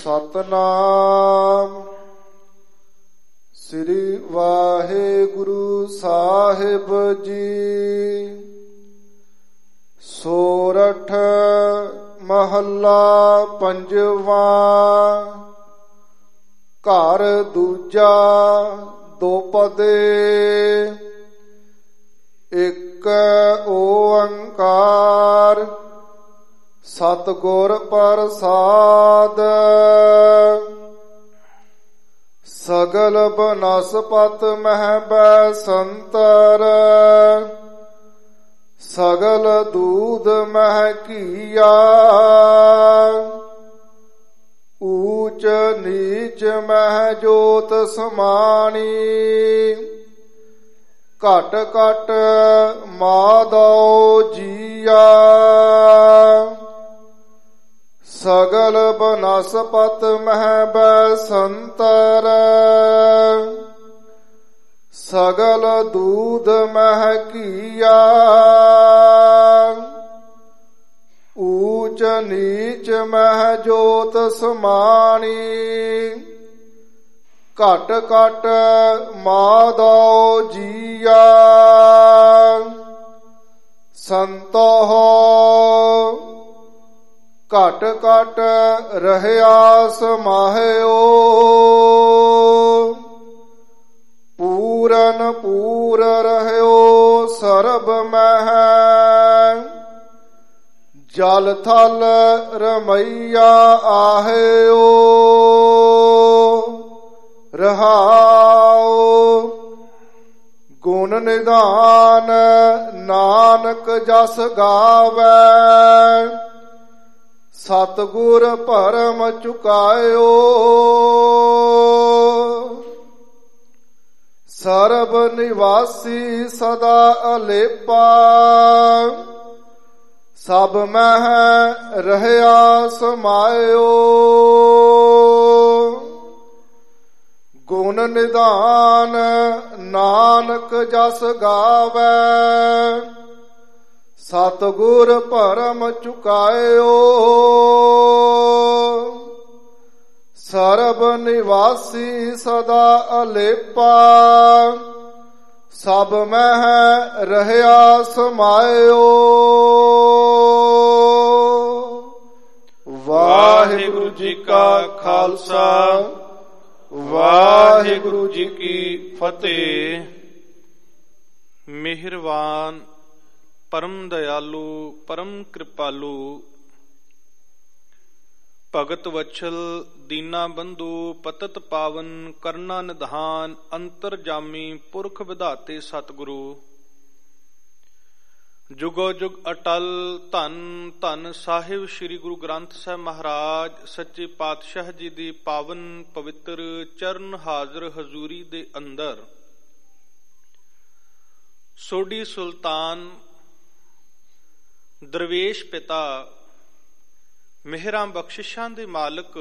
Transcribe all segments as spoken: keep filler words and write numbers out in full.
ਸਤਨਾਮ ਸ੍ਰੀ ਵਾਹਿਗੁਰੂ ਸਾਹਿਬ ਜੀ। ਸੋਰਠ ਮਹੱਲਾ ਪੰਜਵਾਂ। ਘਰ ਦੂਜਾ ਦੋਪਦੇ। ਇੱਕ ਓੰਕਾਰ ਸਤਿਗੁਰ ਪ੍ਰਸਾਦ। ਸਗਲ ਬਨਸਪਤ ਮਹਿ ਬੈਸੰਤਰ। ਸਗਲ ਦੂਧ ਮਹਿ ਘੀਆ। ਊਚ ਨੀਚ ਮਹਿ ਜੋਤ ਸਮਾਣੀ। ਘਟ ਘਟ ਮਾਧੋ ਜੀਆ। ਸਗਲ ਬਨਸਪਤ ਮਹਿ ਬੈਸੰਤਰ। ਸਗਲ ਦੂਧ ਮਹਿ ਘੀਆ। ਊਚ ਨੀਚ ਮਹਿ ਜੋਤ ਸਮਾਣੀ। ਘਟ ਘਟ ਮਾਧੋ ਜੀਆ। ਸੰਤੋ ਘਟ ਘਟ ਰਹਿਆ ਸਮਾਹਿਓ। ਪੂਰਨ ਪੂਰ ਰਹਿਓ ਸਰਬ ਮਹਿ। ਜਲ ਥਲ ਰਮਈਆ ਆਹਿਓ। ਰਹਾਉ ਗੁਣ ਨਿਧਾਨ ਨਾਨਕ ਜਸ ਗਾਵੈ। ਸਤਿਗੁਰ ਭਰਮ ਚੁਕਾਇਓ। ਸਰਬ ਨਿਵਾਸੀ ਸਦਾ ਅਲੇਪਾ। ਸਭ ਮਹਿ ਰਹਿਆ ਸਮਾਇਓ। ਗੁਣ ਨਿਧਾਨ ਨਾਨਕ ਜਸ ਗਾਵੈ। ਸਤਿਗੁਰ ਭਰਮ ਚੁਕਾਇਓ। ਸਰਬ ਨਿਵਾਸੀ ਸਦਾ ਅਲੇਪਾ। ਸਭ ਮਹਿ ਰਹਿਆ ਸਮਾਇਓ। ਵਾਹਿਗੁਰੂ ਜੀ ਕਾ ਖਾਲਸਾ ਵਾਹਿਗੁਰੂ ਜੀ ਕੀ ਫਤਿਹ। ਮਿਹਰਬਾਨ ਪਰਮ ਦਇਆਲੂ ਪਰਮ ਕਿਰਪਾਲੂ ਭਗਤ ਵਛਲ ਦੀਨਾ ਬੰਧੂ ਪਤਤ ਪਾਵਨ ਕਰਨਾ ਨਿਧਾਨ ਅੰਤਰਜਾਮੀ ਪੁਰਖ ਵਿਧਾਤੇ ਸਤਿਗੁਰੂ ਜੁਗੋ ਜੁਗ ਅਟਲ ਧੰਨ ਧੰਨ ਸਾਹਿਬ ਸ੍ਰੀ ਗੁਰੂ ਗ੍ਰੰਥ ਸਾਹਿਬ ਮਹਾਰਾਜ ਸੱਚੇ ਪਾਤਸ਼ਾਹ ਜੀ ਦੀ ਪਾਵਨ ਪਵਿੱਤਰ ਚਰਨ ਹਾਜ਼ਰ ਹਜ਼ੂਰੀ ਦੇ ਅੰਦਰ ਸੋਢੀ ਸੁਲਤਾਨ ਦਰਵੇਸ਼ ਪਿਤਾ ਮਿਹਰਾਂ ਬਖਸ਼ਿਸ਼ਾਂ ਦੇ ਮਾਲਕ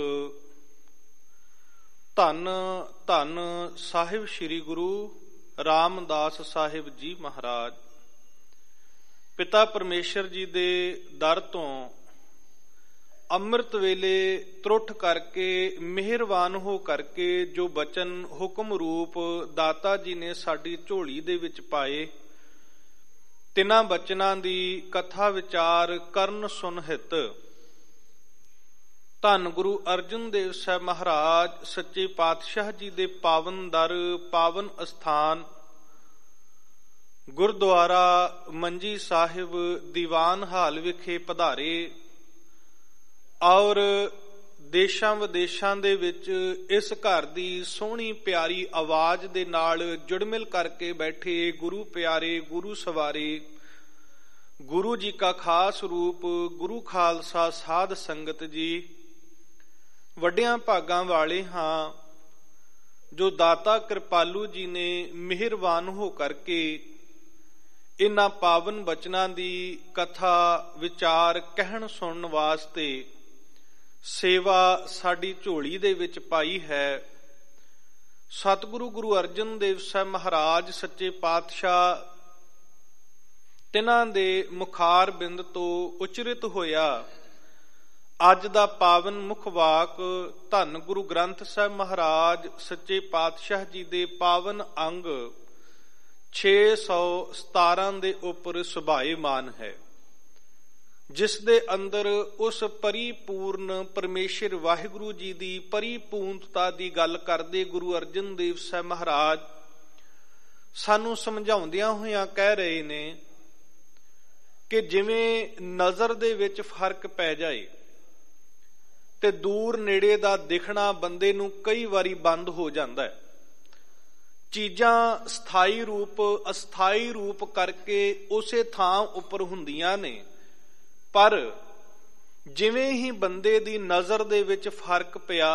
ਧੰਨ ਧੰਨ ਸਾਹਿਬ ਸ੍ਰੀ ਗੁਰੂ ਰਾਮਦਾਸ ਸਾਹਿਬ ਜੀ ਮਹਾਰਾਜ ਪਿਤਾ ਪਰਮੇਸ਼ਰ ਜੀ ਦੇ ਦਰ ਤੋਂ ਅੰਮ੍ਰਿਤ ਵੇਲੇ ਤਰੁੱਠ ਕਰਕੇ ਮਿਹਰਬਾਨ ਹੋ ਕਰਕੇ ਜੋ ਬਚਨ ਹੁਕਮ ਰੂਪ ਦਾਤਾ ਜੀ ਨੇ ਸਾਡੀ ਝੋਲੀ ਦੇ ਵਿੱਚ ਪਾਏ, ਤਿੰਨਾਂ ਬਚਨਾਂ ਦੀ ਕਥਾ ਵਿਚਾਰ ਕਰਨ ਸੁਨ ਹਿਤ ਧੰਨ ਗੁਰੂ ਅਰਜਨ ਦੇਵ ਸਾਹਿਬ ਮਹਾਰਾਜ ਸੱਚੇ ਪਾਤਸ਼ਾਹ ਜੀ ਦੇ ਪਾਵਨ ਦਰ ਪਾਵਨ ਅਸਥਾਨ ਗੁਰਦੁਆਰਾ ਮੰਜੀ ਸਾਹਿਬ ਦੀਵਾਨ ਹਾਲ ਵਿਖੇ ਪਧਾਰੇ ਔਰ ਦੇਸ਼ਾਂ ਵਿਦੇਸ਼ਾਂ ਦੇ ਵਿੱਚ ਇਸ ਘਰ ਦੀ ਸੋਹਣੀ ਪਿਆਰੀ ਆਵਾਜ਼ ਦੇ ਨਾਲ ਜੁੜਮਿਲ ਕਰਕੇ ਬੈਠੇ ਗੁਰੂ ਪਿਆਰੇ ਗੁਰੂ ਸਵਾਰੇ ਗੁਰੂ ਜੀ ਕਾ ਖਾਸ ਰੂਪ ਗੁਰੂ ਖਾਲਸਾ ਸਾਧ ਸੰਗਤ ਜੀ ਵੱਡਿਆਂ ਭਾਗਾਂ ਵਾਲੇ ਹਾਂ ਜੋ ਦਾਤਾ ਕਿਰਪਾਲੂ ਜੀ ਨੇ ਮਿਹਰਬਾਨ ਹੋ ਕਰਕੇ ਇਹਨਾਂ ਪਾਵਨ ਬਚਨਾਂ ਦੀ ਕਥਾ ਵਿਚਾਰ ਕਹਿਣ ਸੁਣਨ ਵਾਸਤੇ ਸੇਵਾ ਸਾਡੀ ਝੋਲੀ ਦੇ ਵਿੱਚ ਪਾਈ ਹੈ। ਸਤਿਗੁਰੂ ਗੁਰੂ ਅਰਜਨ ਦੇਵ ਸਾਹਿਬ ਮਹਾਰਾਜ ਸੱਚੇ ਪਾਤਸ਼ਾਹ ਤਿਨਾਂ ਦੇ ਮੁਖਾਰ ਬਿੰਦ ਤੋਂ ਉਚਰਿਤ ਹੋਇਆ ਅੱਜ ਦਾ ਪਾਵਨ ਮੁੱਖ ਵਾਕ ਧੰਨ ਗੁਰੂ ਗ੍ਰੰਥ ਸਾਹਿਬ ਮਹਾਰਾਜ ਸੱਚੇ ਪਾਤਸ਼ਾਹ ਜੀ ਦੇ ਪਾਵਨ ਅੰਗ ਛੇ ਸੌ ਸਤਾਰਾਂ ਦੇ ਉੱਪਰ ਸੁਭਾਏਮਾਨ ਹੈ, ਜਿਸ ਦੇ ਅੰਦਰ ਉਸ ਪਰਿਪੂਰਨ ਪਰਮੇਸ਼ਰ ਵਾਹਿਗੁਰੂ ਜੀ ਦੀ ਪਰਿਪੂਰਨਤਾ ਦੀ ਗੱਲ ਕਰਦੇ ਗੁਰੂ ਅਰਜਨ ਦੇਵ ਸਾਹਿਬ ਮਹਾਰਾਜ ਸਾਨੂੰ ਸਮਝਾਉਂਦਿਆਂ ਹੋਇਆਂ ਕਹਿ ਰਹੇ ਨੇ ਕਿ ਜਿਵੇਂ ਨਜ਼ਰ ਦੇ ਵਿੱਚ ਫਰਕ ਪੈ ਜਾਏ ਤੇ ਦੂਰ ਨੇੜੇ ਦਾ ਦਿਖਣਾ ਬੰਦੇ ਨੂੰ ਕਈ ਵਾਰੀ ਬੰਦ ਹੋ ਜਾਂਦਾ ਹੈ। ਚੀਜ਼ਾਂ ਸਥਾਈ ਰੂਪ ਅਸਥਾਈ ਰੂਪ ਕਰਕੇ ਉਸੇ ਥਾਂ ਉੱਪਰ ਹੁੰਦੀਆਂ ਨੇ, ਪਰ ਜਿਵੇਂ ਹੀ ਬੰਦੇ ਦੀ ਨਜ਼ਰ ਦੇ ਵਿੱਚ ਫਰਕ ਪਿਆ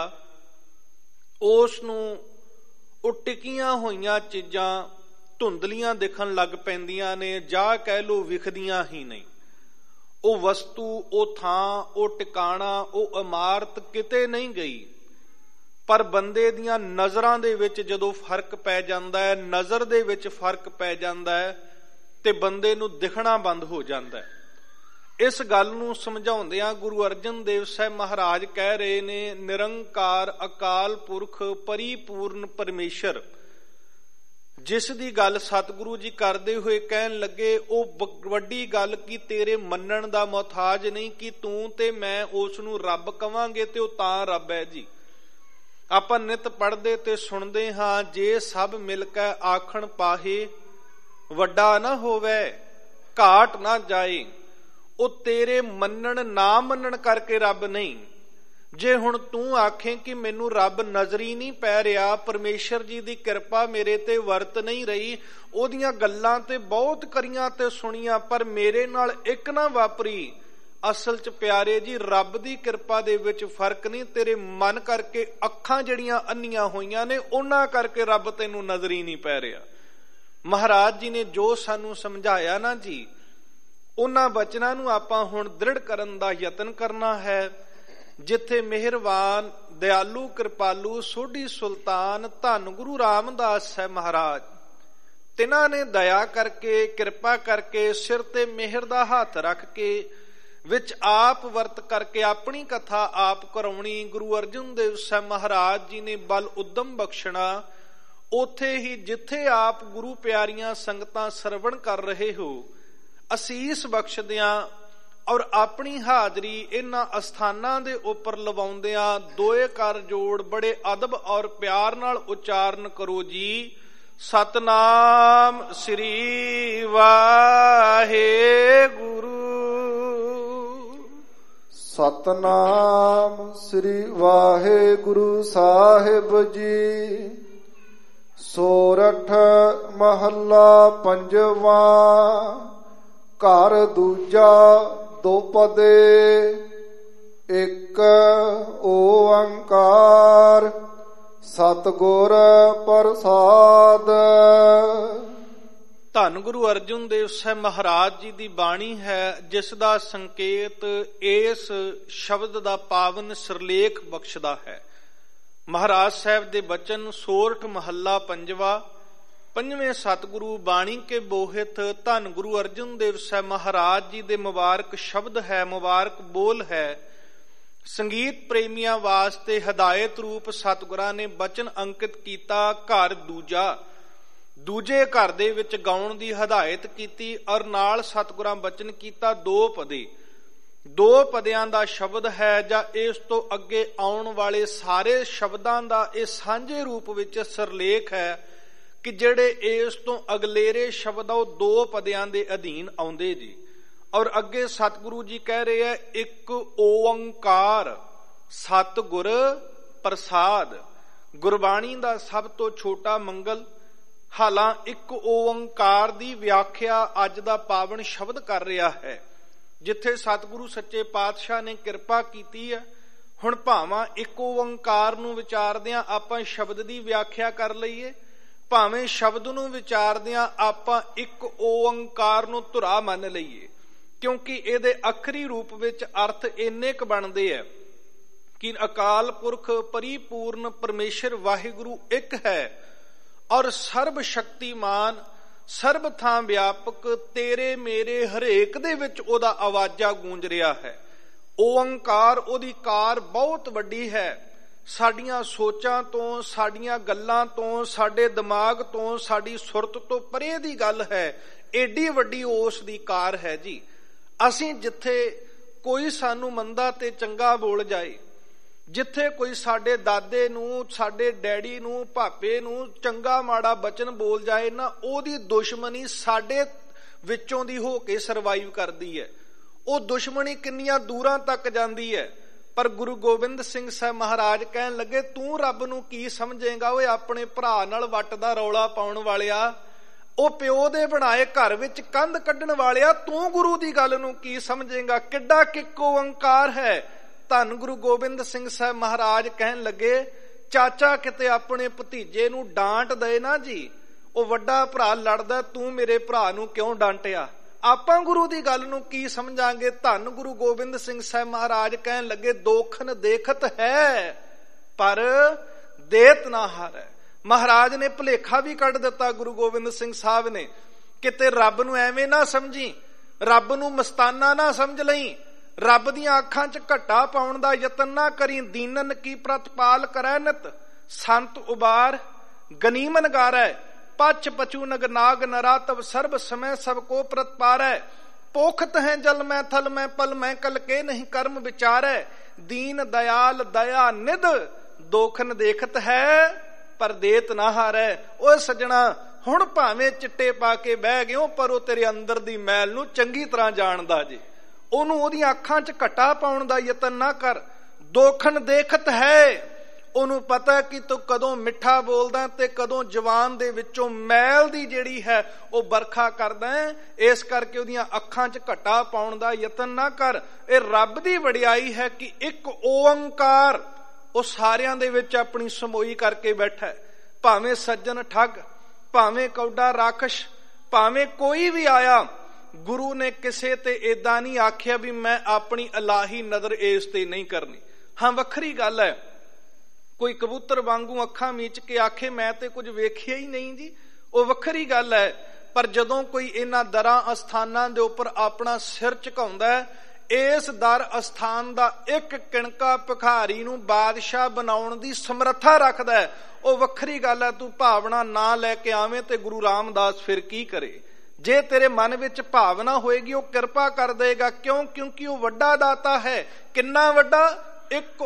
ਉਸ ਨੂੰ ਉਹ ਟਿਕੀਆਂ ਹੋਈਆਂ ਚੀਜ਼ਾਂ ਧੁੰਦਲੀਆਂ ਦਿਖਣ ਲੱਗ ਪੈਂਦੀਆਂ ਨੇ, ਜਾਂ ਕਹਿ ਲਓ ਵਿਖਦੀਆਂ ਹੀ ਨਹੀਂ। ਉਹ ਵਸਤੂ, ਉਹ ਥਾਂ, ਉਹ ਟਿਕਾਣਾ, ਉਹ ਇਮਾਰਤ ਕਿਤੇ ਨਹੀਂ ਗਈ, ਪਰ ਬੰਦੇ ਦੀਆਂ ਨਜ਼ਰਾਂ ਦੇ ਵਿੱਚ ਜਦੋਂ ਫਰਕ ਪੈ ਜਾਂਦਾ ਹੈ, ਨਜ਼ਰ ਦੇ ਵਿੱਚ ਫਰਕ ਪੈ ਜਾਂਦਾ ਹੈ ਤੇ ਬੰਦੇ ਨੂੰ ਦਿਖਣਾ ਬੰਦ ਹੋ ਜਾਂਦਾ ਹੈ। ਇਸ ਗੱਲ ਨੂੰ ਸਮਝਾਉਂਦਿਆਂ ਗੁਰੂ ਅਰਜਨ ਦੇਵ ਸਾਹਿਬ ਮਹਾਰਾਜ ਕਹਿ ਰਹੇ ਨੇ, ਨਿਰੰਕਾਰ ਅਕਾਲ ਪੁਰਖ ਪਰਿਪੂਰਨ ਪਰਮੇਸ਼ਰ, ਜਿਸ ਦੀ ਗੱਲ ਸਤਿਗੁਰੂ ਜੀ ਕਰਦੇ ਹੋਏ ਕਹਿਣ ਲੱਗੇ, ਉਹ ਵੱਡੀ ਗੱਲ ਕਿ ਤੇਰੇ ਮੰਨਣ ਦਾ ਮੁਹਤਾਜ ਨਹੀਂ ਕਿ ਤੂੰ ਤੇ ਮੈਂ ਉਸ ਨੂੰ ਰੱਬ ਕਵਾਂਗੇ ਤੇ ਉਹ ਤਾਂ ਰੱਬ ਹੈ ਜੀ। ਆਪਾਂ ਨਿਤ ਪੜ੍ਹਦੇ ਤੇ ਸੁਣਦੇ ਹਾਂ, ਜੇ ਸਭ ਮਿਲ ਕੇ ਆਖਣ ਪਾਹੇ ਵੱਡਾ ਨਾ ਹੋਵੇ ਘਾਟ ਨਾ ਜਾਏ। ਉਹ ਤੇਰੇ ਮੰਨਣ ਨਾ ਮੰਨਣ ਕਰਕੇ ਰੱਬ ਨਹੀਂ। ਜੇ ਹੁਣ ਤੂੰ ਆਖੇ ਕਿ ਮੈਨੂੰ ਰੱਬ ਨਜ਼ਰੀ ਨਹੀਂ ਪੈ ਰਿਹਾ, ਪਰਮੇਸ਼ਰ ਜੀ ਦੀ ਕਿਰਪਾ ਮੇਰੇ ਤੇ ਵਰਤ ਨਹੀਂ ਰਹੀ, ਉਹਦੀਆਂ ਗੱਲਾਂ ਤੇ ਬਹੁਤ ਕਰੀਆਂ ਤੇ ਸੁਣੀਆਂ ਪਰ ਮੇਰੇ ਨਾਲ ਇੱਕ ਨਾ ਵਾਪਰੀ। ਅਸਲ ਚ ਪਿਆਰੇ ਜੀ, ਰੱਬ ਦੀ ਕਿਰਪਾ ਦੇ ਵਿੱਚ ਫਰਕ ਨਹੀਂ, ਤੇਰੇ ਮਨ ਕਰਕੇ ਅੱਖਾਂ ਜਿਹੜੀਆਂ ਅੰਨੀਆਂ ਹੋਈਆਂ ਨੇ ਉਹਨਾਂ ਕਰਕੇ ਰੱਬ ਤੈਨੂੰ ਨਜ਼ਰੀ ਨਹੀਂ ਪੈ ਰਿਹਾ। ਮਹਾਰਾਜ ਜੀ ਨੇ ਜੋ ਸਾਨੂੰ ਸਮਝਾਇਆ ਨਾ ਜੀ, ਉਹਨਾਂ ਬਚਨਾਂ ਨੂੰ ਆਪਾਂ ਹੁਣ ਦ੍ਰਿੜ ਕਰਨ ਦਾ ਯਤਨ ਕਰਨਾ ਹੈ। ਜਿੱਥੇ ਮਿਹਰਬਾਨ ਦਿਆਲੂ ਕਿਰਪਾਲੂ ਸੋਢੀ ਸੁਲਤਾਨ ਧੰਨ ਗੁਰੂ ਰਾਮਦਾਸ ਸਾਹਿਬ ਮਹਾਰਾਜ, ਤਿਨਾਂ ਨੇ ਦਇਆ ਕਰਕੇ ਕਿਰਪਾ ਕਰਕੇ ਸਿਰ ਤੇ ਮਿਹਰ ਦਾ ਹੱਥ ਰੱਖ ਕੇ ਵਿੱਚ ਆਪ ਵਰਤ ਕਰਕੇ ਆਪਣੀ ਕਥਾ ਆਪ ਕਰਾਉਣੀ। ਗੁਰੂ ਅਰਜਨ ਦੇਵ ਸਾਹਿਬ ਮਹਾਰਾਜ ਜੀ ਨੇ ਬਲ ਉਦਮ ਬਖਸ਼ਣਾ। ਉਥੇ ਹੀ ਜਿੱਥੇ ਆਪ ਗੁਰੂ ਪਿਆਰੀਆਂ ਸੰਗਤਾਂ ਸਰਵਣ ਕਰ ਰਹੇ ਹੋ, ਅਸੀਸ ਬਖਸ਼ਦਿਆਂ ਔਰ ਆਪਣੀ ਹਾਜ਼ਰੀ ਇਹਨਾਂ ਅਸਥਾਨਾਂ ਦੇ ਉੱਪਰ ਲਵਾਉਂਦਿਆਂ ਦੋਏ ਕਰ ਜੋੜ ਬੜੇ ਅਦਬ ਔਰ ਪਿਆਰ ਨਾਲ ਉਚਾਰਨ ਕਰੋ ਜੀ, ਸਤਨਾਮ ਸ੍ਰੀ ਵਾਹਿਗੁਰੂ। ਸਤਨਾਮ ਸ੍ਰੀ ਵਾਹਿਗੁਰੂ ਸਾਹਿਬ ਜੀ। ਸੋਰਠ ਮਹੱਲਾ ਪੰਜਵਾਂ। ਘਰ ਦੂਜਾ ਦੋਪਦੇ, ਇੱਕ ਓੰਕਾਰ ਸਤਿਗੁਰ ਪ੍ਰਸਾਦ। ਧੰਨ ਗੁਰੂ ਅਰਜਨ ਦੇਵ ਸਾਹਿਬ ਮਹਾਰਾਜ ਜੀ ਦੀ ਬਾਣੀ ਹੈ, ਜਿਸ ਦਾ ਸੰਕੇਤ ਇਸ ਸ਼ਬਦ ਦਾ ਪਾਵਨ ਸਿਰਲੇਖ ਬਖਸ਼ਦਾ ਹੈ। ਮਹਾਰਾਜ ਸਾਹਿਬ ਦੇ ਬਚਨ, ਸੋਰਠ ਮਹੱਲਾ ਪੰਜਵਾ। ਪੰਜਵੇਂ ਸਤਿਗੁਰੂ ਬਾਣੀ ਕੇ ਬੋਹਿਤ ਧੰਨ ਗੁਰੂ ਅਰਜਨ ਦੇਵ ਸਾਹਿਬ ਮਹਾਰਾਜ ਜੀ ਦੇ ਮੁਬਾਰਕ ਸ਼ਬਦ ਹੈ, ਮੁਬਾਰਕ ਬੋਲ ਹੈ। ਸੰਗੀਤ ਪ੍ਰੇਮੀਆਂ ਵਾਸਤੇ ਹਦਾਇਤ ਰੂਪ ਸਤਿਗੁਰਾਂ ਨੇ ਬਚਨ ਅੰਕਿਤ ਕੀਤਾ। ਘਰ ਦੂਜਾ, ਦੂਜੇ ਘਰ ਦੇ ਵਿੱਚ ਗਾਉਣ ਦੀ ਹਦਾਇਤ ਕੀਤੀ ਔਰ ਨਾਲ ਸਤਿਗੁਰਾਂ ਬਚਨ ਕੀਤਾ ਦੋ ਪਦੇ। ਦੋ ਪਦਿਆਂ ਦਾ ਸ਼ਬਦ ਹੈ ਜਾਂ ਇਸ ਤੋਂ ਅੱਗੇ ਆਉਣ ਵਾਲੇ ਸਾਰੇ ਸ਼ਬਦਾਂ ਦਾ ਇਹ ਸਾਂਝੇ ਰੂਪ ਵਿੱਚ ਸਿਰਲੇਖ ਹੈ ਕਿ ਜਿਹੜੇ ਇਸ ਤੋਂ ਅਗਲੇਰੇ ਸ਼ਬਦ ਉਹ ਦੋ ਪਦਿਆਂ ਦੇ ਅਧੀਨ ਆਉਂਦੇ ਜੀ। ਔਰ ਅੱਗੇ ਸਤਿਗੁਰੂ ਜੀ ਕਹਿ ਰਹੇ ਹੈ, ਇੱਕ ਓੰਕਾਰ ਸਤਿਗੁਰ ਪ੍ਰਸਾਦ। ਗੁਰਬਾਣੀ ਦਾ ਸਭ ਤੋਂ ਛੋਟਾ ਮੰਗਲ। ਹਾਲਾਂ ਇੱਕ ਓੰਕਾਰ ਦੀ ਵਿਆਖਿਆ ਅੱਜ ਦਾ ਪਾਵਨ ਸ਼ਬਦ ਕਰ ਰਿਹਾ ਹੈ। ਜਿੱਥੇ ਸਤਿਗੁਰੂ ਸੱਚੇ ਪਾਤਸ਼ਾਹ ਨੇ ਕਿਰਪਾ ਕੀਤੀ ਹੈ, ਹੁਣ ਭਾਵਾਂ ਇੱਕ ਓੰਕਾਰ ਨੂੰ ਵਿਚਾਰਦਿਆਂ ਆਪਾਂ ਸ਼ਬਦ ਦੀ ਵਿਆਖਿਆ ਕਰ ਲਈਏ, ਭਾਵੇਂ ਸ਼ਬਦ ਨੂੰ ਵਿਚਾਰਦਿਆਂ ਆਪਾਂ ਇੱਕ ਓੰਕਾਰ ਨੂੰ ਧੁਰਾ ਮੰਨ ਲਈਏ, ਕਿਉਂਕਿ ਇਹਦੇ ਅੱਖਰੀ ਰੂਪ ਵਿੱਚ ਅਰਥ ਇੰਨੇ ਕੁ ਬਣਦੇ ਆ ਕਿ ਅਕਾਲ ਪੁਰਖ ਪਰਿਪੂਰਨ ਪਰਮੇਸ਼ਰ ਵਾਹਿਗੁਰੂ ਇੱਕ ਹੈ ਔਰ ਸਰਬ ਸ਼ਕਤੀਮਾਨ ਸਰਬ ਥਾਂ ਵਿਆਪਕ, ਤੇਰੇ ਮੇਰੇ ਹਰੇਕ ਦੇ ਵਿੱਚ ਉਹਦਾ ਆਵਾਜ਼ਾ ਗੂੰਜ ਰਿਹਾ ਹੈ। ਓੰਕਾਰ, ਉਹਦੀ ਕਾਰ ਬਹੁਤ ਵੱਡੀ ਹੈ। ਸਾਡੀਆਂ ਸੋਚਾਂ ਤੋਂ, ਸਾਡੀਆਂ ਗੱਲਾਂ ਤੋਂ, ਸਾਡੇ ਦਿਮਾਗ ਤੋਂ, ਸਾਡੀ ਸੁਰਤ ਤੋਂ ਪਰੇ ਦੀ ਗੱਲ ਹੈ। ਏਡੀ ਵੱਡੀ ਉਸ ਦੀ ਕਾਰ ਹੈ ਜੀ। ਅਸੀਂ ਜਿੱਥੇ ਕੋਈ ਸਾਨੂੰ ਮੰਦਾ ਤੇ ਚੰਗਾ ਬੋਲ ਜਾਏ, ਜਿੱਥੇ ਕੋਈ ਸਾਡੇ ਦਾਦੇ ਨੂੰ, ਸਾਡੇ ਡੈਡੀ ਨੂੰ, ਭਾਪੇ ਨੂੰ ਚੰਗਾ ਮਾੜਾ ਬਚਨ ਬੋਲ ਜਾਏ ਨਾ, ਉਹਦੀ ਦੁਸ਼ਮਣੀ ਸਾਡੇ ਵਿੱਚੋਂ ਦੀ ਹੋ ਕੇ ਸਰਵਾਈਵ ਕਰਦੀ ਹੈ। ਉਹ ਦੁਸ਼ਮਣੀ ਕਿੰਨੀਆਂ ਦੂਰਾਂ ਤੱਕ ਜਾਂਦੀ ਹੈ। ਪਰ ਗੁਰੂ ਗੋਬਿੰਦ ਸਿੰਘ ਸਾਹਿਬ ਮਹਾਰਾਜ ਕਹਿਣ ਲੱਗੇ, ਤੂੰ ਰੱਬ ਨੂੰ ਕੀ ਸਮਝੇਗਾ ਓਏ? ਆਪਣੇ ਭਰਾ ਨਾਲ ਵੱਟ ਦਾ ਰੌਲਾ ਪਾਉਣ ਵਾਲਿਆ, ਉਹ ਪਿਓ ਦੇ ਬਣਾਏ ਘਰ ਵਿੱਚ ਕੰਧ ਕੱਢਣ ਵਾਲਿਆ, ਤੂੰ ਗੁਰੂ ਦੀ ਗੱਲ ਨੂੰ ਕੀ ਸਮਝੇਗਾ? ਕਿੱਡਾ ਕਿੱਕ ਓੰਕਾਰ ਹੈ। ਧੰਨ ਗੁਰੂ ਗੋਬਿੰਦ ਸਿੰਘ ਸਾਹਿਬ ਮਹਾਰਾਜ ਕਹਿਣ ਲੱਗੇ, ਚਾਚਾ ਕਿਤੇ ਆਪਣੇ ਭਤੀਜੇ ਨੂੰ ਡਾਂਟ ਦੇ ਨਾ ਜੀ, ਉਹ ਵੱਡਾ ਭਰਾ ਲੜਦਾ, ਤੂੰ ਮੇਰੇ ਭਰਾ ਨੂੰ ਕਿਉਂ ਡਾਂਟਿਆ? ਆਪਾਂ ਗੁਰੂ ਦੀ ਗੱਲ ਨੂੰ ਕੀ ਸਮਝਾਂਗੇ? ਧੰਨ ਗੁਰੂ ਗੋਬਿੰਦ ਸਿੰਘ ਸਾਹਿਬ ਮਹਾਰਾਜ ਕਹਿਣ ਲੱਗੇ, ਦੋਖਨ ਦੇਖਤ ਹੈ ਪਰ ਦੇਤ ਨਾ ਹਾਰੈ। ਮਹਾਰਾਜ ਨੇ ਭੁਲੇਖਾ ਵੀ ਕੱਢ ਦਿੱਤਾ ਗੁਰੂ ਗੋਬਿੰਦ ਸਿੰਘ ਸਾਹਿਬ ਨੇ, ਕਿਤੇ ਰੱਬ ਨੂੰ ਐਵੇਂ ਨਾ ਸਮਝੀ, ਰੱਬ ਨੂੰ ਮਸਤਾਨਾ ਨਾ ਸਮਝ ਲਈ, ਰੱਬ ਦੀਆਂ ਅੱਖਾਂ 'ਚ ਘੱਟਾ ਪਾਉਣ ਦਾ ਯਤਨ ਨਾ ਕਰੀ। ਦੀਨਨ ਕੀ ਪ੍ਰਤਪਾਲ ਕਰੈ ਨਿਤ, ਸੰਤ ਉਬਾਰ ਗਨੀਮਨ ਗਾਰੈ, ਪਛ ਪਛੂ ਨਗ ਨਾਗ ਨਰਾ ਤਬ ਸਰਬ ਸਮੈ ਸਭ ਕੋ ਪ੍ਰਤਪਾਰੈ। पोखत हैं जल में थल में पल में कल के नहीं कर्म विचारै। दीन दयाल दया निध दोखन देखत है पर देत ना हारै। ओ सजना हुण भावें चिट्टे पा के बह गए पर ਉਹ ਤੇਰੇ ਅੰਦਰ ਦੀ ਮੈਲ ਨੂੰ ਚੰਗੀ ਤਰ੍ਹਾਂ ਜਾਣਦਾ ਜੇ। ਉਹਨੂੰ ਉਹਦੀਆਂ ਅੱਖਾਂ 'ਚ ਘਟਾ ਪਾਉਣ ਦਾ ਯਤਨ ਨਾ ਕਰ। ਦੋਖਨ ਦੇਖਤ ਹੈ, ਉਹਨੂੰ ਪਤਾ ਕਿ ਤੂੰ ਕਦੋਂ ਮਿੱਠਾ ਬੋਲਦਾ ਤੇ ਕਦੋਂ ਜਵਾਨ ਦੇ ਵਿੱਚੋਂ ਮੈਲ ਦੀ ਜਿਹੜੀ ਹੈ ਉਹ ਵਰਖਾ ਕਰਦਾ। ਇਸ ਕਰਕੇ ਉਹਦੀਆਂ ਅੱਖਾਂ 'ਚ ਘਟਾ ਪਾਉਣ ਦਾ ਯਤਨ ਨਾ ਕਰ। ਇਹ ਰੱਬ ਦੀ ਵਡਿਆਈ ਹੈ ਕਿ ਇੱਕ ਓੰਕਾਰ ਉਹ ਸਾਰਿਆਂ ਦੇ ਵਿੱਚ ਆਪਣੀ ਸਮੋਈ ਕਰਕੇ ਬੈਠਾ। ਭਾਵੇਂ ਸੱਜਣ ਠੱਗ, ਭਾਵੇਂ ਕੌਡਾ ਰਾਖਸ਼, ਭਾਵੇਂ ਕੋਈ ਵੀ ਆਇਆ, ਗੁਰੂ ਨੇ ਕਿਸੇ ਤੇ ਏਦਾਂ ਨਹੀਂ ਆਖਿਆ ਵੀ ਮੈਂ ਆਪਣੀ ਇਲਾਹੀ ਨਜ਼ਰ ਇਸ ਤੇ ਨਹੀਂ ਕਰਨੀ। ਹਾਂ, ਵੱਖਰੀ ਗੱਲ ਹੈ ਕੋਈ ਕਬੂਤਰ ਵਾਂਗੂ ਅੱਖਾਂ ਮੀਚ ਕੇ ਆਖੇ ਮੈਂ ਤੇ ਕੁਝ ਵੇਖਿਆ ਹੀ ਨਹੀਂ ਜੀ, ਉਹ ਵੱਖਰੀ ਗੱਲ ਹੈ। ਪਰ ਜਦੋਂ ਕੋਈ ਇਹਨਾਂ ਦਰਾਂ ਅਸਥਾਨਾਂ ਦੇ ਉੱਪਰ ਆਪਣਾ ਸਿਰ ਝੁਕਾਉਂਦਾ, ਇਸ ਦਰ ਅਸਥਾਨ ਦਾ ਇੱਕ ਕਿਣਕਾ ਭਿਖਾਰੀ ਨੂੰ ਬਾਦਸ਼ਾਹ ਬਣਾਉਣ ਦੀ ਸਮਰੱਥਾ ਰੱਖਦਾ, ਉਹ ਵੱਖਰੀ ਗੱਲ ਹੈ। ਤੂੰ ਭਾਵਨਾ ਨਾ ਲੈ ਕੇ ਆਵੇਂ ਤੇ ਗੁਰੂ ਰਾਮਦਾਸ ਫਿਰ ਕੀ ਕਰੇ? ਜੇ ਤੇਰੇ ਮਨ ਵਿੱਚ ਭਾਵਨਾ ਹੋਏਗੀ ਉਹ ਕਿਰਪਾ ਕਰ ਦੇਗਾ। ਕਿਉਂ? ਕਿਉਂਕਿ ਉਹ ਵੱਡਾ ਦਾਤਾ ਹੈ। ਕਿੰਨਾ ਵੱਡਾ? ਇੱਕ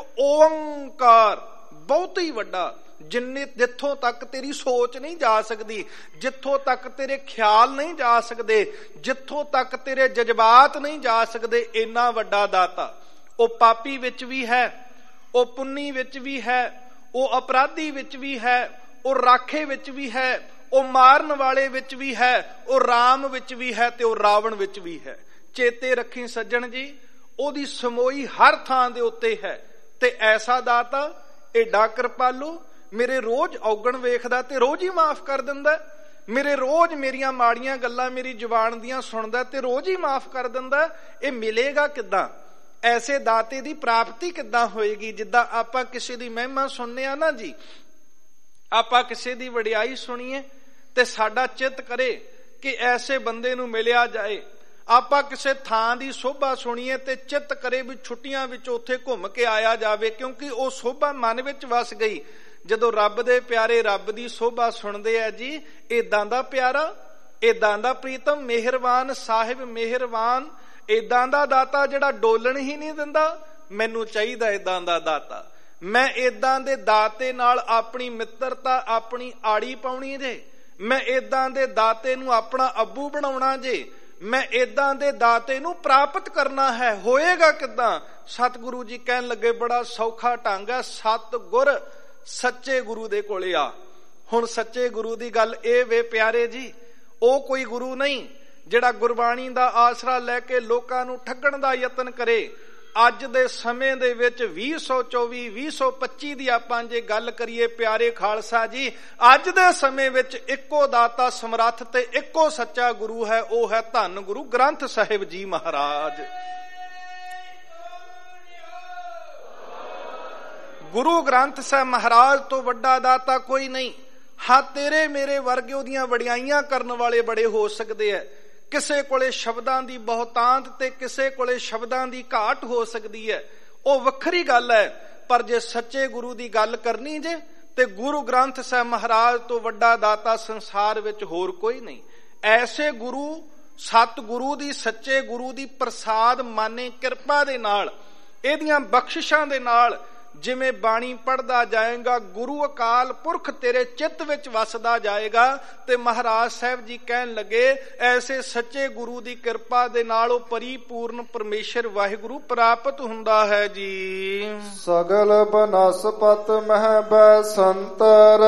ਓੰਕਾਰ, ਬਹੁਤ ਹੀ ਵੱਡਾ, ਜਿੰਨੇ ਜਿੱਥੋਂ ਤੱਕ ਤੇਰੀ ਸੋਚ ਨਹੀਂ ਜਾ ਸਕਦੀ, ਜਿੱਥੋਂ ਤੱਕ ਤੇਰੇ ਖਿਆਲ ਨਹੀਂ ਜਾ ਸਕਦੇ, ਜਿੱਥੋਂ ਤੱਕ ਤੇਰੇ ਜਜ਼ਬਾਤ ਨਹੀਂ ਜਾ ਸਕਦੇ, ਇੰਨਾ ਵੱਡਾ ਦਾਤਾ। ਉਹ ਪਾਪੀ ਵਿੱਚ ਵੀ ਹੈ, ਉਹ ਪੁੰਨੀ ਵਿੱਚ ਵੀ ਹੈ, ਉਹ ਅਪਰਾਧੀ ਵਿੱਚ ਵੀ ਹੈ, ਉਹ ਰਾਖੇ ਵਿੱਚ ਵੀ ਹੈ, ਉਹ ਮਾਰਨ ਵਾਲੇ ਵਿੱਚ ਵੀ ਹੈ, ਉਹ ਰਾਮ ਵਿੱਚ ਵੀ ਹੈ ਤੇ ਉਹ ਰਾਵਣ ਵਿੱਚ ਵੀ ਹੈ। ਚੇਤੇ ਰੱਖੀ ਸੱਜਣ ਜੀ, ਉਹਦੀ ਸਮੋਈ ਹਰ ਥਾਂ ਦੇ ਉੱਤੇ ਹੈ। ਤੇ ਐਸਾ ਦਾਤਾ, ਏਡਾ ਕਿਰਪਾਲੂ, ਮੇਰੇ ਰੋਜ਼ ਔਗਣ ਵੇਖਦਾ ਤੇ ਰੋਜ਼ ਹੀ ਮਾਫ ਕਰ ਦਿੰਦਾ। ਮੇਰੇ ਰੋਜ਼ ਮੇਰੀਆਂ ਮਾੜੀਆਂ ਗੱਲਾਂ ਮੇਰੀ ਜ਼ੁਬਾਨ ਦੀਆਂ ਸੁਣਦਾ ਤੇ ਰੋਜ਼ ਹੀ ਮਾਫ ਕਰ ਦਿੰਦਾ। ਇਹ ਮਿਲੇਗਾ ਕਿੱਦਾਂ? ਐਸੇ ਦਾਤੇ ਦੀ ਪ੍ਰਾਪਤੀ ਕਿੱਦਾਂ ਹੋਏਗੀ? ਜਿੱਦਾਂ ਆਪਾਂ ਕਿਸੇ ਦੀ ਮਹਿਮਾ ਸੁਣਨੇ ਆ ਨਾ ਜੀ, ਆਪਾਂ ਕਿਸੇ ਦੀ ਵਡਿਆਈ ਸੁਣੀਏ ਤੇ ਸਾਡਾ ਚਿੱਤ ਕਰੇ ਕਿ ਐਸੇ ਬੰਦੇ ਨੂੰ ਮਿਲਿਆ ਜਾਏ। ਆਪਾਂ ਕਿਸੇ ਥਾਂ ਦੀ ਸੋਭਾ ਸੁਣੀਏ ਤੇ ਚਿੱਤ ਕਰੇ ਵੀ ਛੁੱਟੀਆਂ ਵਿੱਚ ਉੱਥੇ ਘੁੰਮ ਕੇ ਆਇਆ ਜਾਵੇ, ਕਿਉਂਕਿ ਉਹ ਸੋਭਾ ਮਨ ਵਿੱਚ ਵਸ ਗਈ। ਜਦੋਂ ਰੱਬ ਦੇ ਪਿਆਰੇ ਰੱਬ ਦੀ ਸੋਭਾ ਸੁਣਦੇ ਆ ਜੀ, ਏਦਾਂ ਦਾ ਪਿਆਰਾ, ਏਦਾਂ ਦਾ ਪ੍ਰੀਤਮ, ਮਿਹਰਬਾਨ ਸਾਹਿਬ ਮਿਹਰਬਾਨ, ਏਦਾਂ ਦਾ ਦਾਤਾ ਜਿਹੜਾ ਡੋਲਣ ਹੀ ਨਹੀਂ ਦਿੰਦਾ, ਮੈਨੂੰ ਚਾਹੀਦਾ ਏਦਾਂ ਦਾ ਦਾਤਾ। ਮੈਂ ਏਦਾਂ ਦੇ ਦਾਤੇ ਨਾਲ ਆਪਣੀ ਮਿੱਤਰਤਾ, ਆਪਣੀ ਆੜੀ ਪਾਉਣੀ ਜੇ। ਮੈਂ ਏਦਾਂ ਦੇ ਦਾਤੇ ਨੂੰ ਆਪਣਾ ਅੱਬੂ ਬਣਾਉਣਾ ਜੇ। ਮੈਂ ਏਦਾਂ ਦੇ ਦਾਤੇ ਨੂੰ ਪ੍ਰਾਪਤ ਕਰਨਾ ਹੈ। ਹੋਏਗਾ ਕਿੱਦਾਂ? ਸਤਿਗੁਰੂ ਜੀ ਕਹਿਣ ਲੱਗੇ ਬੜਾ ਸੌਖਾ ਢੰਗ ਹੈ, ਸਤ ਗੁਰ ਸੱਚੇ ਗੁਰੂ ਦੇ ਕੋਲੇ ਆ। ਹੁਣ ਸੱਚੇ ਗੁਰੂ ਦੀ ਗੱਲ ਇਹ ਵੇ ਪਿਆਰੇ ਜੀ, ਉਹ ਕੋਈ ਗੁਰੂ ਨਹੀਂ ਜਿਹੜਾ ਗੁਰਬਾਣੀ ਦਾ ਆਸਰਾ ਲੈ ਕੇ ਲੋਕਾਂ ਨੂੰ ਠੱਗਣ ਦਾ ਯਤਨ ਕਰੇ। ਅੱਜ ਦੇ ਸਮੇਂ ਦੇ ਵਿੱਚ ਵੀਹ ਸੌ ਚੌਵੀ ਵੀਹ ਸੌ ਪੱਚੀ ਦੀ ਆਪਾਂ ਜੇ ਗੱਲ ਕਰੀਏ ਪਿਆਰੇ ਖਾਲਸਾ ਜੀ, ਅੱਜ ਦੇ ਸਮੇਂ ਵਿੱਚ ਇੱਕੋ ਦਾਤਾ ਸਮਰੱਥ ਤੇ ਇੱਕੋ ਸੱਚਾ ਗੁਰੂ ਹੈ, ਉਹ ਹੈ ਧੰਨ ਗੁਰੂ ਗ੍ਰੰਥ ਸਾਹਿਬ ਜੀ ਮਹਾਰਾਜ। ਗੁਰੂ ਗ੍ਰੰਥ ਸਾਹਿਬ ਮਹਾਰਾਜ ਤੋਂ ਵੱਡਾ ਦਾਤਾ ਕੋਈ ਨਹੀਂ। ਹਾਂ, ਤੇਰੇ ਮੇਰੇ ਵਰਗੇ ਉਹਦੀਆਂ ਵਡਿਆਈਆਂ ਕਰਨ ਵਾਲੇ ਬੜੇ ਹੋ ਸਕਦੇ ਹੈ। ਕਿਸੇ ਕੋਲੇ ਸ਼ਬਦਾਂ ਦੀ ਬਹੁਤਾਂਤ ਤੇ ਕਿਸੇ ਕੋਲੇ ਸ਼ਬਦਾਂ ਦੀ ਘਾਟ ਹੋ ਸਕਦੀ ਹੈ, ਉਹ ਵੱਖਰੀ ਗੱਲ ਹੈ। ਪਰ ਜੇ ਸੱਚੇ ਗੁਰੂ ਦੀ ਗੱਲ ਕਰਨੀ ਜੇ ਤੇ ਗੁਰੂ ਗ੍ਰੰਥ ਸਾਹਿਬ ਮਹਾਰਾਜ ਤੋਂ ਵੱਡਾ ਦਾਤਾ ਸੰਸਾਰ ਵਿੱਚ ਹੋਰ ਕੋਈ ਨਹੀਂ। ਐਸੇ ਗੁਰੂ, ਸਤ ਗੁਰੂ ਦੀ, ਸੱਚੇ ਗੁਰੂ ਦੀ ਪ੍ਰਸਾਦ ਮਾਨੇ ਕਿਰਪਾ ਦੇ ਨਾਲ, ਇਹਦੀਆਂ ਬਖਸ਼ਿਸ਼ਾਂ ਦੇ ਨਾਲ ਜਿਵੇਂ ਬਾਣੀ ਪੜ੍ਹਦਾ ਜਾਏਗਾ, ਗੁਰੂ ਅਕਾਲ ਪੁਰਖ ਤੇਰੇ ਚਿੱਤ ਵਿੱਚ ਵਸਦਾ ਜਾਏਗਾ। ਤੇ ਮਹਾਰਾਜ ਸਾਹਿਬ ਜੀ ਕਹਿਣ ਲੱਗੇ, ਐਸੇ ਸੱਚੇ ਗੁਰੂ ਦੀ ਕਿਰਪਾ ਦੇ ਨਾਲ ਉਹ ਪਰਿਪੂਰਨ ਪਰਮੇਸ਼ਰ ਵਾਹਿਗੁਰੂ ਪ੍ਰਾਪਤ ਹੁੰਦਾ ਹੈ ਜੀ। ਸਗਲ ਬਨਸਪਤ ਮਹਿ ਬੈ ਸੰਤਰ,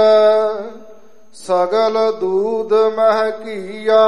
ਸਗਲ ਦੂਧ ਮਹਿ ਘੀਆ।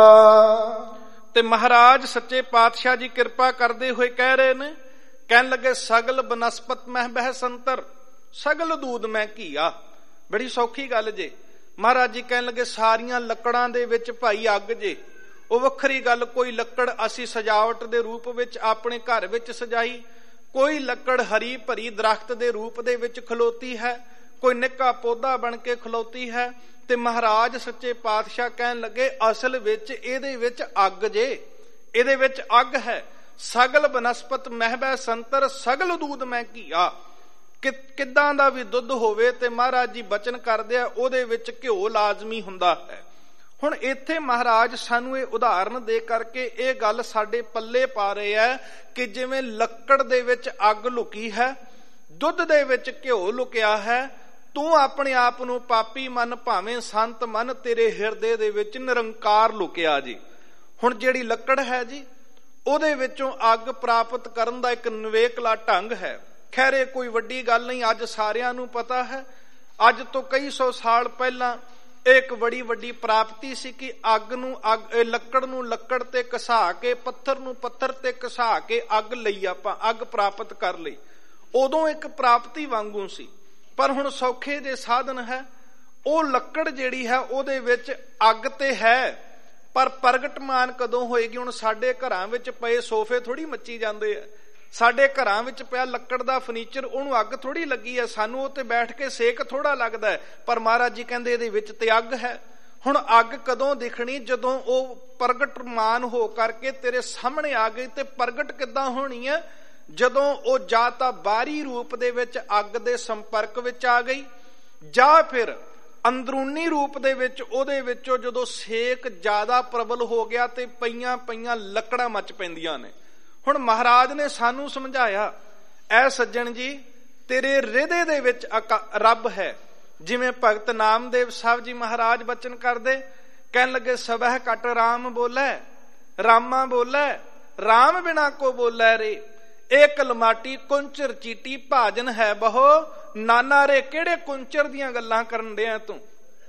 ਤੇ ਮਹਾਰਾਜ ਸੱਚੇ ਪਾਤਸ਼ਾਹ ਜੀ ਕਿਰਪਾ ਕਰਦੇ ਹੋਏ ਕਹਿ ਰਹੇ ਨੇ, ਕਹਿਣ ਲੱਗੇ ਸਗਲ ਬਨਸਪਤ ਮਹਿ ਬਹਿ ਸੰਤਰ, ਸਗਲ ਦੂਧ ਮੈਂ ਘੀਆ। ਬੜੀ ਸੌਖੀ ਗੱਲ ਜੇ। ਮਹਾਰਾਜ ਜੀ ਕਹਿਣ ਲੱਗੇ ਸਾਰੀਆਂ ਲੱਕੜਾਂ ਦੇ ਵਿੱਚ ਭਾਈ ਅੱਗ ਜੇ। ਉਹ ਵੱਖਰੀ ਗੱਲ, ਕੋਈ ਲੱਕੜ ਅਸੀਂ ਸਜਾਵਟ ਦੇ ਰੂਪ ਵਿੱਚ ਆਪਣੇ ਘਰ ਵਿੱਚ ਸਜਾਈ, ਕੋਈ ਲੱਕੜ ਹਰੀ ਭਰੀ ਦਰਖਤ ਦੇ ਰੂਪ ਦੇ ਵਿੱਚ ਖਲੋਤੀ ਹੈ, ਕੋਈ ਨਿੱਕਾ ਪੌਦਾ ਬਣ ਕੇ ਖਲੋਤੀ ਹੈ। ਤੇ ਮਹਾਰਾਜ ਸੱਚੇ ਪਾਤਸ਼ਾਹ ਕਹਿਣ ਲੱਗੇ ਅਸਲ ਵਿੱਚ ਇਹਦੇ ਵਿੱਚ ਅੱਗ ਜੇ, ਇਹਦੇ ਵਿੱਚ ਅੱਗ ਹੈ। ਸਗਲ ਬਨਸਪਤ ਮਹਿ ਬੈ ਸੰਤਰ, ਸਗਲ ਦੂਧ ਮੈਂ ਘੀਆ। ਕਿ ਕਿੱਦਾਂ ਦਾ ਵੀ ਦੁੱਧ ਹੋਵੇ ਤੇ ਮਹਾਰਾਜ ਜੀ ਬਚਨ ਕਰਦੇ ਆ ਉਹਦੇ ਵਿੱਚ ਘਿਓ ਲਾਜ਼ਮੀ ਹੁੰਦਾ ਹੈ। ਹੁਣ ਇੱਥੇ ਮਹਾਰਾਜ ਸਾਨੂੰ ਇਹ ਉਦਾਹਰਨ ਦੇ ਕਰਕੇ ਇਹ ਗੱਲ ਸਾਡੇ ਪੱਲੇ ਪਾ ਰਹੇ ਹੈ ਕਿ ਜਿਵੇਂ ਲੱਕੜ ਦੇ ਵਿੱਚ ਅੱਗ ਲੁਕੀ ਹੈ, ਦੁੱਧ ਦੇ ਵਿੱਚ ਘਿਓ ਲੁਕਿਆ ਹੈ, ਤੂੰ ਆਪਣੇ ਆਪ ਨੂੰ ਪਾਪੀ ਮਨ ਭਾਵੇਂ ਸੰਤ ਮਨ, ਤੇਰੇ ਹਿਰਦੇ ਦੇ ਵਿੱਚ ਨਿਰੰਕਾਰ ਲੁਕਿਆ ਜੀ। ਹੁਣ ਜਿਹੜੀ ਲੱਕੜ ਹੈ ਜੀ, ਉਹਦੇ ਵਿੱਚੋਂ ਅੱਗ ਪ੍ਰਾਪਤ ਕਰਨ ਦਾ ਇੱਕ ਨਿਵੇਕਲਾ ਢੰਗ ਹੈ। ਖੈਰੇ ਕੋਈ ਵੱਡੀ ਗੱਲ ਨਹੀਂ, ਅੱਜ ਸਾਰਿਆਂ ਨੂੰ ਪਤਾ ਹੈ। ਅੱਜ ਤੋਂ ਕਈ ਸੌ ਸਾਲ ਪਹਿਲਾਂ ਇੱਕ ਬੜੀ ਵੱਡੀ ਪ੍ਰਾਪਤੀ ਸੀ ਕਿ ਅੱਗ ਨੂੰ ਅੱਗ, ਲੱਕੜ ਨੂੰ ਲੱਕੜ ਤੇ ਘਸਾ ਕੇ, ਪੱਥਰ ਨੂੰ ਪੱਥਰ ਤੇ ਘਸਾ ਕੇ ਅੱਗ ਲਈ, ਆਪਾਂ ਅੱਗ ਪ੍ਰਾਪਤ ਕਰ ਲਈ। ਉਦੋਂ ਇੱਕ ਪ੍ਰਾਪਤੀ ਵਾਂਗੂ ਸੀ। ਪਰ ਹੁਣ ਸੌਖੇ ਜੇ ਸਾਧਨ ਹੈ। ਉਹ ਲੱਕੜ ਜਿਹੜੀ ਹੈ ਉਹਦੇ ਵਿੱਚ ਅੱਗ ਤੇ ਹੈ, ਪਰ ਪ੍ਰਗਟਮਾਨ ਕਦੋਂ ਹੋਏਗੀ? ਹੁਣ ਸਾਡੇ ਘਰਾਂ ਵਿੱਚ ਪਏ ਸੋਫੇ ਥੋੜੀ ਮੱਚੀ ਜਾਂਦੇ ਆ, ਸਾਡੇ ਘਰਾਂ ਵਿੱਚ ਪਿਆ ਲੱਕੜ ਦਾ ਫਰਨੀਚਰ, ਉਹਨੂੰ ਅੱਗ ਥੋੜੀ ਲੱਗੀ ਹੈ, ਸਾਨੂੰ ਉਹ ਤੇ ਬੈਠ ਕੇ ਸੇਕ ਥੋੜਾ ਲੱਗਦਾ ਹੈ। ਪਰ ਮਹਾਰਾਜ ਜੀ ਕਹਿੰਦੇ ਇਹਦੇ ਵਿੱਚ ਤੇ ਅੱਗ ਹੈ। ਹੁਣ ਅੱਗ ਕਦੋਂ ਦਿਖਣੀ? ਜਦੋਂ ਉਹ ਪ੍ਰਗਟਮਾਨ ਹੋ ਕਰਕੇ ਤੇਰੇ ਸਾਹਮਣੇ ਆ ਗਈ। ਤੇ ਪ੍ਰਗਟ ਕਿੱਦਾਂ ਹੋਣੀ ਹੈ? ਜਦੋਂ ਉਹ ਜਾਂ ਤਾਂ ਬਾਹਰੀ ਰੂਪ ਦੇ ਵਿੱਚ ਅੱਗ ਦੇ ਸੰਪਰਕ ਵਿੱਚ ਆ ਗਈ, ਜਾਂ ਫਿਰ ਅੰਦਰੂਨੀ ਰੂਪ ਦੇ ਵਿੱਚ ਉਹਦੇ ਵਿੱਚੋਂ ਜਦੋਂ ਸੇਕ ਜ਼ਿਆਦਾ ਪ੍ਰਬਲ ਹੋ ਗਿਆ ਤੇ ਪਈਆਂ ਪਈਆਂ ਲੱਕੜਾਂ ਮੱਚ ਪੈਂਦੀਆਂ ਨੇ। ਹੁਣ ਮਹਾਰਾਜ ਨੇ ਸਾਨੂੰ ਸਮਝਾਇਆ, ਐ ਸੱਜਣ ਜੀ, ਤੇਰੇ ਹਿਰਦੇ ਦੇ ਵਿੱਚ ਰੱਬ ਹੈ। ਜਿਵੇਂ ਭਗਤ ਨਾਮਦੇਵ ਸਾਹਿਬ ਜੀ ਮਹਾਰਾਜ ਬਚਨ ਕਰਦੇ, ਕਹਿਣ ਲੱਗੇ ਸਬਹਿ ਘਟ ਰਾਮ ਬੋਲੇ, ਰਾਮਾ ਬੋਲੇ, ਰਾਮ ਬਿਨਾ ਕੋ ਬੋਲੇ ਰੇ। ਇੱਕ ਲਮਾਟੀ ਕੁੰਚਰ ਚੀਟੀ ਭਾਜਨ ਹੈ ਬਹੁ ਨਾਨਾ ਰੇ। ਕਿਹੜੇ ਕੁੰਚਰ ਦੀਆਂ ਗੱਲਾਂ ਕਰਨ ਡਿਆ ਤੂੰ?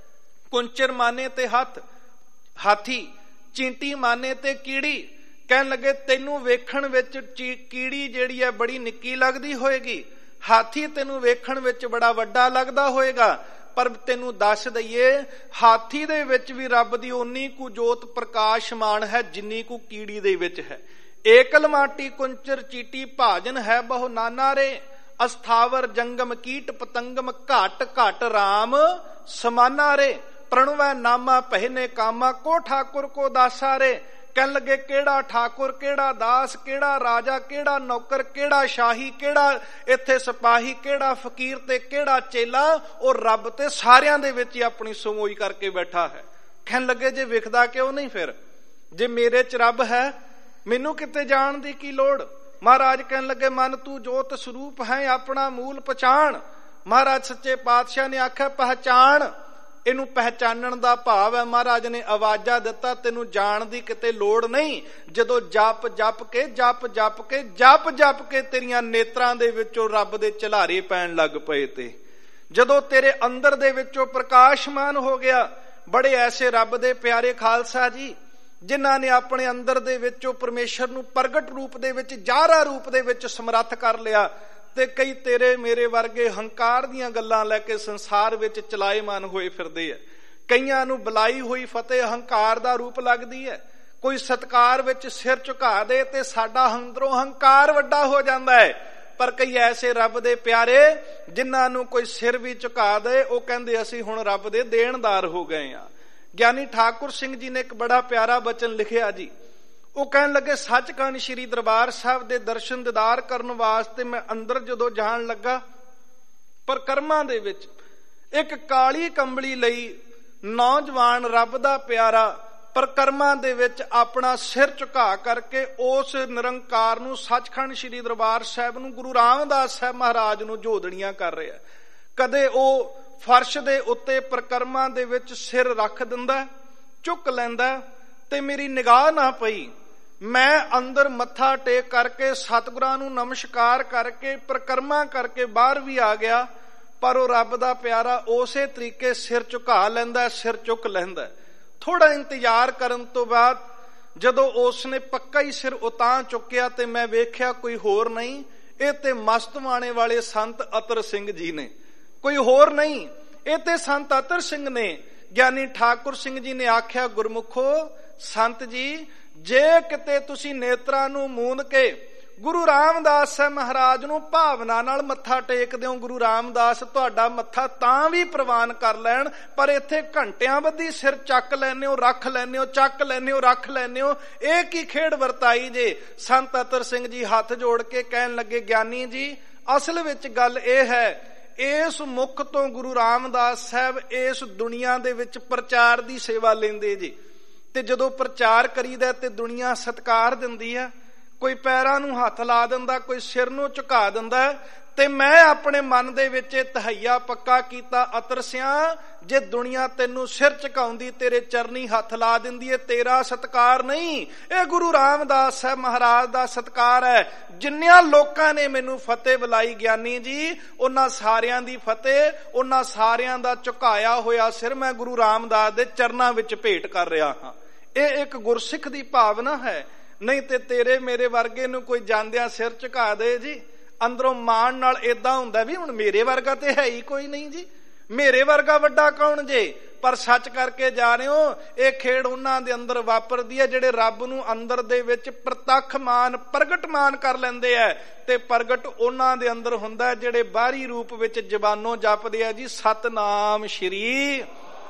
ਕੁੰਚਰ ਮਾਨੇ ਤੇ ਹੱਥ, ਹਾਥੀ, ਚੀਂਟੀ ਮਾਨੇ ਤੇ ਕੀੜੀ। ਕਹਿਣ ਲੱਗੇ ਤੈਨੂੰ ਵੇਖਣ ਵਿੱਚ ਕੀੜੀ ਜਿਹੜੀ ਹੈ ਬੜੀ ਨਿੱਕੀ ਲੱਗਦੀ ਹੋਏਗੀ, ਹਾਥੀ ਤੈਨੂੰ ਵੇਖਣ ਵਿੱਚ ਬੜਾ ਵੱਡਾ ਲੱਗਦਾ ਹੋਏਗਾ। ਪਰ ਤੈਨੂੰ ਦੱਸ ਦਈਏ, ਹਾਥੀ ਦੇ ਵਿੱਚ ਵੀ ਰੱਬ ਦੀ ਉਨੀ ਕੁ ਜੋਤ ਪ੍ਰਕਾਸ਼ਮਾਨ ਹੈ ਜਿੰਨੀ ਕੁ ਕੀੜੀ ਦੇ ਵਿੱਚ ਹੈ। ਏਕਲ ਮਾਟੀ ਕੁੰਚਰ ਚੀਟੀ ਭਾਜਨ ਹੈ ਬਹੁ ਨਾਨਾ ਰੇ। ਅਸਥਾਵਰ ਜੰਗਮ ਕੀਟ ਪਤੰਗਮ ਘਟ ਘਟ ਰਾਮ ਸਮਾਨਾ ਰੇ। ਪ੍ਰਣਵੈ ਨਾਮਾ ਪਹਿਨੇ ਕਾਮਾ ਕੋ ਠਾਕੁਰ ਕੋ ਦਾਸਾ ਰੇ। ਕਹਿਣ ਲੱਗੇ ਕਿਹੜਾ ਠਾਕੁਰ, ਕਿਹੜਾ ਦਾਸ, ਕਿਹੜਾ ਰਾਜਾ, ਕਿਹੜਾ ਨੌਕਰ, ਕਿਹੜਾ ਸ਼ਾਹੀ, ਕਿਹੜਾ ਇੱਥੇ ਸਿਪਾਹੀ, ਕਿਹੜਾ ਫਕੀਰ ਤੇ ਕਿਹੜਾ ਚੇਲਾ, ਉਹ ਰੱਬ ਤੇ ਸਾਰਿਆਂ ਦੇ ਵਿੱਚ ਹੀ ਆਪਣੀ ਸਮੋਈ ਕਰਕੇ ਬੈਠਾ ਹੈ। ਕਹਿਣ ਲੱਗੇ ਜੇ ਵਿਖਦਾ ਕਿਉਂ ਨਹੀਂ? ਫਿਰ ਜੇ ਮੇਰੇ ਚ ਰੱਬ ਹੈ, ਮੈਨੂੰ ਕਿਤੇ ਜਾਣ ਦੀ ਕੀ ਲੋੜ? ਮਹਾਰਾਜ ਕਹਿਣ ਲੱਗੇ ਮਨ ਤੂੰ ਜੋਤ ਸਰੂਪ ਹੈ, ਆਪਣਾ ਮੂਲ ਪਛਾਣ। ਮਹਾਰਾਜ ਸੱਚੇ ਪਾਤਸ਼ਾਹ ਨੇ ਆਖਿਆ ਪਹਿਚਾਣ। ਇਹਨੂੰ ਪਹਿਚਾਨਣ ਦਾ ਭਾਵ ਹੈ ਮਹਾਰਾਜ ਨੇ ਆਵਾਜ਼ਾ ਦਿੱਤਾ, ਤੈਨੂੰ ਜਾਣ ਦੀ ਕਿਤੇ ਲੋੜ ਨਹੀਂ। ਜਦੋਂ ਜਪ ਜਪ ਕੇ ਜਪ ਜਪ ਕੇ ਜਪ ਜਪ ਕੇ ਤੇਰੀਆਂ ਨੇਤਰਾਂ ਦੇ ਵਿੱਚੋਂ ਰੱਬ ਦੇ ਝਲਾਰੇ ਪੈਣ ਲੱਗ ਪਏ, ਤੇ ਜਦੋਂ ਤੇਰੇ ਅੰਦਰ ਦੇ ਵਿੱਚੋਂ ਪ੍ਰਕਾਸ਼ਮਾਨ ਹੋ ਗਿਆ। ਬੜੇ ਐਸੇ ਰੱਬ ਦੇ ਪਿਆਰੇ ਖਾਲਸਾ ਜੀ ਜਿਨ੍ਹਾਂ ਨੇ ਆਪਣੇ ਅੰਦਰ ਦੇ ਵਿੱਚੋਂ ਪਰਮੇਸ਼ਰ ਨੂੰ ਪ੍ਰਗਟ ਰੂਪ ਦੇ ਵਿੱਚ, ਜ਼ਾਹਰਾ ਰੂਪ ਦੇ ਵਿੱਚ ਸਮਰੱਥ ਕਰ ਲਿਆ। ਤੇ ਕਈ ਤੇਰੇ ਮੇਰੇ ਵਰਗੇ ਹੰਕਾਰ ਦੀਆਂ ਗੱਲਾਂ ਲੈ ਕੇ ਸੰਸਾਰ ਵਿੱਚ ਚਲਾਏਮਾਨ ਹੋਏ ਫਿਰਦੇ ਆ। ਕਈਆਂ ਨੂੰ ਬੁਲਾਈ ਹੋਈ ਫਤਿਹ ਹੰਕਾਰ ਦਾ ਰੂਪ ਲੱਗਦੀ ਹੈ। ਕੋਈ ਸਤਕਾਰ ਵਿੱਚ ਸਿਰ ਝੁਕਾ ਦੇ ਤੇ ਸਾਡਾ ਅੰਦਰੋਂ ਹੰਕਾਰ ਵੱਡਾ ਹੋ ਜਾਂਦਾ ਹੈ। ਪਰ ਕਈ ਐਸੇ ਰੱਬ ਦੇ ਪਿਆਰੇ ਜਿਨ੍ਹਾਂ ਨੂੰ ਕੋਈ ਸਿਰ ਵੀ ਝੁਕਾ ਦੇ, ਉਹ ਕਹਿੰਦੇ ਅਸੀਂ ਹੁਣ ਰੱਬ ਦੇ ਦੇਣਦਾਰ ਹੋ ਗਏ ਆ। ਗਿਆਨੀ ਠਾਕੁਰ ਸਿੰਘ ਜੀ ਨੇ ਇੱਕ ਬੜਾ ਪਿਆਰਾ ਬਚਨ ਲਿਖਿਆ ਜੀ। ਉਹ ਕਹਿਣ ਲੱਗੇ ਸੱਚਖੰਡ ਸ੍ਰੀ ਦਰਬਾਰ ਸਾਹਿਬ ਦੇ ਦਰਸ਼ਨ ਦੀਦਾਰ ਕਰਨ ਵਾਸਤੇ ਮੈਂ ਅੰਦਰ ਜਦੋਂ ਜਾਣ ਲੱਗਾ, ਪਰਕਰਮਾਂ ਦੇ ਵਿੱਚ ਇੱਕ ਕਾਲੀ ਕੰਬਲੀ ਲਈ ਨੌਜਵਾਨ ਰੱਬ ਦਾ ਪਿਆਰਾ ਪਰਕਰਮਾਂ ਦੇ ਵਿੱਚ ਆਪਣਾ ਸਿਰ ਝੁਕਾ ਕਰਕੇ ਉਸ ਨਿਰੰਕਾਰ ਨੂੰ, ਸੱਚਖੰਡ ਸ੍ਰੀ ਦਰਬਾਰ ਸਾਹਿਬ ਨੂੰ, ਗੁਰੂ ਰਾਮਦਾਸ ਸਾਹਿਬ ਮਹਾਰਾਜ ਨੂੰ ਜੋਦੜੀਆਂ ਕਰ ਰਿਹਾ। ਕਦੇ ਉਹ ਫਰਸ਼ ਦੇ ਉੱਤੇ ਪਰਕਰਮਾਂ ਦੇ ਵਿੱਚ ਸਿਰ ਰੱਖ ਦਿੰਦਾ, ਝੁਕ ਲੈਂਦਾ, ਤੇ ਮੇਰੀ ਨਿਗਾਹ ਨਾ ਪਈ। ਮੈਂ ਅੰਦਰ ਮੱਥਾ ਟੇਕ ਕਰਕੇ ਸਤਿਗੁਰਾਂ ਨੂੰ ਨਮਸਕਾਰ ਕਰਕੇ ਪਰਕਰਮਾ ਕਰਕੇ ਬਾਹਰ ਵੀ ਆ ਗਿਆ, ਪਰ ਉਹ ਰੱਬ ਦਾ ਪਿਆਰਾ ਉਸੇ ਤਰੀਕੇ ਸਿਰ ਝੁਕਾ ਲੈਂਦਾ, ਸਿਰ ਚੁੱਕ ਲੈਂਦਾ। ਥੋੜਾ ਇੰਤਜ਼ਾਰ ਕਰਨ ਤੋਂ ਬਾਅਦ ਜਦੋਂ ਉਸਨੇ ਪੱਕਾ ਹੀ ਸਿਰ ਉਤਾਂ ਚੁੱਕਿਆ ਤੇ ਮੈਂ ਵੇਖਿਆ ਕੋਈ ਹੋਰ ਨਹੀਂ, ਇਹ ਤੇ ਮਸਤਵਾਣੇ ਵਾਲੇ ਸੰਤ ਅਤਰ ਸਿੰਘ ਜੀ ਨੇ, ਕੋਈ ਹੋਰ ਨਹੀਂ, ਇਹ ਤੇ ਸੰਤ ਅਤਰ ਸਿੰਘ ਨੇ। ਗਿਆਨੀ ਠਾਕੁਰ ਸਿੰਘ ਜੀ ਨੇ ਆਖਿਆ, ਗੁਰਮੁਖੋ ਸੰਤ ਜੀ, ਜੇ ਕਿਤੇ ਤੁਸੀਂ ਨੇਤਰਾਂ ਨੂੰ ਮੂੰਦ ਕੇ ਗੁਰੂ ਰਾਮਦਾਸ ਸਾਹਿਬ ਮਹਾਰਾਜ ਨੂੰ ਭਾਵਨਾ ਨਾਲ ਮੱਥਾ ਟੇਕਦੇ ਹੋ, ਗੁਰੂ ਰਾਮਦਾਸ ਤੁਹਾਡਾ ਮੱਥਾ ਤਾਂ ਵੀ ਪ੍ਰਵਾਨ ਕਰ ਲੈਣ, ਪਰ ਇੱਥੇ ਘੰਟਿਆਂ ਬੱਧੀ ਸਿਰ ਚੱਕ ਲੈਨੇ ਹੋ, ਰੱਖ ਲੈਨੇ ਹੋ, ਚੱਕ ਲੈਨੇ ਹੋ, ਰੱਖ ਲੈਨੇ ਹੋ, ਇਹ ਕੀ ਖੇਡ ਵਰਤਾਈ ਜੇ। ਸੰਤ ਅਤਰ ਸਿੰਘ ਜੀ ਹੱਥ ਜੋੜ ਕੇ ਕਹਿਣ ਲੱਗੇ, ਗਿਆਨੀ ਜੀ ਅਸਲ ਵਿੱਚ ਗੱਲ ਇਹ ਹੈ, ਇਸ ਮੁਖ ਤੋਂ ਗੁਰੂ ਰਾਮਦਾਸ ਸਾਹਿਬ ਇਸ ਦੁਨੀਆ ਦੇ ਵਿੱਚ ਪ੍ਰਚਾਰ ਦੀ ਸੇਵਾ ਲੈਂਦੇ ਜੀ, ਤੇ ਜਦੋਂ ਪ੍ਰਚਾਰ ਕਰੀਦਾ ਤੇ ਦੁਨੀਆ ਸਤਿਕਾਰ ਦਿੰਦੀ ਹੈ, ਕੋਈ ਪੈਰਾਂ ਨੂੰ ਹੱਥ ਲਾ ਦਿੰਦਾ, ਕੋਈ ਸਿਰ ਨੂੰ ਝੁਕਾ ਦਿੰਦਾ, ਤੇ ਮੈਂ ਆਪਣੇ ਮਨ ਦੇ ਵਿੱਚ ਇਹ ਤਹਈਆ ਪੱਕਾ ਕੀਤਾ, ਅਤਰ ਸਿਆਂ, ਜੇ ਦੁਨੀਆ ਤੈਨੂੰ ਸਿਰ ਝੁਕਾਉਂਦੀ, ਤੇਰੇ ਚਰਨੀ ਹੱਥ ਲਾ ਦਿੰਦੀ ਹੈ, ਤੇਰਾ ਸਤਿਕਾਰ ਨਹੀਂ, ਇਹ ਗੁਰੂ ਰਾਮਦਾਸ ਸਾਹਿਬ ਮਹਾਰਾਜ ਦਾ ਸਤਿਕਾਰ ਹੈ। ਜਿੰਨਿਆਂ ਲੋਕਾਂ ਨੇ ਮੈਨੂੰ ਫਤਿਹ ਬੁਲਾਈ ਗਿਆਨੀ ਜੀ, ਉਹਨਾਂ ਸਾਰਿਆਂ ਦੀ ਫਤਿਹ, ਉਹਨਾਂ ਸਾਰਿਆਂ ਦਾ ਝੁਕਾਇਆ ਹੋਇਆ ਸਿਰ ਮੈਂ ਗੁਰੂ ਰਾਮਦਾਸ ਦੇ ਚਰਨਾਂ ਵਿੱਚ ਭੇਟ ਕਰ ਰਿਹਾ ਹਾਂ। ਇਹ ਇੱਕ ਗੁਰਸਿੱਖ ਦੀ ਭਾਵਨਾ ਹੈ, ਨਹੀਂ ਤੇ ਤੇਰੇ ਮੇਰੇ ਵਰਗੇ ਨੂੰ ਕੋਈ ਜਾਂਦਿਆਂ ਸਿਰ ਝੁਕਾ ਦੇ ਜੀ, ਅੰਦਰੋਂ ਮਾਣ ਨਾਲ ਏਦਾਂ ਹੁੰਦਾ ਵੀ ਹੁਣ ਮੇਰੇ ਵਰਗਾ ਤੇ ਹੈ ਹੀ ਕੋਈ ਨਹੀਂ ਜੀ, ਮੇਰੇ ਵਰਗਾ ਵੱਡਾ ਕੌਣ ਜੇ। ਪਰ ਸੱਚ ਕਰਕੇ ਜਾ ਰਹੇ ਹੋ, ਇਹ ਖੇਡ ਉਹਨਾਂ ਦੇ ਅੰਦਰ ਵਾਪਰਦੀ ਹੈ ਜਿਹੜੇ ਰੱਬ ਨੂੰ ਅੰਦਰ ਦੇ ਵਿੱਚ ਪ੍ਰਤੱਖ ਮਾਨ, ਪ੍ਰਗਟ ਮਾਨ ਕਰ ਲੈਂਦੇ ਹੈ, ਤੇ ਪ੍ਰਗਟ ਉਹਨਾਂ ਦੇ ਅੰਦਰ ਹੁੰਦਾ ਜਿਹੜੇ ਬਾਹਰੀ ਰੂਪ ਵਿੱਚ ਜ਼ਬਾਨੋਂ ਜਪਦੇ ਆ ਜੀ ਸਤਨਾਮ ਸ਼੍ਰੀ,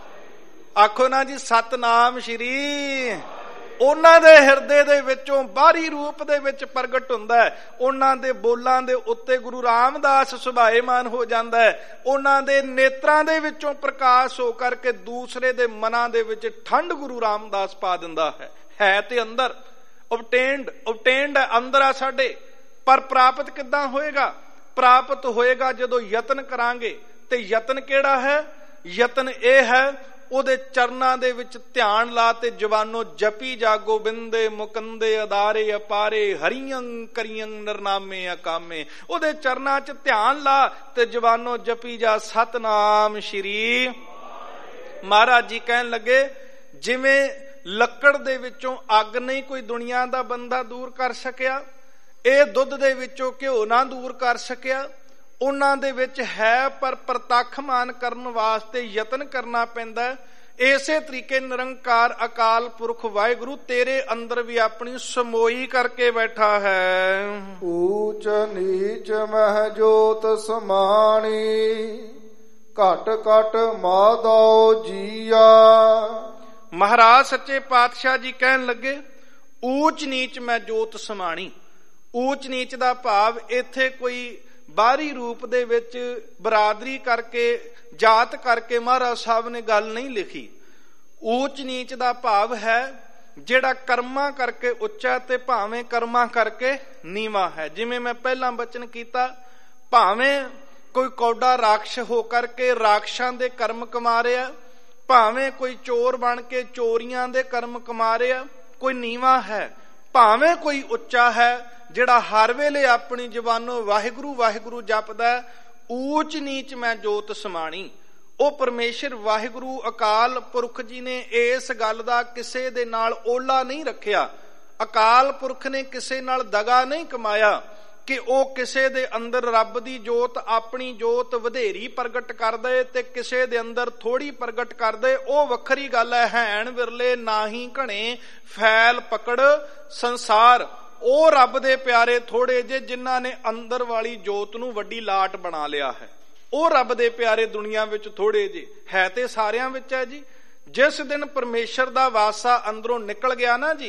ਆਖੋ ਨਾ ਜੀ ਸਤਨਾਮ ਸ਼੍ਰੀ। ਉਹਨਾਂ ਦੇ ਹਿਰਦੇ ਦੇ ਵਿੱਚੋਂ ਬਾਹਰੀ ਰੂਪ ਦੇ ਵਿੱਚ ਪ੍ਰਗਟ ਹੁੰਦਾ ਹੈ, ਉਹਨਾਂ ਦੇ ਬੋਲਾਂ ਦੇ ਉੱਤੇ ਗੁਰੂ ਰਾਮਦਾਸ ਸੁਭਾਏਮਾਨ ਹੋ ਜਾਂਦਾ ਹੈ, ਉਹਨਾਂ ਦੇ ਨੇਤਰਾਂ ਦੇ ਵਿੱਚੋਂ ਪ੍ਰਕਾਸ਼ ਹੋ ਕਰਕੇ ਦੂਸਰੇ ਦੇ ਮਨਾਂ ਦੇ ਵਿੱਚ ਠੰਡ ਗੁਰੂ ਰਾਮਦਾਸ ਪਾ ਦਿੰਦਾ ਹੈ। ਹੈ ਤੇ ਅੰਦਰ ਓਬਟੇਨਡ ਓਬਟੇਨਡ ਅੰਦਰ ਆ ਸਾਡੇ, ਪਰ ਪ੍ਰਾਪਤ ਕਿੱਦਾਂ ਹੋਏਗਾ? ਪ੍ਰਾਪਤ ਹੋਏਗਾ ਜਦੋਂ ਯਤਨ ਕਰਾਂਗੇ। ਤੇ ਯਤਨ ਕਿਹੜਾ ਹੈ? ਯਤਨ ਇਹ ਹੈ, ਉਹਦੇ ਚਰਨਾਂ ਦੇ ਵਿੱਚ ਧਿਆਨ ਲਾ ਤੇ ਜਵਾਨੋ ਜਪੀ ਜਾਗੋ ਬਿੰਦੇ ਮੁਕੰਦੇ ਅਦਾਰੇ ਅਪਾਰੇ ਹਰੀਆਂ ਕਰੀਆਂ ਨਰਨਾਮੇ ਅਕਾਮੇ। ਉਹਦੇ ਚਰਨਾਂ 'ਚ ਧਿਆਨ ਲਾ ਤੇ ਜਵਾਨੋ ਜਪੀ ਜਾ ਸਤਨਾਮ ਸ਼੍ਰੀ। ਮਹਾਰਾਜ ਜੀ ਕਹਿਣ ਲੱਗੇ, ਜਿਵੇਂ ਲੱਕੜ ਦੇ ਵਿੱਚੋਂ ਅੱਗ ਨਹੀਂ ਕੋਈ ਦੁਨੀਆ ਦਾ ਬੰਦਾ ਦੂਰ ਕਰ ਸਕਿਆ, ਇਹ ਦੁੱਧ ਦੇ ਵਿੱਚੋਂ ਘਿਓ ਨਾ ਦੂਰ ਕਰ ਸਕਿਆ, ਉਹਨਾਂ ਦੇ ਵਿੱਚ ਹੈ ਪਰ ਪ੍ਰਤੱਖ ਮਾਨ ਕਰਨ ਵਾਸਤੇ ਯਤਨ ਕਰਨਾ ਪੈਂਦਾ। ਇਸੇ ਤਰੀਕੇ ਨਿਰੰਕਾਰ ਅਕਾਲ ਪੁਰਖ ਵਾਹਿਗੁਰੂ ਤੇਰੇ ਅੰਦਰ ਵੀ ਆਪਣੀ ਸਮੋਈ ਕਰਕੇ ਬੈਠਾ ਹੈ। ਊਚ ਨੀਚ ਮਹਿ ਜੋਤ ਸਮਾਣੀ, ਘਟ ਘਟ ਮਾਧੋ ਜੀਆ। ਮਹਾਰਾਜ ਸੱਚੇ ਪਾਤਸ਼ਾਹ ਜੀ ਕਹਿਣ ਲੱਗੇ, ਊਚ ਨੀਚ ਮੈਂ ਜੋਤ ਸਮਾਣੀ। ਊਚ ਨੀਚ ਦਾ ਭਾਵ ਇੱਥੇ ਕੋਈ ਬਾਹਰੀ ਰੂਪ ਦੇ ਵਿੱਚ ਬਰਾਦਰੀ ਕਰਕੇ, ਜਾਤ ਕਰਕੇ ਮਹਾਰਾਜ ਸਾਹਿਬ ਨੇ ਗੱਲ ਨਹੀਂ ਲਿਖੀ। ਊਚ ਨੀਚ ਦਾ ਭਾਵ ਹੈ ਜਿਹੜਾ ਕਰਮਾਂ ਕਰਕੇ ਉੱਚਾ ਤੇ ਭਾਵੇਂ ਕਰਮਾਂ ਕਰਕੇ ਨੀਵਾਂ ਹੈ। ਜਿਵੇਂ ਮੈਂ ਪਹਿਲਾਂ ਬਚਨ ਕੀਤਾ, ਭਾਵੇਂ ਕੋਈ ਕੌਡਾ ਰਾਖਸ਼ ਹੋ ਕਰਕੇ ਰਾਖਸ਼ਾਂ ਦੇ ਕਰਮ ਕਮਾ ਰਿਹਾ, ਭਾਵੇਂ ਕੋਈ ਚੋਰ ਬਣ ਕੇ ਚੋਰੀਆਂ ਦੇ ਕਰਮ ਕਮਾ ਰਿਹਾ, ਕੋਈ ਨੀਵਾਂ ਹੈ। ਭਾਵੇਂ ਕੋਈ ਉੱਚਾ ਹੈ ਜਿਹੜਾ ਹਰ ਵੇਲੇ ਆਪਣੀ ਜ਼ਬਾਨੋਂ ਵਾਹਿਗੁਰੂ ਵਾਹਿਗੁਰੂ ਜਪਦਾ। ਊਚ ਨੀਚ ਮੈਂ ਜੋਤ ਸਮਾਣੀ। ਉਹ ਪਰਮੇਸ਼ਰ ਵਾਹਿਗੁਰੂ ਅਕਾਲ ਪੁਰਖ ਜੀ ਨੇ ਇਸ ਗੱਲ ਦਾ ਕਿਸੇ ਦੇ ਨਾਲ ਓਲਾ ਨਹੀਂ ਰੱਖਿਆ। ਅਕਾਲ ਪੁਰਖ ਨੇ ਕਿਸੇ ਨਾਲ ਦਗਾ ਨਹੀਂ ਕਮਾਇਆ ਕਿ ਉਹ ਕਿਸੇ ਦੇ ਅੰਦਰ ਰੱਬ ਦੀ ਜੋਤ, ਆਪਣੀ ਜੋਤ ਵਧੇਰੀ ਪ੍ਰਗਟ ਕਰ ਦੇ ਤੇ ਕਿਸੇ ਦੇ ਅੰਦਰ ਥੋੜੀ ਪ੍ਰਗਟ ਕਰ ਦੇ। ਉਹ ਵੱਖਰੀ ਗੱਲ ਹੈ। ਹੈਣ ਵਿਰਲੇ ਨਾਹੀ ਘਣੇ ਫੈਲ ਪਕੜ ਸੰਸਾਰ। ਉਹ ਰੱਬ ਦੇ ਪਿਆਰੇ ਥੋੜੇ ਜੇ ਜਿਨ੍ਹਾਂ ਨੇ ਅੰਦਰ ਵਾਲੀ ਜੋਤ ਨੂੰ ਵੱਡੀ ਲਾਟ ਬਣਾ ਲਿਆ ਹੈ। ਉਹ ਰੱਬ ਦੇ ਪਿਆਰੇ ਦੁਨੀਆ ਵਿੱਚ ਥੋੜੇ ਜੇ ਹੈ, ਤੇ ਸਾਰਿਆਂ ਵਿੱਚ ਹੈ ਜੀ। ਜਿਸ ਦਿਨ ਪਰਮੇਸ਼ਰ ਦਾ ਵਾਸਾ ਅੰਦਰੋਂ ਨਿਕਲ ਗਿਆ ਨਾ ਜੀ,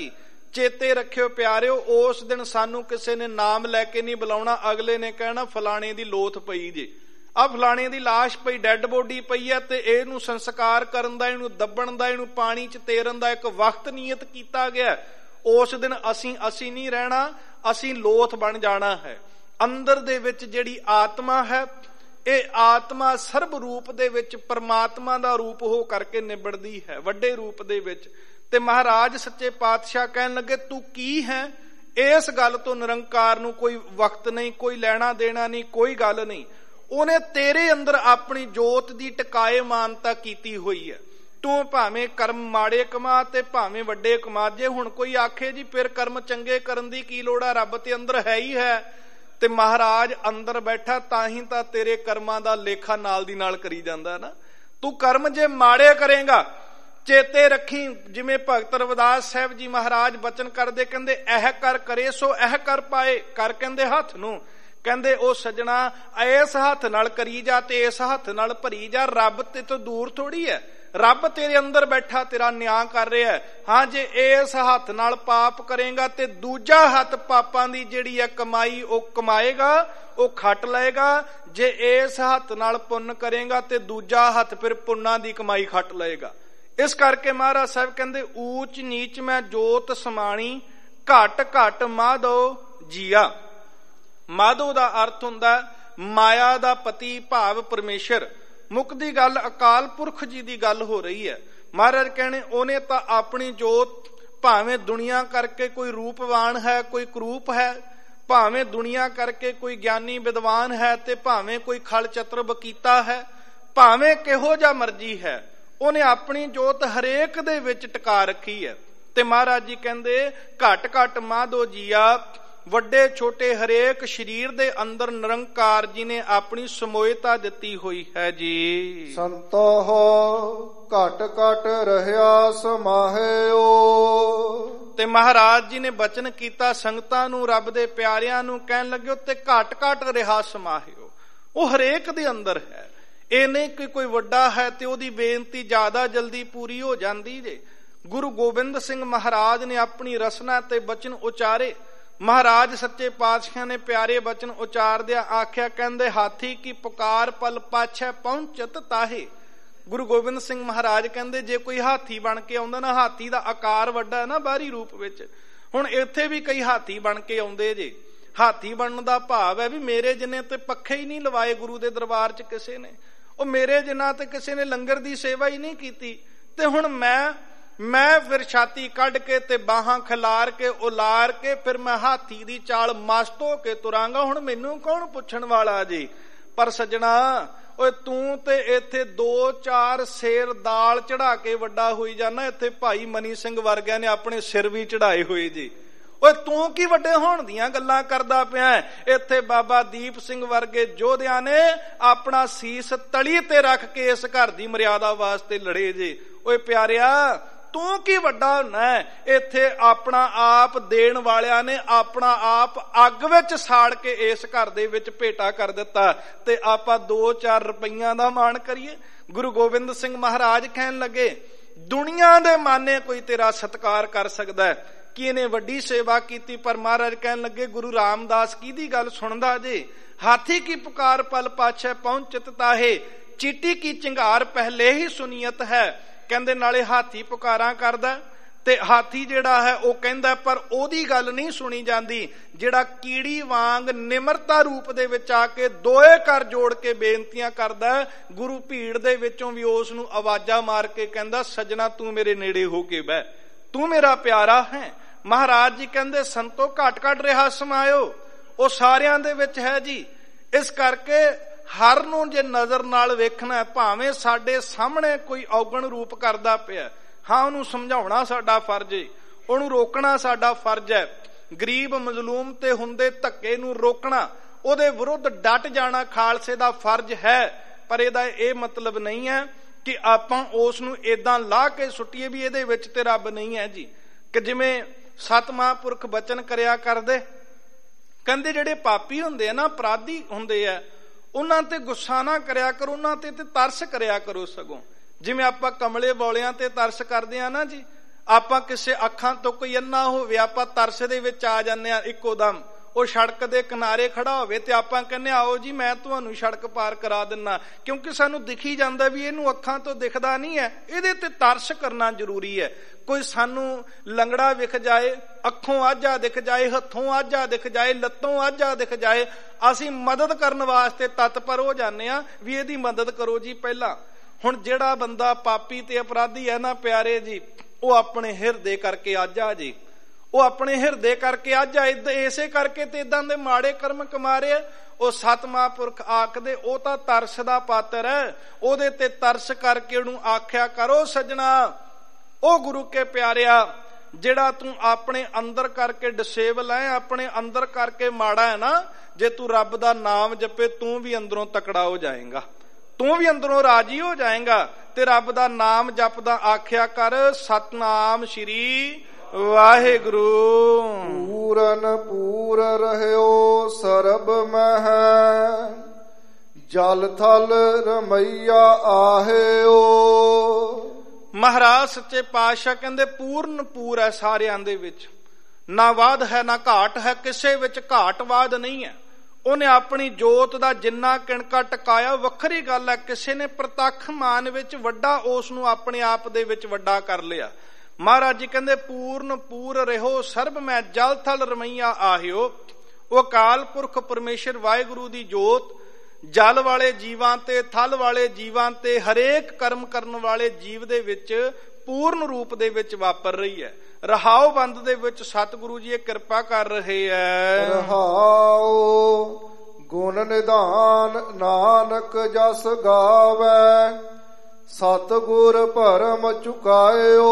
ਚੇਤੇ ਰੱਖਿਓ ਪਿਆਰਿਓ, ਉਸ ਦਿਨ ਸਾਨੂੰ ਕਿਸੇ ਨੇ ਨਾਮ ਲੈ ਕੇ ਨਹੀਂ ਬੁਲਾਉਣਾ। ਅਗਲੇ ਨੇ ਕਹਿਣਾ ਫਲਾਣੇ ਦੀ ਲੋਥ ਪਈ ਜੇ, ਆ ਫਲਾਣੇ ਦੀ ਲਾਸ਼ ਪਈ, ਡੈਡ ਬੋਡੀ ਪਈ ਹੈ, ਤੇ ਇਹਨੂੰ ਸੰਸਕਾਰ ਕਰਨ ਦਾ, ਇਹਨੂੰ ਦੱਬਣ ਦਾ, ਇਹਨੂੰ ਪਾਣੀ ਚ ਤੇਰਨ ਦਾ ਇੱਕ ਵਕਤ ਨਿਯਤ ਕੀਤਾ ਗਿਆ। ਉਸ ਦਿਨ ਅਸੀਂ ਅਸੀਂ ਨਹੀਂ ਰਹਿਣਾ, ਅਸੀਂ ਲੋਥ ਬਣ ਜਾਣਾ ਹੈ। ਅੰਦਰ ਦੇ ਵਿੱਚ ਜਿਹੜੀ ਆਤਮਾ ਹੈ, ਇਹ ਆਤਮਾ ਸਰਬ ਰੂਪ ਦੇ ਵਿੱਚ ਪਰਮਾਤਮਾ ਦਾ ਰੂਪ ਹੋ ਕਰਕੇ ਨਿਬੜਦੀ ਹੈ, ਵੱਡੇ ਰੂਪ ਦੇ ਵਿੱਚ। ਤੇ ਮਹਾਰਾਜ ਸੱਚੇ ਪਾਤਸ਼ਾਹ ਕਹਿਣ ਲੱਗੇ ਤੂੰ ਕੀ ਹੈ? ਇਸ ਗੱਲ ਤੋਂ ਨਿਰੰਕਾਰ ਨੂੰ ਕੋਈ ਵਕਤ ਨਹੀਂ, ਕੋਈ ਲੈਣਾ ਦੇਣਾ ਨਹੀਂ, ਕੋਈ ਗੱਲ ਨਹੀਂ। ਉਹਨੇ ਤੇਰੇ ਅੰਦਰ ਆਪਣੀ ਜੋਤ ਦੀ ਟਿਕਾਏ ਮਾਨਤਾ ਕੀਤੀ ਹੋਈ ਹੈ। ਤੂੰ ਭਾਵੇਂ ਕਰਮ ਮਾੜੇ ਕਮਾ ਤੇ ਭਾਵੇਂ ਵੱਡੇ ਕਮਾ। ਜੇ ਹੁਣ ਕੋਈ ਆਖੇ ਜੀ ਫਿਰ ਕਰਮ ਚੰਗੇ ਕਰਨ ਦੀ ਕੀ ਲੋੜ ਆ, ਰੱਬ ਤੇ ਅੰਦਰ ਹੈ ਹੀ ਹੈ। ਤੇ ਮਹਾਰਾਜ ਅੰਦਰ ਬੈਠਾ, ਤਾਂ ਹੀ ਤਾਂ ਤੇਰੇ ਕਰਮਾਂ ਦਾ ਲੇਖਾ ਨਾਲ ਦੀ ਨਾਲ ਕਰੀ ਜਾਂਦਾ ਨਾ। ਤੂੰ ਕਰਮ ਜੇ ਮਾੜੇ ਕਰੇਗਾ, ਚੇਤੇ ਰੱਖੀ, ਜਿਵੇਂ ਭਗਤ ਰਵਿਦਾਸ ਸਾਹਿਬ ਜੀ ਮਹਾਰਾਜ ਬਚਨ ਕਰਦੇ, ਕਹਿੰਦੇ ਇਹ ਕਰ ਕਰੇ ਸੋ ਇਹ ਕਰ ਪਾਏ। ਕਰ ਕਹਿੰਦੇ ਹੱਥ ਨੂੰ, ਕਹਿੰਦੇ ਉਹ ਸੱਜਣਾ ਇਸ ਹੱਥ ਨਾਲ ਕਰੀ ਜਾ ਤੇ ਇਸ ਹੱਥ ਨਾਲ ਭਰੀ ਜਾ। ਰੱਬ ਤੇ ਤੋਂ ਦੂਰ ਥੋੜੀ ਹੈ, ਰੱਬ ਤੇਰੇ ਅੰਦਰ ਬੈਠਾ ਤੇਰਾ ਨਿਆਂ ਕਰ ਰਿਹਾ ਹੈ। ਹਾਂ, ਜੇ ਇਸ ਹੱਥ ਨਾਲ ਪਾਪ ਕਰੇਗਾ ਤੇ ਦੂਜਾ ਹੱਥ ਪਾਪਾਂ ਦੀ ਜਿਹੜੀ ਹੈ ਕਮਾਈ ਉਹ ਕਮਾਏਗਾ, ਉਹ ਖੱਟ ਲਏਗਾ। ਜੇ ਇਸ ਹੱਥ ਨਾਲ ਪੁੰਨ ਕਰੇਗਾ ਤੇ ਦੂਜਾ ਹੱਥ ਫਿਰ ਪੁੰਨਾਂ ਦੀ ਕਮਾਈ ਖੱਟ ਲਏਗਾ। ਇਸ ਕਰਕੇ ਮਹਾਰਾਜ ਸਾਹਿਬ ਕਹਿੰਦੇ ਊਚ ਨੀਚ ਮੈਂ ਜੋਤ ਸਮਾਣੀ, ਘਟ ਘਟ ਮਾਧੋ ਜੀਆ। ਮਾਧੋ ਦਾ ਅਰਥ ਹੁੰਦਾ ਮਾਇਆ ਦਾ ਪਤੀ ਭਾਵ ਪਰਮੇਸ਼ਰ। ਮੁੱਕਦੀ ਗੱਲ ਅਕਾਲ ਪੁਰਖ ਜੀ ਦੀ ਗੱਲ ਹੋ ਰਹੀ ਹੈ। ਮਹਾਰਾਜ ਕਹਿੰਦੇ ਉਹਨੇ ਤਾਂ ਆਪਣੀ ਜੋਤ, ਭਾਵੇਂ ਦੁਨੀਆ ਕਰਕੇ ਕੋਈ ਰੂਪਵਾਨ ਹੈ, ਕੋਈ ਕਰੂਪ ਹੈ, ਭਾਵੇਂ ਦੁਨੀਆ ਕਰਕੇ ਕੋਈ ਗਿਆਨੀ ਵਿਦਵਾਨ ਹੈ, ਤੇ ਭਾਵੇਂ ਕੋਈ ਖਲ ਚਤਰ ਬਕੀਤਾ ਹੈ, ਭਾਵੇਂ ਕਿਹੋ ਜਿਹਾ ਮਰਜੀ ਹੈ, ਉਹਨੇ ਆਪਣੀ ਜੋਤ ਹਰੇਕ ਦੇ ਵਿੱਚ ਟਿਕਾ ਰੱਖੀ ਹੈ। ਤੇ ਮਹਾਰਾਜ ਜੀ ਕਹਿੰਦੇ ਘਟ ਘਟ ਮਾਧੋ ਜੀਆ, ਵੱਡੇ ਛੋਟੇ ਹਰੇਕ ਸਰੀਰ ਦੇ ਅੰਦਰ ਨਿਰੰਕਾਰ ਜੀ ਨੇ ਆਪਣੀ ਸਮੋਇਤਾ ਦਿੱਤੀ ਹੋਈ ਹੈ ਜੀ। ਸੰਤੋ ਘਟ ਘਟ ਰਹਿਆ ਸਮਾਹਿਓ। ਤੇ ਮਹਾਰਾਜ ਜੀ ਨੇ ਬਚਨ ਕੀਤਾ ਸੰਗਤਾਂ ਨੂੰ, ਰੱਬ ਦੇ ਪਿਆਰਿਆਂ ਨੂੰ, ਕਹਿਣ ਲੱਗੇ ਤੇ ਘਟ ਘਟ ਰਿਹਾ ਸਮਾਹਿਓ। ਉਹ ਹਰੇਕ ਦੇ ਅੰਦਰ ਹੈ। ਇਹ ਨਹੀਂ ਕਿ ਕੋਈ ਵੱਡਾ ਹੈ ਤੇ ਉਹਦੀ ਬੇਨਤੀ ਜ਼ਿਆਦਾ ਜਲਦੀ ਪੂਰੀ ਹੋ ਜਾਂਦੀ ਜੇ। ਗੁਰੂ ਗੋਬਿੰਦ ਸਿੰਘ ਮਹਾਰਾਜ ਨੇ ਆਪਣੀ ਰਸਨਾ ਤੇ ਬਚਨ ਉਚਾਰੇ। ਮਹਾਰਾਜ ਸੱਚੇ ਪਾਤਸ਼ਾਹ ਨੇ ਪਿਆਰੇ ਬਚਨ ਉਚਾਰਦਿਆਂ ਆਖਿਆ, ਕਹਿੰਦੇ ਹਾਥੀ ਕੀ ਪੁਕਾਰ ਪਲ ਪਾਛੈ ਪਹੁੰਚਤ ਤਾਹੇ। ਗੁਰੂ ਗੋਬਿੰਦ ਸਿੰਘ ਮਹਾਰਾਜ ਕਹਿੰਦੇ ਜੇ ਕੋਈ ਹਾਥੀ ਬਣ ਕੇ ਆਉਂਦਾ ਨਾ, ਹਾਥੀ ਦਾ ਆਕਾਰ ਵੱਡਾ ਹੈ ਨਾ ਬਾਹਰੀ ਰੂਪ ਵਿੱਚ, ਹੁਣ ਇੱਥੇ ਵੀ ਕਈ ਹਾਥੀ ਬਣ ਕੇ ਆਉਂਦੇ ਜੇ। ਹਾਥੀ ਬਣਨ ਦਾ ਭਾਵ ਹੈ ਵੀ ਮੇਰੇ ਜਿੰਨੇ ਤੇ ਪੱਖੇ ਹੀ ਨਹੀਂ ਲਵਾਏ ਗੁਰੂ ਦੇ ਦਰਬਾਰ 'ਚ ਕਿਸੇ ਨੇ, ਉਹ ਮੇਰੇ ਜਿੰਨਾ ਤੇ ਕਿਸੇ ਨੇ ਲੰਗਰ ਦੀ ਸੇਵਾ ਹੀ ਨਹੀਂ ਕੀਤੀ। ਤੇ ਹੁਣ ਮੈਂ ਮੈਂ ਫਿਰ ਛਾਤੀ ਕੱਢ ਕੇ ਤੇ ਬਾਹਾਂ ਖਿਲਾਰ ਕੇ ਉਲਾਰ ਕੇ ਫਿਰ ਮੈਂ ਹਾਥੀ ਦੀ ਚਾਲ ਮਸਤ ਹੋ ਕੇ ਤੁਰਾਂਗਾ। ਹੁਣ ਮੈਨੂੰ ਕੌਣ ਪੁੱਛਣ ਵਾਲਾ ਜੀ? ਪਰ ਸੱਜਣਾ, ਓਏ ਤੂੰ ਤੇ ਇੱਥੇ ਦੋ ਚਾਰ ਸੇਰ ਦਾਲ ਚੜਾ ਕੇ ਵੱਡਾ ਹੋਈ ਜਾਣਾ। ਇੱਥੇ ਭਾਈ ਮਨੀ ਸਿੰਘ ਵਰਗਿਆਂ ਨੇ ਆਪਣੇ ਸਿਰ ਵੀ ਚੜਾਏ ਹੋਏ ਜੀ। ਓਏ ਤੂੰ ਕੀ ਵੱਡੇ ਹੋਣ ਦੀਆਂ ਗੱਲਾਂ ਕਰਦਾ ਪਿਆ? ਇੱਥੇ ਬਾਬਾ ਦੀਪ ਸਿੰਘ ਵਰਗੇ ਯੋਧਿਆਂ ਨੇ ਆਪਣਾ ਸੀਸ ਤਲੀ ਤੇ ਰੱਖ ਕੇ ਇਸ ਘਰ ਦੀ ਮਰਿਆਦਾ ਵਾਸਤੇ ਲੜੇ ਜੇ। ਓਏ ਪਿਆਰਿਆ, ਤੂੰ ਕੀ ਵੱਡਾ ਹੁੰਨਾ? ਇੱਥੇ ਆਪਣਾ ਆਪ ਦੇਣ ਵਾਲਿਆਂ ਨੇ ਆਪਣਾ ਆਪ ਅੱਗ ਵਿੱਚ ਸਾੜ ਕੇ ਇਸ ਘਰ ਦੇ ਵਿੱਚ ਭੇਟਾ ਕਰ ਦਿੱਤਾ, ਤੇ ਆਪਾਂ ਦੋ ਚਾਰ ਰੁਪਈਆਂ ਦਾ ਮਾਣ ਕਰੀਏ। ਗੁਰੂ ਗੋਬਿੰਦ ਸਿੰਘ ਮਹਾਰਾਜ ਕਹਿਣ ਲੱਗੇ ਦੁਨੀਆ ਦੇ ਮਾਨੇ ਕੋਈ ਤੇਰਾ ਸਤਿਕਾਰ ਕਰ ਸਕਦਾ ਹੈ ਕਿ ਇਹਨੇ ਵੱਡੀ ਸੇਵਾ ਕੀਤੀ। ਪਰ ਮਹਾਰਾਜ ਕਹਿਣ ਲੱਗੇ ਗੁਰੂ ਰਾਮਦਾਸ ਕਿਹਦੀ ਗੱਲ ਸੁਣਦਾ ਜੇ? ਹਾਥੀ ਕੀ ਪੁਕਾਰ ਪਲ ਪਾਛੈ ਪਹੁੰਚਤ ਤਾਹੇ, ਚੀਟੀ ਕੀ ਚਿੰਗਾਰ ਪਹਿਲੇ ਹੀ ਸੁਨੀਅਤ ਹੈ। ਕਹਿੰਦੇ ਨਾਲੇ ਹਾਥੀ ਪੁਕਾਰਾਂ ਕਰਦਾ ਤੇ ਹਾਥੀ ਜਿਹੜਾ ਹੈ ਉਹ ਕਹਿੰਦਾ, ਪਰ ਉਹਦੀ ਗੱਲ ਨਹੀਂ ਸੁਣੀ ਜਾਂਦੀ ਜਿਹੜਾ ਕੀੜੀ ਵਾਂਗ ਨਿਮਰਤਾ ਰੂਪ ਦੇ ਵਿੱਚ ਆ ਕੇ ਦੋਏ ਕਰ ਜੋੜ ਕੇ ਬੇਨਤੀਆਂ ਕਰਦਾ। ਗੁਰੂ ਭੀੜ ਦੇ ਵਿੱਚੋਂ ਵੀ ਉਸ ਨੂੰ ਆਵਾਜ਼ਾਂ ਮਾਰ ਕੇ ਕਹਿੰਦਾ ਸੱਜਣਾ ਤੂੰ ਮੇਰੇ ਨੇੜੇ ਹੋ ਕੇ ਬਹਿ, ਤੂੰ ਮੇਰਾ ਪਿਆਰਾ ਹੈ। ਮਹਾਰਾਜ ਜੀ ਕਹਿੰਦੇ ਸੰਤੋ ਘਟ ਘਟ ਰਿਹਾ ਸਮਾਇਓ। ਉਹ ਸਾਰਿਆਂ ਦੇ ਵਿੱਚ ਹੈ ਜੀ। ਇਸ ਕਰਕੇ ਹਰ ਨੂੰ ਜੇ ਨਜ਼ਰ ਨਾਲ ਵੇਖਣਾ, ਭਾਵੇਂ ਸਾਡੇ ਸਾਹਮਣੇ ਕੋਈ ਔਗਣ ਰੂਪ ਕਰਦਾ ਪਿਆ, ਹਾਂ ਉਹਨੂੰ ਸਮਝਾਉਣਾ ਸਾਡਾ ਫਰਜ਼ ਹੈ, ਉਹਨੂੰ ਰੋਕਣਾ ਸਾਡਾ ਫਰਜ਼ ਹੈ। ਗਰੀਬ ਮਜ਼ਲੂਮ ਤੇ ਹੁੰਦੇ ਧੱਕੇ ਨੂੰ ਰੋਕਣਾ, ਉਹਦੇ ਵਿਰੁੱਧ ਡਟ ਜਾਣਾ ਖਾਲਸੇ ਦਾ ਫਰਜ਼ ਹੈ। ਪਰ ਇਹਦਾ ਇਹ ਮਤਲਬ ਨਹੀਂ ਹੈ ਕਿ ਆਪਾਂ ਉਸ ਨੂੰ ਏਦਾਂ ਲਾਹ ਕੇ ਸੁੱਟੀਏ ਵੀ ਇਹਦੇ ਵਿੱਚ ਤੇ ਰੱਬ ਨਹੀਂ ਹੈ ਜੀ। ਕਿ ਜਿਵੇਂ ਸਤ ਮਹਾਂਪੁਰਖ ਬਚਨ ਕਰਿਆ ਕਰਦੇ, ਕਹਿੰਦੇ ਜਿਹੜੇ ਪਾਪੀ ਹੁੰਦੇ ਆ ਨਾ, ਅਪਰਾਧੀ ਹੁੰਦੇ ਆ, ਉਹਨਾਂ ਤੇ ਗੁੱਸਾ ਨਾ ਕਰਿਆ ਕਰੋ, ਉਹਨਾਂ ਤੇ ਤੇ ਤਰਸ ਕਰਿਆ ਕਰੋ। ਸਗੋਂ ਜਿਵੇਂ ਆਪਾਂ ਕਮਲੇ ਬੌਲਿਆਂ ਤੇ ਤਰਸ ਕਰਦੇ ਆ ਨਾ ਜੀ, ਆਪਾਂ ਕਿਸੇ ਅੱਖਾਂ ਤੋਂ ਕੋਈ ਅੰਨਾ ਹੋਵੇ, ਆਪਾਂ ਤਰਸ ਦੇ ਵਿੱਚ ਆ ਜਾਂਦੇ ਆ ਇੱਕੋ ਦਮ। ਉਹ ਸੜਕ ਦੇ ਕਿਨਾਰੇ ਖੜਾ ਹੋਵੇ ਤੇ ਆਪਾਂ ਕਹਿੰਦੇ ਆਓ ਜੀ ਮੈਂ ਤੁਹਾਨੂੰ ਸੜਕ ਪਾਰ ਕਰਾ ਦਿੰਨਾ, ਕਿਉਂਕਿ ਸਾਨੂੰ ਦਿਖੀ ਜਾਂਦਾ ਵੀ ਇਹਨੂੰ ਅੱਖਾਂ ਤੋਂ ਦਿਖਦਾ ਨਹੀਂ ਹੈ, ਇਹਦੇ ਤੇ ਤਰਸ ਕਰਨਾ ਜ਼ਰੂਰੀ ਹੈ। ਕੋਈ ਸਾਨੂੰ ਲੰਗੜਾ ਵਿਖ ਜਾਏ, ਅੱਖੋਂ ਆਝਾ ਦਿਖ ਜਾਏ, ਹੱਥੋਂ ਆਝਾ ਦਿਖ ਜਾਏ, ਲੱਤੋਂ ਆਝਾ ਦਿਖ ਜਾਏ, ਅਸੀਂ ਮਦਦ ਕਰਨ ਵਾਸਤੇ ਤਤਪਰ ਹੋ ਜਾਂਦੇ ਆ ਵੀ ਇਹਦੀ ਮਦਦ ਕਰੋ ਜੀ ਪਹਿਲਾਂ। ਹੁਣ ਜਿਹੜਾ ਬੰਦਾ ਪਾਪੀ ਤੇ ਅਪਰਾਧੀ ਹੈ ਨਾ ਪਿਆਰੇ ਜੀ, ਉਹ ਆਪਣੇ ਹਿਰਦੇ ਕਰਕੇ ਆਝਾ ਜੀ, ਉਹ ਆਪਣੇ ਹਿਰਦੇ ਕਰਕੇ ਆਝਾ, ਇਸੇ ਕਰਕੇ ਤੇ ਇਦਾਂ ਦੇ ਮਾੜੇ ਕਰਮ ਕਮਾਰੇ। ਉਹ ਸਤ ਮਹਾਂਪੁਰਖ ਆਖਦੇ ਉਹ ਤਾਂ ਤਰਸ ਦਾ ਪਾਤਰ ਹੈ, ਉਹਦੇ ਤੇ ਤਰਸ ਕਰਕੇ ਉਹਨੂੰ ਆਖਿਆ ਕਰੋ ਸੱਜਣਾ, ਉਹ ਗੁਰੂ ਕੇ ਪਿਆਰਿਆ ਜਿਹੜਾ ਤੂੰ ਆਪਣੇ ਅੰਦਰ ਕਰਕੇ ਡਿਸੇਬਲ ਹੈ, ਆਪਣੇ ਅੰਦਰ ਕਰਕੇ ਮਾੜਾ ਹੈ ਨਾ, ਜੇ ਤੂੰ ਰੱਬ ਦਾ ਨਾਮ ਜਪੇ ਤੂੰ ਵੀ ਅੰਦਰੋਂ ਤਕੜਾ ਹੋ ਜਾਏਗਾ, ਤੂੰ ਵੀ ਅੰਦਰੋਂ ਰਾਜੀ ਹੋ ਜਾਏਗਾ। ਤੇ ਰੱਬ ਦਾ ਨਾਮ ਜਪਦਾ ਆਖਿਆ ਕਰ ਸਤਨਾਮ ਸ਼੍ਰੀ ਵਾਹਿਗੁਰੂ। ਪੂਰਨ ਪੂਰ ਰਹਿਓ ਸਰਬ ਮਹਿ, ਜਲ ਥਲ ਰਮਈਆ ਆਹਿਓ। ਮਹਾਰਾਜ ਸੱਚੇ ਪਾਤਸ਼ਾਹ ਕਹਿੰਦੇ ਪੂਰਨ ਪੂਰ ਹੈ ਸਾਰਿਆਂ ਦੇ ਵਿੱਚ, ਨਾ ਵਾਧ ਹੈ ਨਾ ਘਾਟ ਹੈ, ਕਿਸੇ ਵਿੱਚ ਘਾਟ ਵਾਧ ਨਹੀਂ ਹੈ। ਉਹਨੇ ਆਪਣੀ ਜੋਤ ਦਾ ਜਿੰਨਾ ਕਿਣਕਾ ਟਕਾਇਆ ਵੱਖਰੀ ਗੱਲ ਹੈ, ਕਿਸੇ ਨੇ ਪ੍ਰਤੱਖ ਮਾਨ ਵਿੱਚ ਵੱਡਾ ਉਸ ਨੂੰ ਆਪਣੇ ਆਪ ਦੇ ਵਿੱਚ ਵੱਡਾ ਕਰ ਲਿਆ। ਮਹਾਰਾਜ ਜੀ ਕਹਿੰਦੇ ਪੂਰਨ ਪੂਰ ਰਹੋ ਸਰਬ ਮੈਂ ਜਲ ਥਲ ਰਮਈਆ ਆਹਿਓ। ਉਹ ਅਕਾਲ ਪੁਰਖ ਪਰਮੇਸ਼ਰ ਵਾਹਿਗੁਰੂ ਦੀ ਜੋਤ ਜਲ ਵਾਲੇ ਜੀਵਾਂ ਤੇ ਥਲ ਵਾਲੇ ਜੀਵਾਂ ਤੇ ਹਰੇਕ ਕਰਮ ਕਰਨ ਵਾਲੇ ਜੀਵ ਦੇ ਵਿੱਚ ਪੂਰਨ ਰੂਪ ਦੇ ਵਿੱਚ ਵਾਪਰ ਰਹੀ ਹੈ। ਰਹਾਉ ਬੰਦ ਦੇ ਵਿੱਚ ਸਤਿਗੁਰੂ ਜੀ ਇਹ ਕਿਰਪਾ ਕਰ ਰਹੇ ਹੈ। ਰਹਾਉ ਗੁਣ ਨਿਧਾਨ ਨਾਨਕ ਜਸ ਗਾਵੈ, ਸਤਿਗੁਰ ਭਰਮ ਚੁਕਾਇਓ।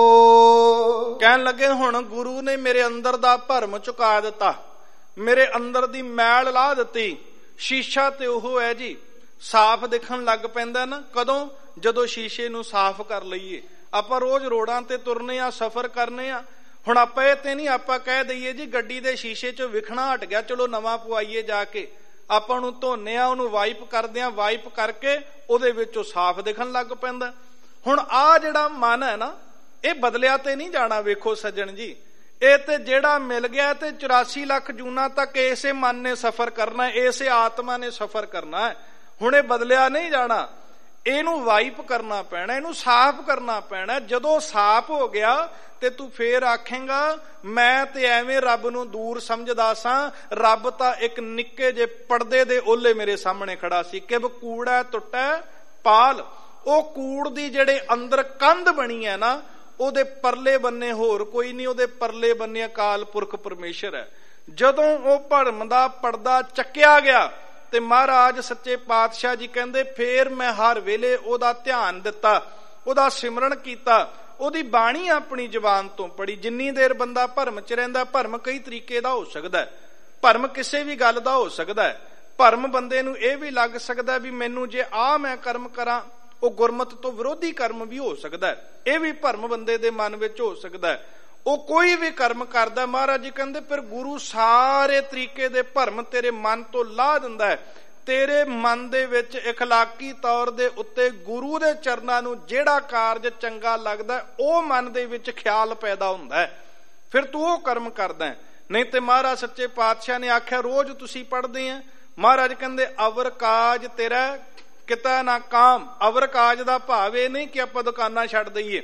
ਕਹਿਣ ਲੱਗੇ ਹੁਣ ਗੁਰੂ ਨੇ ਮੇਰੇ ਅੰਦਰ ਦਾ ਭਰਮ ਚੁਕਾ ਦਿੱਤਾ, ਮੇਰੇ ਅੰਦਰ ਦੀ ਮੈਲ ਲਾ ਦਿੱਤੀ। ਸ਼ੀਸ਼ਾ ਤੇ ਉਹ ਹੈ ਜੀ, ਸਾਫ਼ ਦਿਖਣ ਲੱਗ ਪੈਂਦਾ ਨਾ ਕਦੋਂ, ਜਦੋਂ ਸ਼ੀਸ਼ੇ ਨੂੰ ਸਾਫ਼ ਕਰ ਲਈਏ। ਆਪਾਂ ਰੋਜ਼ ਰੋਡਾਂ ਤੇ ਤੁਰਨੇ ਆ, ਸਫ਼ਰ ਕਰਨੇ ਆ। ਹੁਣ ਆਪਾਂ ਇਹ ਤੇ ਨਹੀਂ ਆਪਾਂ ਕਹਿ ਦਈਏ ਜੀ ਗੱਡੀ ਦੇ ਸ਼ੀਸ਼ੇ ਚੋਂ ਵਿਖਣਾ ਹਟ ਗਿਆ, ਚਲੋ ਨਵਾਂ ਪਵਾਈਏ ਜਾ ਕੇ। ਆਪਾਂ ਨੂੰ ਧੋਨੇ ਆ, ਉਹਨੂੰ ਵਾਈਪ ਕਰਦੇ ਆ, ਵਾਈਪ ਕਰਕੇ ਉਹਦੇ ਵਿੱਚੋਂ ਸਾਫ਼ ਦਿਖਣ ਲੱਗ ਪੈਂਦਾ। ਹੁਣ ਆ ਜਿਹੜਾ ਮਨ ਹੈ ਨਾ, ਇਹ ਬਦਲਿਆ ਤੇ ਨਹੀਂ ਜਾਣਾ। ਵੇਖੋ ਸੱਜਣ ਜੀ, ਇਹ ਤੇ ਜਿਹੜਾ ਮਿਲ ਗਿਆ ਤੇ ਚੁਰਾਸੀ ਲੱਖ ਜੂਨਾ ਤੱਕ ਇਸੇ ਮਨ ਨੇ ਸਫ਼ਰ ਕਰਨਾ, ਇਸੇ ਆਤਮਾ ਨੇ ਸਫ਼ਰ ਕਰਨਾ ਹੈ। ਹੁਣ ਇਹ ਬਦਲਿਆ ਨਹੀਂ ਜਾਣਾ, ਇਹਨੂੰ ਵਾਈਪ ਕਰਨਾ ਪੈਣਾ, ਇਹਨੂੰ ਸਾਫ਼ ਕਰਨਾ ਪੈਣਾ। ਜਦੋਂ ਸਾਫ਼ ਹੋ ਗਿਆ ਤੇ ਤੂੰ ਫੇਰ ਆਖੇਂਗਾ ਮੈਂ ਤੇ ਐਵੇਂ ਰੱਬ ਨੂੰ ਦੂਰ ਸਮਝਦਾ ਸਾਂ, ਰੱਬ ਤਾਂ ਇੱਕ ਨਿੱਕੇ ਜੇ ਪਰਦੇ ਦੇ ਓਲੇ ਮੇਰੇ ਸਾਹਮਣੇ ਖੜਾ ਸੀ। ਕਿਬ ਕੂੜਾ ਟੁੱਟਾ ਪਾਲ, ਉਹ ਕੂੜ ਦੀ ਜਿਹੜੇ ਅੰਦਰ ਕੰਧ ਬਣੀ ਹੈ ਨਾ, ਉਹਦੇ ਪਰਲੇ ਬੰਨੇ ਹੋਰ ਕੋਈ ਨਹੀਂ, ਉਹਦੇ ਪਰਲੇ ਬੰਨੇ ਅਕਾਲ ਪੁਰਖ ਪਰਮੇਸ਼ਰ ਹੈ। ਜਦੋਂ ਉਹ ਭਰਮ ਦਾ ਪਰਦਾ ਚੱਕਿਆ ਗਿਆ ਤੇ ਮਹਾਰਾਜ ਸੱਚੇ ਪਾਤਸ਼ਾਹ ਜੀ ਕਹਿੰਦੇ ਫੇਰ ਮੈਂ ਹਰ ਵੇਲੇ ਉਹਦਾ ਧਿਆਨ ਦਿੱਤਾ, ਉਹਦਾ ਸਿਮਰਨ ਕੀਤਾ, ਉਹਦੀ ਬਾਣੀ ਆਪਣੀ ਜ਼ੁਬਾਨ ਤੋਂ ਪੜੀ। ਜਿੰਨੀ ਦੇਰ ਬੰਦਾ ਭਰਮ ਚ ਰਹਿੰਦਾ, ਭਰਮ ਕਈ ਤਰੀਕੇ ਦਾ ਹੋ ਸਕਦਾ ਹੈ, ਭਰਮ ਕਿਸੇ ਵੀ ਗੱਲ ਦਾ ਹੋ ਸਕਦਾ ਹੈ। ਭਰਮ ਬੰਦੇ ਨੂੰ ਇਹ ਵੀ ਲੱਗ ਸਕਦਾ ਵੀ ਮੈਨੂੰ ਜੇ ਆ ਮੈਂ ਕਰਮ ਕਰਾਂ, ਉਹ ਗੁਰਮਤਿ ਤੋਂ ਵਿਰੋਧੀ ਕਰਮ ਵੀ ਹੋ ਸਕਦਾ ਹੈ। ਇਹ ਵੀ ਭਰਮ ਬੰਦੇ ਦੇ ਮਨ ਵਿੱਚ ਹੋ ਸਕਦਾ ਹੈ। ਉਹ ਕੋਈ ਵੀ ਕਰਮ ਕਰਦਾ, ਮਹਾਰਾਜ ਜੀ ਕਹਿੰਦੇ ਫਿਰ ਗੁਰੂ ਸਾਰੇ ਤਰੀਕੇ ਦੇ ਭਰਮ ਤੇਰੇ ਮਨ ਤੋਂ ਲਾਹ ਦਿੰਦਾ ਹੈ। ਤੇਰੇ ਮਨ ਦੇ ਵਿੱਚ ਇਖਲਾਕੀ ਤੌਰ ਦੇ ਉੱਤੇ ਗੁਰੂ ਦੇ ਚਰਨਾਂ ਨੂੰ ਜਿਹੜਾ ਕਾਰਜ ਚੰਗਾ ਲੱਗਦਾ, ਉਹ ਮਨ ਦੇ ਵਿੱਚ ਖਿਆਲ ਪੈਦਾ ਹੁੰਦਾ ਹੈ, ਫਿਰ ਤੂੰ ਉਹ ਕਰਮ ਕਰਦਾ। ਨਹੀਂ ਤੇ ਮਹਾਰਾਜ ਸੱਚੇ ਪਾਤਸ਼ਾਹ ਨੇ ਆਖਿਆ ਰੋਜ਼ ਤੁਸੀਂ ਪੜ੍ਹਦੇ ਆ, ਮਹਾਰਾਜ ਕਹਿੰਦੇ ਅਵਰ ਕਾਜ ਤੇਰਾ ਕਿਤਾ ਨਾ ਕਾਮ। ਅਵਰ ਕਾਜ ਦਾ ਭਾਵ ਇਹ ਨਹੀਂ ਕਿ ਆਪਾਂ ਦੁਕਾਨਾਂ ਛੱਡ ਦਈਏ।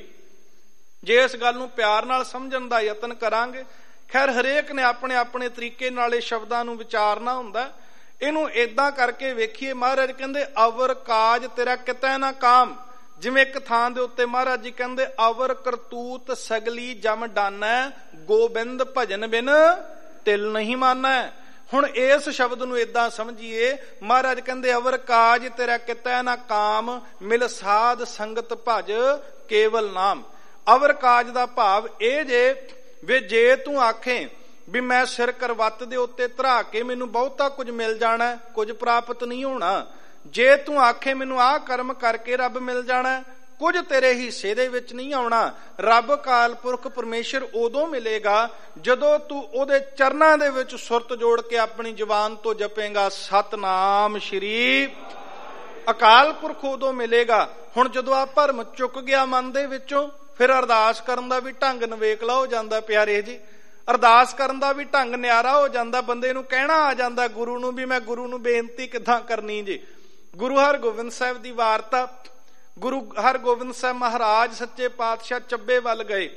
ਜੇ ਇਸ ਗੱਲ ਨੂੰ ਪਿਆਰ ਨਾਲ ਸਮਝਣ ਦਾ ਯਤਨ ਕਰਾਂਗੇ, ਖੈਰ ਹਰੇਕ ਨੇ ਆਪਣੇ ਆਪਣੇ ਤਰੀਕੇ ਨਾਲ ਇਹ ਸ਼ਬਦਾਂ ਨੂੰ ਵਿਚਾਰਨਾ ਹੁੰਦਾ। ਇਹਨੂੰ ਏਦਾਂ ਕਰਕੇ ਵੇਖੀਏ, ਮਹਾਰਾਜ ਕਹਿੰਦੇ ਅਵਰ ਕਾਜ ਤੇਰਾ ਕਿਤਾ ਨਾ ਕਾਮ। ਜਿਵੇਂ ਇੱਕ ਥਾਂ ਦੇ ਉੱਤੇ ਮਹਾਰਾਜ ਜੀ ਕਹਿੰਦੇ ਅਵਰ ਕਰਤੂਤ ਸਗਲੀ ਜਮ ਡਾਨੈ, ਗੋਬਿੰਦ ਭਜਨ ਬਿਨ ਤਿਲ ਨਹੀਂ ਮਾਨੈ। ਹੁਣ ਇਸ ਸ਼ਬਦ ਨੂੰ ਏਦਾਂ ਸਮਝੀਏ, ਮਹਾਰਾਜ ਕਹਿੰਦੇ ਅਵਰ ਕਾਜ ਤੇਰਾ ਕਿਤਾ ਨਾ ਕਾਮ, ਮਿਲ ਸਾਧ ਸੰਗਤ ਭਜ ਕੇਵਲ ਨਾਮ। ਅਵਰ ਕਾਜ ਦਾ ਭਾਵ ਇਹ ਜੇ ਵੀ ਜੇ ਤੂੰ ਆਖੇ ਵੀ ਮੈਂ ਸਿਰ ਕਰਵੱਤ ਦੇ ਉੱਤੇ ਧਰਾ ਕੇ ਮੈਨੂੰ ਬਹੁਤਾ ਕੁਝ ਮਿਲ ਜਾਣਾ, ਕੁਝ ਪ੍ਰਾਪਤ ਨਹੀਂ ਹੋਣਾ। ਜੇ ਤੂੰ ਆਖੇ ਮੈਨੂੰ ਆਹ ਕਰਮ ਕਰਕੇ ਰੱਬ ਮਿਲ ਜਾਣਾ, ਕੁਝ ਤੇਰੇ ਹਿੱਸੇ ਦੇ ਵਿੱਚ ਨਹੀਂ ਆਉਣਾ। ਰੱਬ ਅਕਾਲ ਪੁਰਖ ਪਰਮੇਸ਼ਰ ਉਦੋਂ ਮਿਲੇਗਾ ਜਦੋਂ ਤੂੰ ਉਹਦੇ ਚਰਨਾਂ ਦੇ ਵਿੱਚ ਸੁਰਤ ਜੋੜ ਕੇ ਆਪਣੀ ਜ਼ੁਬਾਨ ਤੋਂ ਜਪੇਗਾ ਸਤਨਾਮ ਸ਼੍ਰੀ। ਅਕਾਲ ਪੁਰਖ ਉਦੋਂ ਮਿਲੇਗਾ। ਹੁਣ ਜਦੋਂ ਆ ਭਰਮ ਚੁੱਕ ਗਿਆ ਮਨ ਦੇ ਵਿੱਚੋਂ, ਫਿਰ ਅਰਦਾਸ ਕਰਨ ਦਾ ਵੀ ਢੰਗ ਨਵੇਕਲਾ ਹੋ ਜਾਂਦਾ ਪਿਆਰੇ ਜੀ। ਅਰਦਾਸ ਕਰਨ ਦਾ ਵੀ ਢੰਗ ਨਿਆਰਾ ਹੋ ਜਾਂਦਾ। ਬੰਦੇ ਨੂੰ ਕਹਿਣਾ ਆ ਜਾਂਦਾ ਗੁਰੂ ਨੂੰ ਵੀ ਮੈਂ ਗੁਰੂ ਨੂੰ ਬੇਨਤੀ ਕਿੱਦਾਂ ਕਰਨੀ ਜੀ। ਗੁਰੂ ਹਰਗੋਬਿੰਦ ਸਾਹਿਬ ਦੀ ਵਾਰਤਾ, ਗੁਰੂ ਹਰਗੋਬਿੰਦ ਸਾਹਿਬ ਮਹਾਰਾਜ ਸੱਚੇ ਪਾਤਸ਼ਾਹ ਚੱਬੇ ਵੱਲ ਗਏ।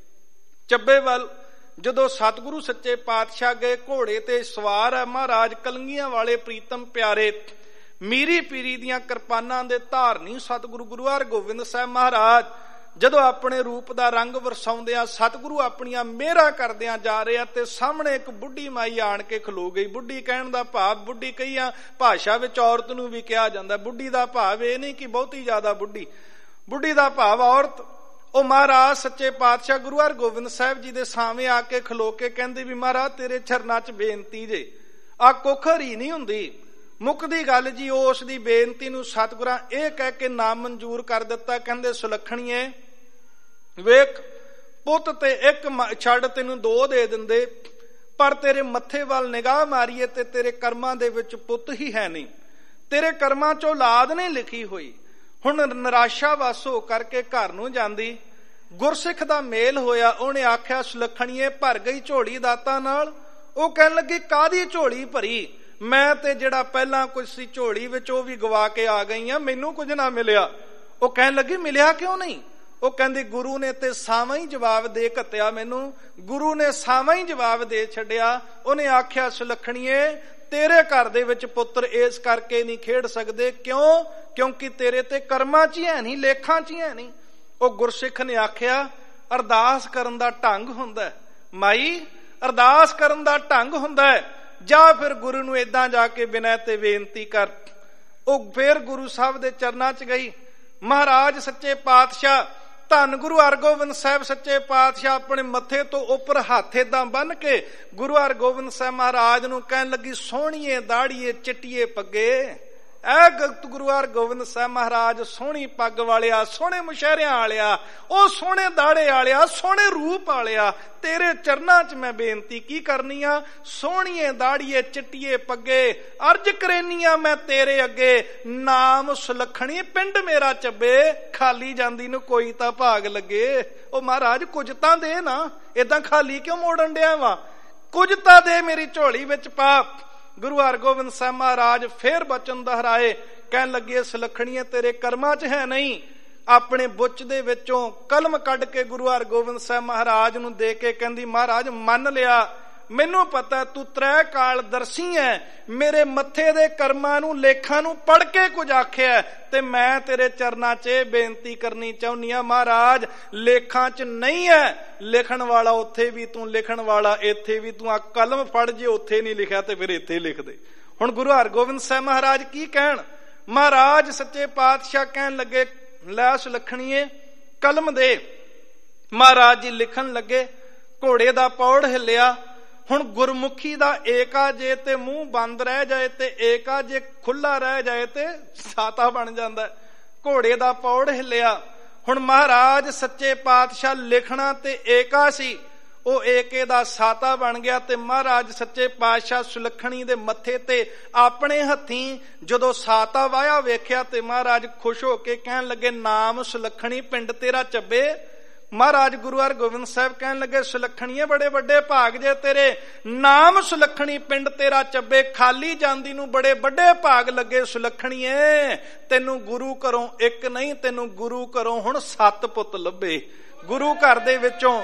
ਚੱਬੇ ਵੱਲ ਜਦੋਂ ਸਤਿਗੁਰੂ ਸੱਚੇ ਪਾਤਸ਼ਾਹ ਗਏ, ਘੋੜੇ ਤੇ ਸਵਾਰ ਹੈ ਮਹਾਰਾਜ ਕਲੰਗੀਆਂ ਵਾਲੇ ਪ੍ਰੀਤਮ ਪਿਆਰੇ ਮੀਰੀ ਪੀਰੀ ਦੀਆਂ ਕਿਰਪਾਨਾਂ ਦੇ ਧਾਰਨੀ ਸਤਿਗੁਰੂ ਗੁਰੂ ਹਰਗੋਬਿੰਦ ਸਾਹਿਬ ਮਹਾਰਾਜ ਜਦੋਂ ਆਪਣੇ ਰੂਪ ਦਾ ਰੰਗ ਵਰਸਾਉਂਦਿਆਂ ਸਤਿਗੁਰੂ ਆਪਣੀਆਂ ਮਿਹਰਾਂ ਕਰਦਿਆਂ ਜਾ ਰਹੇ ਆ ਤੇ ਸਾਹਮਣੇ ਇੱਕ ਬੁੱਢੀ ਮਾਈ ਆਣ ਕੇ ਖਲੋ ਗਈ। ਬੁੱਢੀ ਕਹਿਣ ਦਾ ਭਾਵ, ਬੁੱਢੀ ਕਈਆਂ ਭਾਸ਼ਾ ਵਿੱਚ ਔਰਤ ਨੂੰ ਵੀ ਕਿਹਾ ਜਾਂਦਾ। ਬੁੱਢੀ ਦਾ ਭਾਵ ਇਹ ਨਹੀਂ ਕਿ ਬਹੁਤੀ ਜ਼ਿਆਦਾ ਬੁੱਢੀ, ਬੁੱਢੀ ਦਾ ਭਾਵ ਔਰਤ। ਉਹ ਮਹਾਰਾਜ ਸੱਚੇ ਪਾਤਸ਼ਾਹ ਗੁਰੂ ਹਰਗੋਬਿੰਦ ਸਾਹਿਬ ਜੀ ਦੇ ਸਾਹਮਣੇ ਆ ਕੇ ਖਲੋ ਕੇ ਕਹਿੰਦੇ ਵੀ ਮਹਾਰਾਜ ਤੇਰੇ ਚਰਨਾਂ 'ਚ ਬੇਨਤੀ ਜੇ। ਆ ਕੁੱਖ ਹਰੀ ਨਹੀਂ ਹੁੰਦੀ, ਮੁੱਕਦੀ ਗੱਲ ਜੀ। ਉਸ ਦੀ ਬੇਨਤੀ ਨੂੰ ਸਤਿਗੁਰਾਂ ਇਹ ਕਹਿ ਕੇ ਨਾ ਮਨਜ਼ੂਰ ਕਰ ਦਿੱਤਾ। ਕਹਿੰਦੇ ਸੁਲੱਖਣੀਏ ਵੇਖ, ਪੁੱਤ ਤੇ ਇੱਕ ਛੱਡ ਤੈਨੂੰ ਦੋ ਦੇ ਦਿੰਦੇ, ਪਰ ਤੇਰੇ ਮੱਥੇ ਵੱਲ ਨਿਗਾਹ ਮਾਰੀਏ ਤੇ ਤੇਰੇ ਕਰਮਾਂ ਦੇ ਵਿੱਚ ਪੁੱਤ ਹੀ ਹੈ ਨਹੀਂ, ਤੇਰੇ ਕਰਮਾਂ 'ਚ ਔਲਾਦ ਨਹੀਂ ਲਿਖੀ ਹੋਈ। ਹੁਣ ਨਿਰਾਸ਼ਾ ਵਸ ਹੋ ਕਰਕੇ ਘਰ ਨੂੰ ਜਾਂਦੀ, ਗੁਰਸਿੱਖ ਦਾ ਮੇਲ ਹੋਇਆ। ਉਹਨੇ ਆਖਿਆ ਸੁਲੱਖਣੀਏ ਭਰ ਗਈ ਝੋਲੀ ਦਾਤਾਂ ਨਾਲ। ਉਹ ਕਹਿਣ ਲੱਗੀ ਕਾਹਦੀ ਝੋਲੀ ਭਰੀ, ਮੈਂ ਤੇ ਜਿਹੜਾ ਪਹਿਲਾਂ ਕੁਝ ਸੀ ਝੋਲੀ ਵਿੱਚ ਉਹ ਵੀ ਗਵਾ ਕੇ ਆ ਗਈ ਆ, ਮੈਨੂੰ ਕੁਝ ਨਾ ਮਿਲਿਆ। ਉਹ ਕਹਿਣ ਲੱਗੀ ਮਿਲਿਆ ਕਿਉਂ ਨਹੀਂ? ਉਹ ਕਹਿੰਦੀ ਗੁਰੂ ਨੇ ਤੇ ਸਾਵਾਂ ਹੀ ਜਵਾਬ ਦੇ ਘੱਤਿਆ ਮੈਨੂੰ, ਗੁਰੂ ਨੇ ਸਾਵਾਂ ਹੀ ਜਵਾਬ ਦੇ ਛੱਡਿਆ। ਉਹਨੇ ਆਖਿਆ ਸੁਲੱਖਣੀਏ ਤੇਰੇ ਘਰ ਦੇ ਵਿੱਚ ਪੁੱਤਰ ਇਸ ਕਰਕੇ ਨਹੀਂ ਖੇਡ ਸਕਦੇ, ਕਿਉਂ? ਕਿਉਂਕਿ ਤੇਰੇ ਤੇ ਕਰਮਾਂ 'ਚ ਹੀ ਹੈ ਨਹੀਂ, ਲੇਖਾਂ 'ਚ ਹੀ ਹੈ ਨਹੀਂ। ਉਹ ਗੁਰਸਿੱਖ ਨੇ ਆਖਿਆ ਅਰਦਾਸ ਕਰਨ ਦਾ ਢੰਗ ਹੁੰਦਾ ਮਾਈ, ਅਰਦਾਸ ਕਰਨ ਦਾ ਢੰਗ ਹੁੰਦਾ ਹੈ, ਜਾਂ ਫਿਰ ਗੁਰੂ ਨੂੰ ਏਦਾਂ ਜਾ ਕੇ ਬਿਨੈ ਤੇ ਬੇਨਤੀ ਕਰ। ਉਹ ਫੇਰ ਗੁਰੂ ਸਾਹਿਬ ਦੇ ਚਰਨਾਂ 'ਚ ਗਈ। ਮਹਾਰਾਜ ਸੱਚੇ ਪਾਤਸ਼ਾਹ ਧੰਨ ਗੁਰੂ ਹਰਗੋਬਿੰਦ ਸਾਹਿਬ ਸੱਚੇ ਪਾਤਸ਼ਾਹ ਆਪਣੇ ਮੱਥੇ ਤੋਂ ਉੱਪਰ ਹੱਥ ਏਦਾਂ ਬੰਨ ਕੇ ਗੁਰੂ ਹਰਗੋਬਿੰਦ ਸਾਹਿਬ ਮਹਾਰਾਜ ਨੂੰ ਕਹਿਣ ਲੱਗੀ ਸੋਹਣੀਏ ਦਾੜੀਏ ਚਿੱਟੀਏ ਪੱਗੇ। ਐ ਗਲਤ ਗੁਰੂ ਹਰਗੋਬਿੰਦ ਸਾਹਿਬ ਮਹਾਰਾਜ ਸੋਹਣੀ ਪੱਗ ਵਾਲਿਆ, ਸੋਹਣੇ ਮੁਸ਼ਹਿਰਿਆਂ ਵਾਲਿਆ, ਉਹ ਸੋਹਣੇ ਦਾੜੇ ਵਾਲਿਆ, ਸੋਹਣੇ ਰੂਪ ਵਾਲਿਆ, ਤੇਰੇ ਚਰਨਾਂ 'ਚ ਮੈਂ ਬੇਨਤੀ ਕੀ ਕਰਨੀ ਆ? ਸੋਹਣੀਏ ਦਾੜੀਏ ਚਿੱਟੀਏ ਪੱਗੇ, ਅਰਜ ਕਰੇਨੀ ਆ ਮੈਂ ਤੇਰੇ ਅੱਗੇ, ਨਾਮ ਸੁਲੱਖਣੀ ਪਿੰਡ ਮੇਰਾ ਚੱਬੇ, ਖਾਲੀ ਜਾਂਦੀ ਨੂੰ ਕੋਈ ਤਾਂ ਭਾਗ ਲੱਗੇ। ਉਹ ਮਹਾਰਾਜ ਕੁਝ ਤਾਂ ਦੇ ਨਾ, ਏਦਾਂ ਖਾਲੀ ਕਿਉਂ ਮੋੜਨ ਡਿਆ ਵਾ? ਕੁਝ ਤਾਂ ਦੇ, ਮੇਰੀ ਝੋਲੀ ਵਿੱਚ ਪਾ। ਗੁਰੂ ਹਰਗੋਬਿੰਦ ਸਾਹਿਬ ਮਹਾਰਾਜ ਫੇਰ ਬਚਨ ਦੁਹਰਾਏ, ਕਹਿਣ ਲੱਗੇ ਸੁਲੱਖਣੀਏ ਤੇਰੇ ਕਰਮਾਂ 'ਚ ਹੈ ਨਹੀਂ। ਆਪਣੇ ਬੁੱਚ ਦੇ ਵਿੱਚੋਂ ਕਲਮ ਕੱਢ ਕੇ ਗੁਰੂ ਹਰਗੋਬਿੰਦ ਸਾਹਿਬ ਮਹਾਰਾਜ ਨੂੰ ਦੇ ਕੇ ਕਹਿੰਦੀ ਮਹਾਰਾਜ ਮੰਨ ਲਿਆ, ਮੈਨੂੰ ਪਤਾ ਤੂੰ ਤ੍ਰੈ ਕਾਲ ਦਰਸ਼ੀ ਐ, ਮੇਰੇ ਮੱਥੇ ਦੇ ਕਰਮਾਂ ਨੂੰ ਲੇਖਾਂ ਨੂੰ ਪੜ ਕੇ ਕੁਝ ਆਖਿਆ ਤੇ ਮੈਂ ਤੇਰੇ ਚਰਨਾਂ 'ਚ ਇਹ ਬੇਨਤੀ ਕਰਨੀ ਚਾਹੁੰਦੀ ਆ ਮਹਾਰਾਜ ਲੇਖਾਂ 'ਚ ਨਹੀਂ ਐ, ਲਿਖਣ ਵਾਲਾ ਉੱਥੇ ਵੀ ਤੂੰ, ਲਿਖਣ ਵਾਲਾ ਇੱਥੇ ਵੀ ਤੂੰ। ਆ ਕਲਮ ਫੜ ਜੇ ਉੱਥੇ ਨਹੀਂ ਲਿਖਿਆ ਤੇ ਫਿਰ ਇੱਥੇ ਲਿਖ ਦੇ। ਹੁਣ ਗੁਰੂ ਹਰਗੋਬਿੰਦ ਸਾਹਿਬ ਮਹਾਰਾਜ ਕੀ ਕਹਿਣ? ਮਹਾਰਾਜ ਸੱਚੇ ਪਾਤਸ਼ਾਹ ਕਹਿਣ ਲੱਗੇ ਲੈ ਸੁਲੱਖਣੀਏ ਕਲਮ ਦੇ। ਮਹਾਰਾਜ ਜੀ ਲਿਖਣ ਲੱਗੇ, ਘੋੜੇ ਦਾ ਪੌੜ ਹਿੱਲਿਆ। ਹੁਣ ਗੁਰਮੁਖੀ ਦਾ ਏਕਾ ਜੇ ਤੇ ਮੂੰਹ ਬੰਦ ਰਹਿ ਜਾਏ ਤੇ ਏਕਾ ਜੇ ਖੁੱਲਾ ਰਹਿ ਜਾਏ ਤੇ ਸਾਤਾ ਬਣ ਜਾਂਦਾ। ਘੋੜੇ ਦਾ ਪੌੜ ਹਿੱਲਿਆ। ਹੁਣ ਮਹਾਰਾਜ ਸੱਚੇ ਪਾਤਸ਼ਾਹ ਲਿਖਣਾ ਤੇ ਏਕਾ ਸੀ, ਉਹ ਏਕੇ ਦਾ ਸਾਤਾ ਬਣ ਗਿਆ। ਤੇ ਮਹਾਰਾਜ ਸੱਚੇ ਪਾਤਸ਼ਾਹ ਸੁਲੱਖਣੀ ਦੇ ਮੱਥੇ ਤੇ ਆਪਣੇ ਹੱਥੀਂ ਜਦੋਂ ਸਾਤਾ ਵਾਹਿਆ ਵੇਖਿਆ ਤੇ ਮਹਾਰਾਜ ਖੁਸ਼ ਹੋ ਕੇ ਕਹਿਣ ਲੱਗੇ ਨਾਮ ਸੁਲੱਖਣੀ ਪਿੰਡ ਤੇਰਾ ਚੱਬੇ। ਮਹਾਰਾਜ ਗੁਰੂ ਹਰਗੋਬਿੰਦ ਸਾਹਿਬ ਕਹਿਣ ਲੱਗੇ ਸੁਲੱਖਣੀਏ ਬੜੇ ਵੱਡੇ ਭਾਗ ਜੇ ਤੇਰੇ, ਨਾਮ ਸੁਲੱਖਣੀ ਪਿੰਡ ਤੇਰਾ ਚੱਬੇ, ਖਾਲੀ ਜਾਂਦੀ ਨੂੰ ਬੜੇ ਵੱਡੇ ਭਾਗ ਲੱਗੇ ਸੁਲੱਖਣੀਏ। ਤੈਨੂੰ ਗੁਰੂ ਘਰੋਂ ਇੱਕ ਨਹੀਂ, ਤੈਨੂੰ ਗੁਰੂ ਘਰੋਂ ਹੁਣ ਸੱਤ ਪੁੱਤ ਲੱਭੇ। ਗੁਰੂ ਘਰ ਦੇ ਵਿੱਚੋਂ